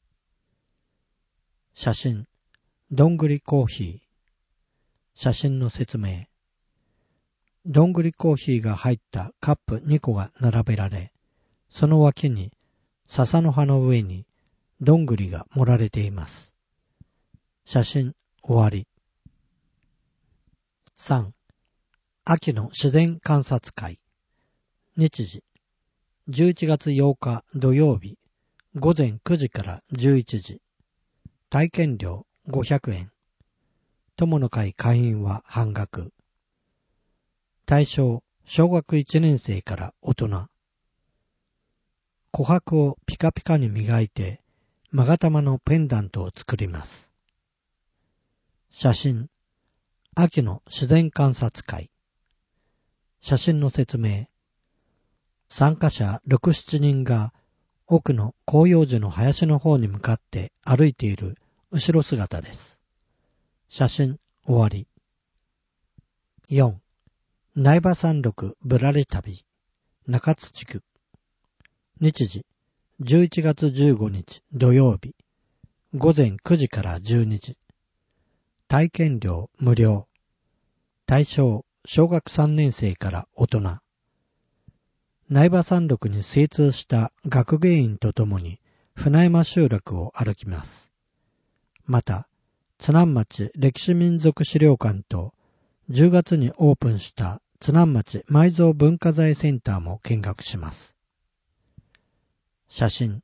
写真、どんぐりコーヒー。写真の説明。どんぐりコーヒーが入ったカップ2個が並べられ、その脇に笹の葉の上にどんぐりが盛られています。写真終わり。3. 秋の自然観察会。日時11月8日土曜日午前9時から11時。体験料500円。友の会会員は半額。対象小学1年生から大人。琥珀をピカピカに磨いて勾玉のペンダントを作ります。写真、秋の自然観察会。写真の説明。参加者6、7人が奥の広葉樹の林の方に向かって歩いている後ろ姿です。写真終わり。4. 苗場山麓ぶらり旅中津地区。日時11月15日土曜日午前9時から12時。体験料無料。対象小学3年生から大人。苗場山麓に精通した学芸員とともに船山集落を歩きます。また、津南町歴史民族資料館と10月にオープンした津南町埋蔵文化財センターも見学します。写真。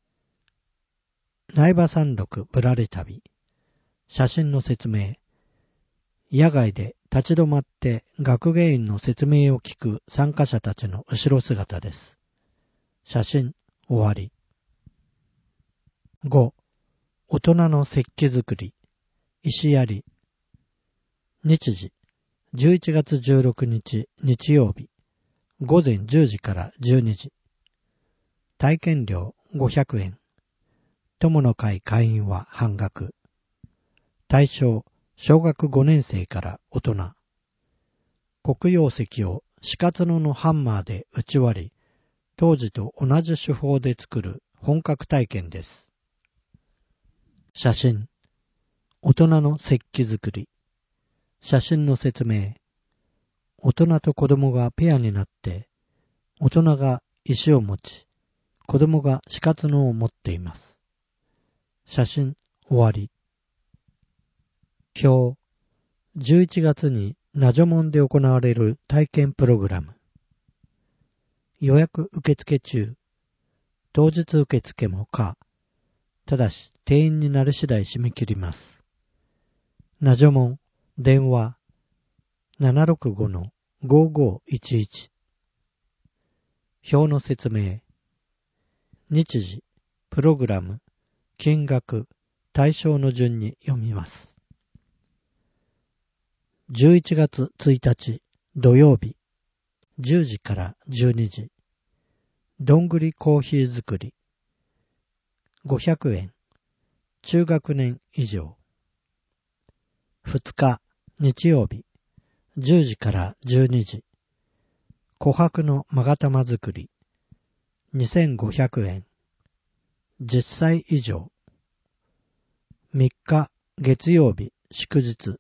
苗場山麓ぶらり旅。写真の説明。野外で立ち止まって学芸員の説明を聞く参加者たちの後ろ姿です。写真終わり。5. 大人の石器作り。石やり。日時11月16日日曜日午前10時から12時。体験料500円。友の会会員は半額。対象小学5年生から大人。黒曜石を死活のハンマーで打ち割り、当時と同じ手法で作る本格体験です。写真。大人の石器作り。写真の説明。大人と子供がペアになって、大人が石を持ち、子供が死活のを持っています。写真終わり。表。11月にナジョモンで行われる体験プログラム。予約受付中。当日受付も可。ただし定員になり次第締め切ります。ナジョモン電話 765-5511。表の説明。日時、プログラム、金額、対象の順に読みます。11月1日土曜日10時から12時。 どんぐりコーヒー作り500円中学年以上。2日日曜日10時から12時琥珀の勾玉作り2500円10歳以上。3日月曜日祝日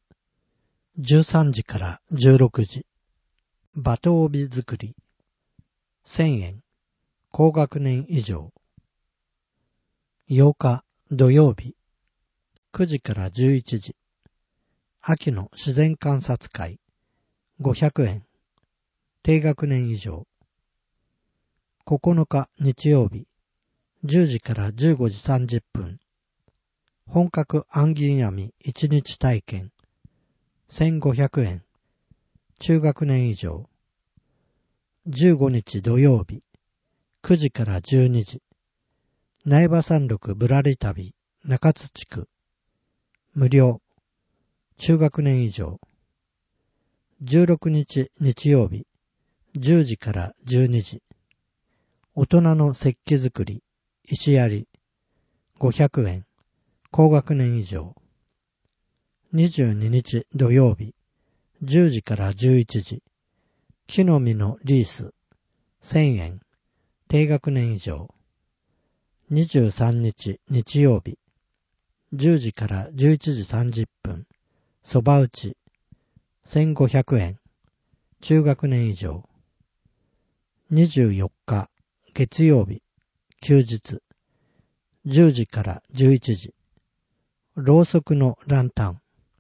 13時から16時バト帯作り1000円高学年以上。8日土曜日9時から11時秋の自然観察会500円低学年以上。9日日曜日10時から15時30分本格暗銀編み1日体験1500円中学年以上。15日土曜日9時から12時苗場山麓ぶらり旅中津地区無料中学年以上。16日日曜日10時から12時大人の石器作り石槍500円高学年以上。22日土曜日10時から11時木の実のリース1000円低学年以上。23日日曜日10時から11時30分そば打ち1500円中学年以上。24日月曜日休日10時から11時ろうそくのランタン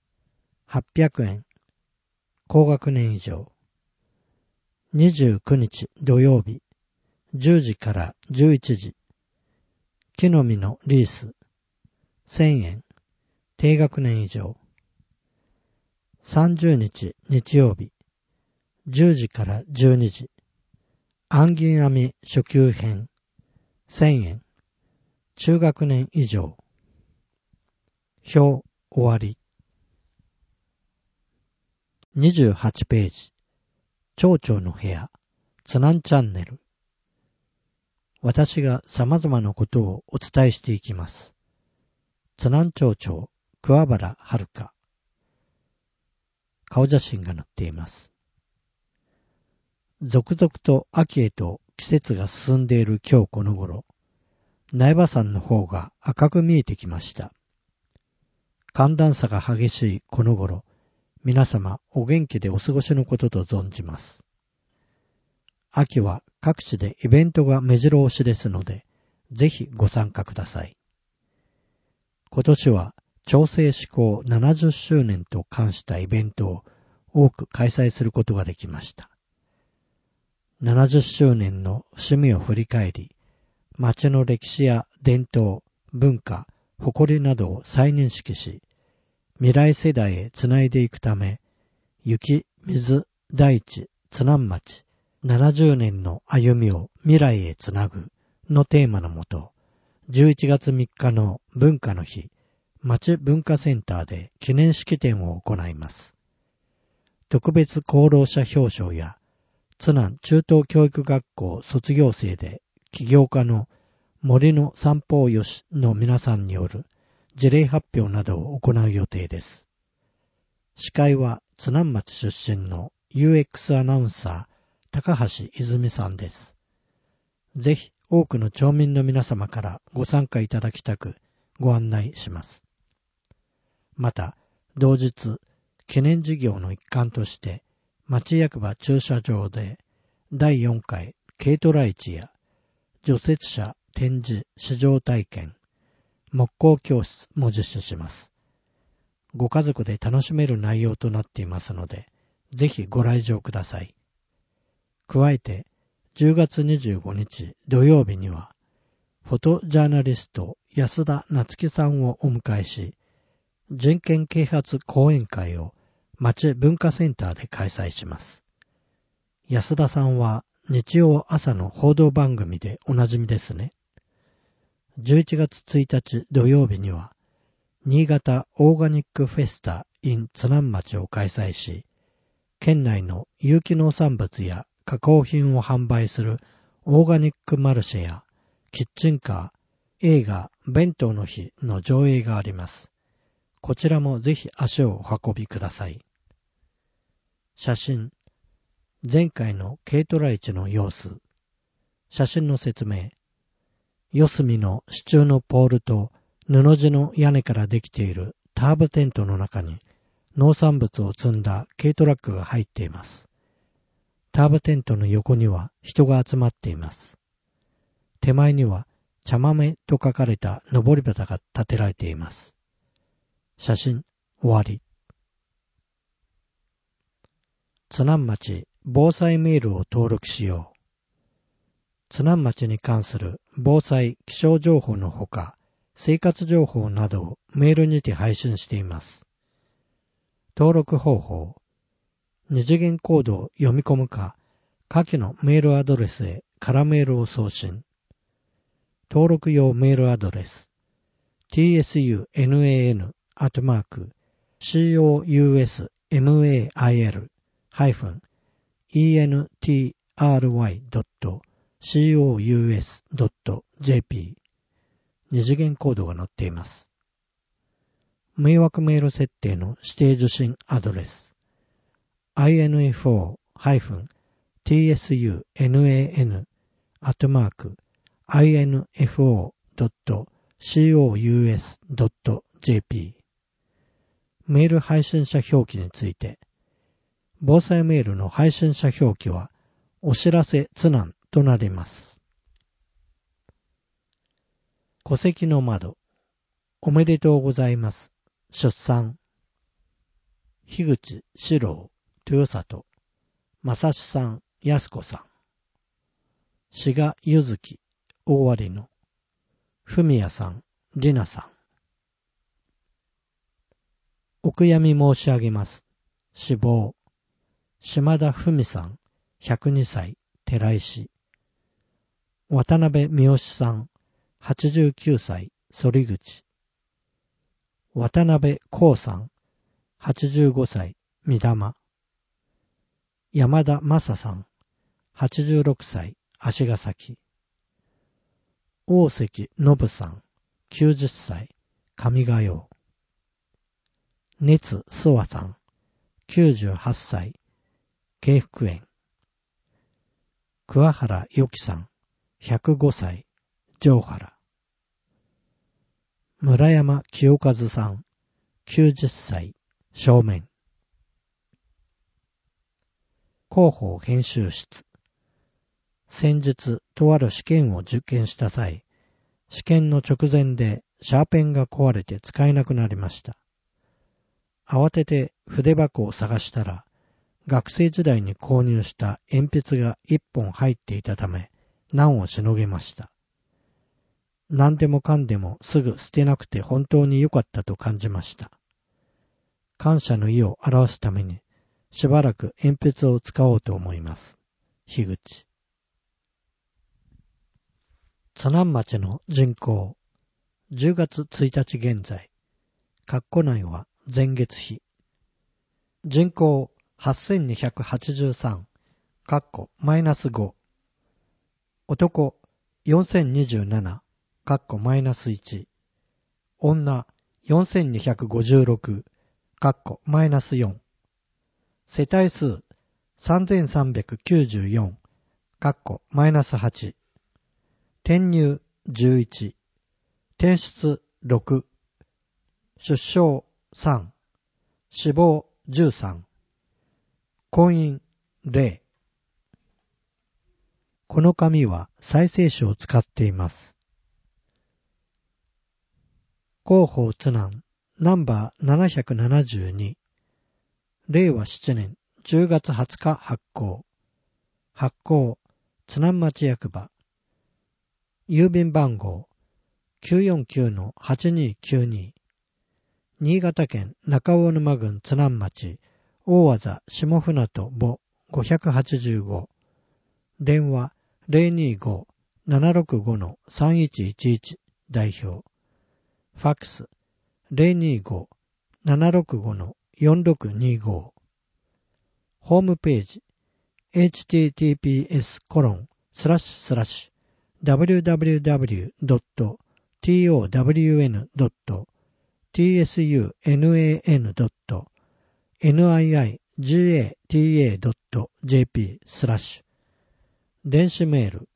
800円高学年以上。29日土曜日10時から11時木の実のリース1000円低学年以上。30日日曜日10時から12時暗銀編み初級編1000円中学年以上。表終わり。28ページ町長の部屋津南チャンネル。私が様々なことをお伝えしていきます。津南町長桑原遥。顔写真が載っています。続々と秋へと季節が進んでいる今日この頃、苗場山の方が赤く見えてきました。寒暖差が激しいこの頃、皆様お元気でお過ごしのことと存じます。秋は各地でイベントが目白押しですので、ぜひご参加ください。今年は町制施行70周年と冠したイベントを多く開催することができました。70周年の節目を振り返り、町の歴史や伝統、文化、誇りなどを再認識し、未来世代へつないでいくため、雪、水、大地、津南町、70年の歩みを未来へつなぐのテーマのもと、11月3日の文化の日、町文化センターで記念式典を行います。特別功労者表彰や、津南中等教育学校卒業生で起業家の森の三方よしの皆さんによる事例発表などを行う予定です。司会は津南町出身の UX アナウンサー高橋泉さんです。ぜひ多くの町民の皆様からご参加いただきたくご案内します。また、同日、記念事業の一環として、町役場駐車場で第4回軽トラ市や除雪車展示試乗体験、木工教室も実施します。ご家族で楽しめる内容となっていますので、ぜひご来場ください。加えて、10月25日土曜日には、フォトジャーナリスト安田夏樹さんをお迎えし、人権啓発講演会を町文化センターで開催します。安田さんは日曜朝の報道番組でおなじみですね。11月1日土曜日には、新潟オーガニックフェスタ in 津南町を開催し、県内の有機農産物や加工品を販売するオーガニックマルシェやキッチンカー、映画弁当の日の上映があります。こちらもぜひ足をお運びください。写真。前回の軽トラ市の様子。写真の説明。四隅の支柱のポールと布地の屋根からできているターボテントの中に農産物を積んだ軽トラックが入っています。ターボテントの横には人が集まっています。手前には茶豆と書かれた上り旗が立てられています。写真終わり。津南町防災メールを登録しよう。津南町に関する防災気象情報のほか、生活情報などをメールにて配信しています。登録方法。二次元コードを読み込むか、下記のメールアドレスへ空メールを送信。登録用メールアドレス。tsunmail-entry.cous.jp 二次元コードが載っています。迷惑メール設定の指定受信アドレス。info-tsunan@info.cous.jp メール配信者表記について、防災メールの配信者表記はお知らせ津南となります。戸籍の窓。おめでとうございます。出産。樋口四郎、豊里、正志さん、安子さん。志賀ゆずき、大割の。文也さん、りなさん。お悔やみ申し上げます。死亡。島田文さん、102歳、寺石。渡辺三好さん、89歳、反口。渡辺光さん、85歳、三玉。山田正さん、86歳、足ヶ崎。大関信さん、90歳、上賀陽。熱諏訪さん、98歳、京福園。桑原由紀さん、105歳、上原。村山清和さん、90歳、正面。広報編集室。先日、とある試験を受験した際、試験の直前でシャーペンが壊れて使えなくなりました。慌てて筆箱を探したら、学生時代に購入した鉛筆が1本入っていたため、難をしのげました。何でもかんでもすぐ捨てなくて本当に良かったと感じました。感謝の意を表すために、しばらく鉛筆を使おうと思います。樋口。津南町の人口。10月1日現在。括弧内は前月比。人口8283。括弧マイナス5。男4027。括弧マイナス1。女4256。括弧マイナス4。世帯数3394。括弧マイナス8。転入11。転出6。出生3。死亡13。婚姻0。この紙は再生紙を使っています。広報津南ナンバー772。令和7年10月20日発行。発行津南町役場。郵便番号 949-8292。新潟県中大沼郡津南町大字下船渡母585。電話 025-765-3111 代表。ファックス 025-765-4625。ホームページ https:// www.town.niigata.jp 電子メール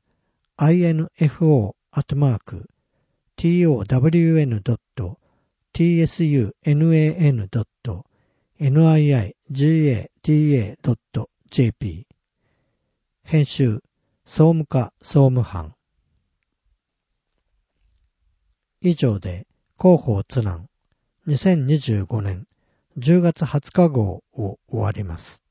info@town.niigata.jp 編集総務課総務班。以上で広報津南2025年10月20日号を終わります。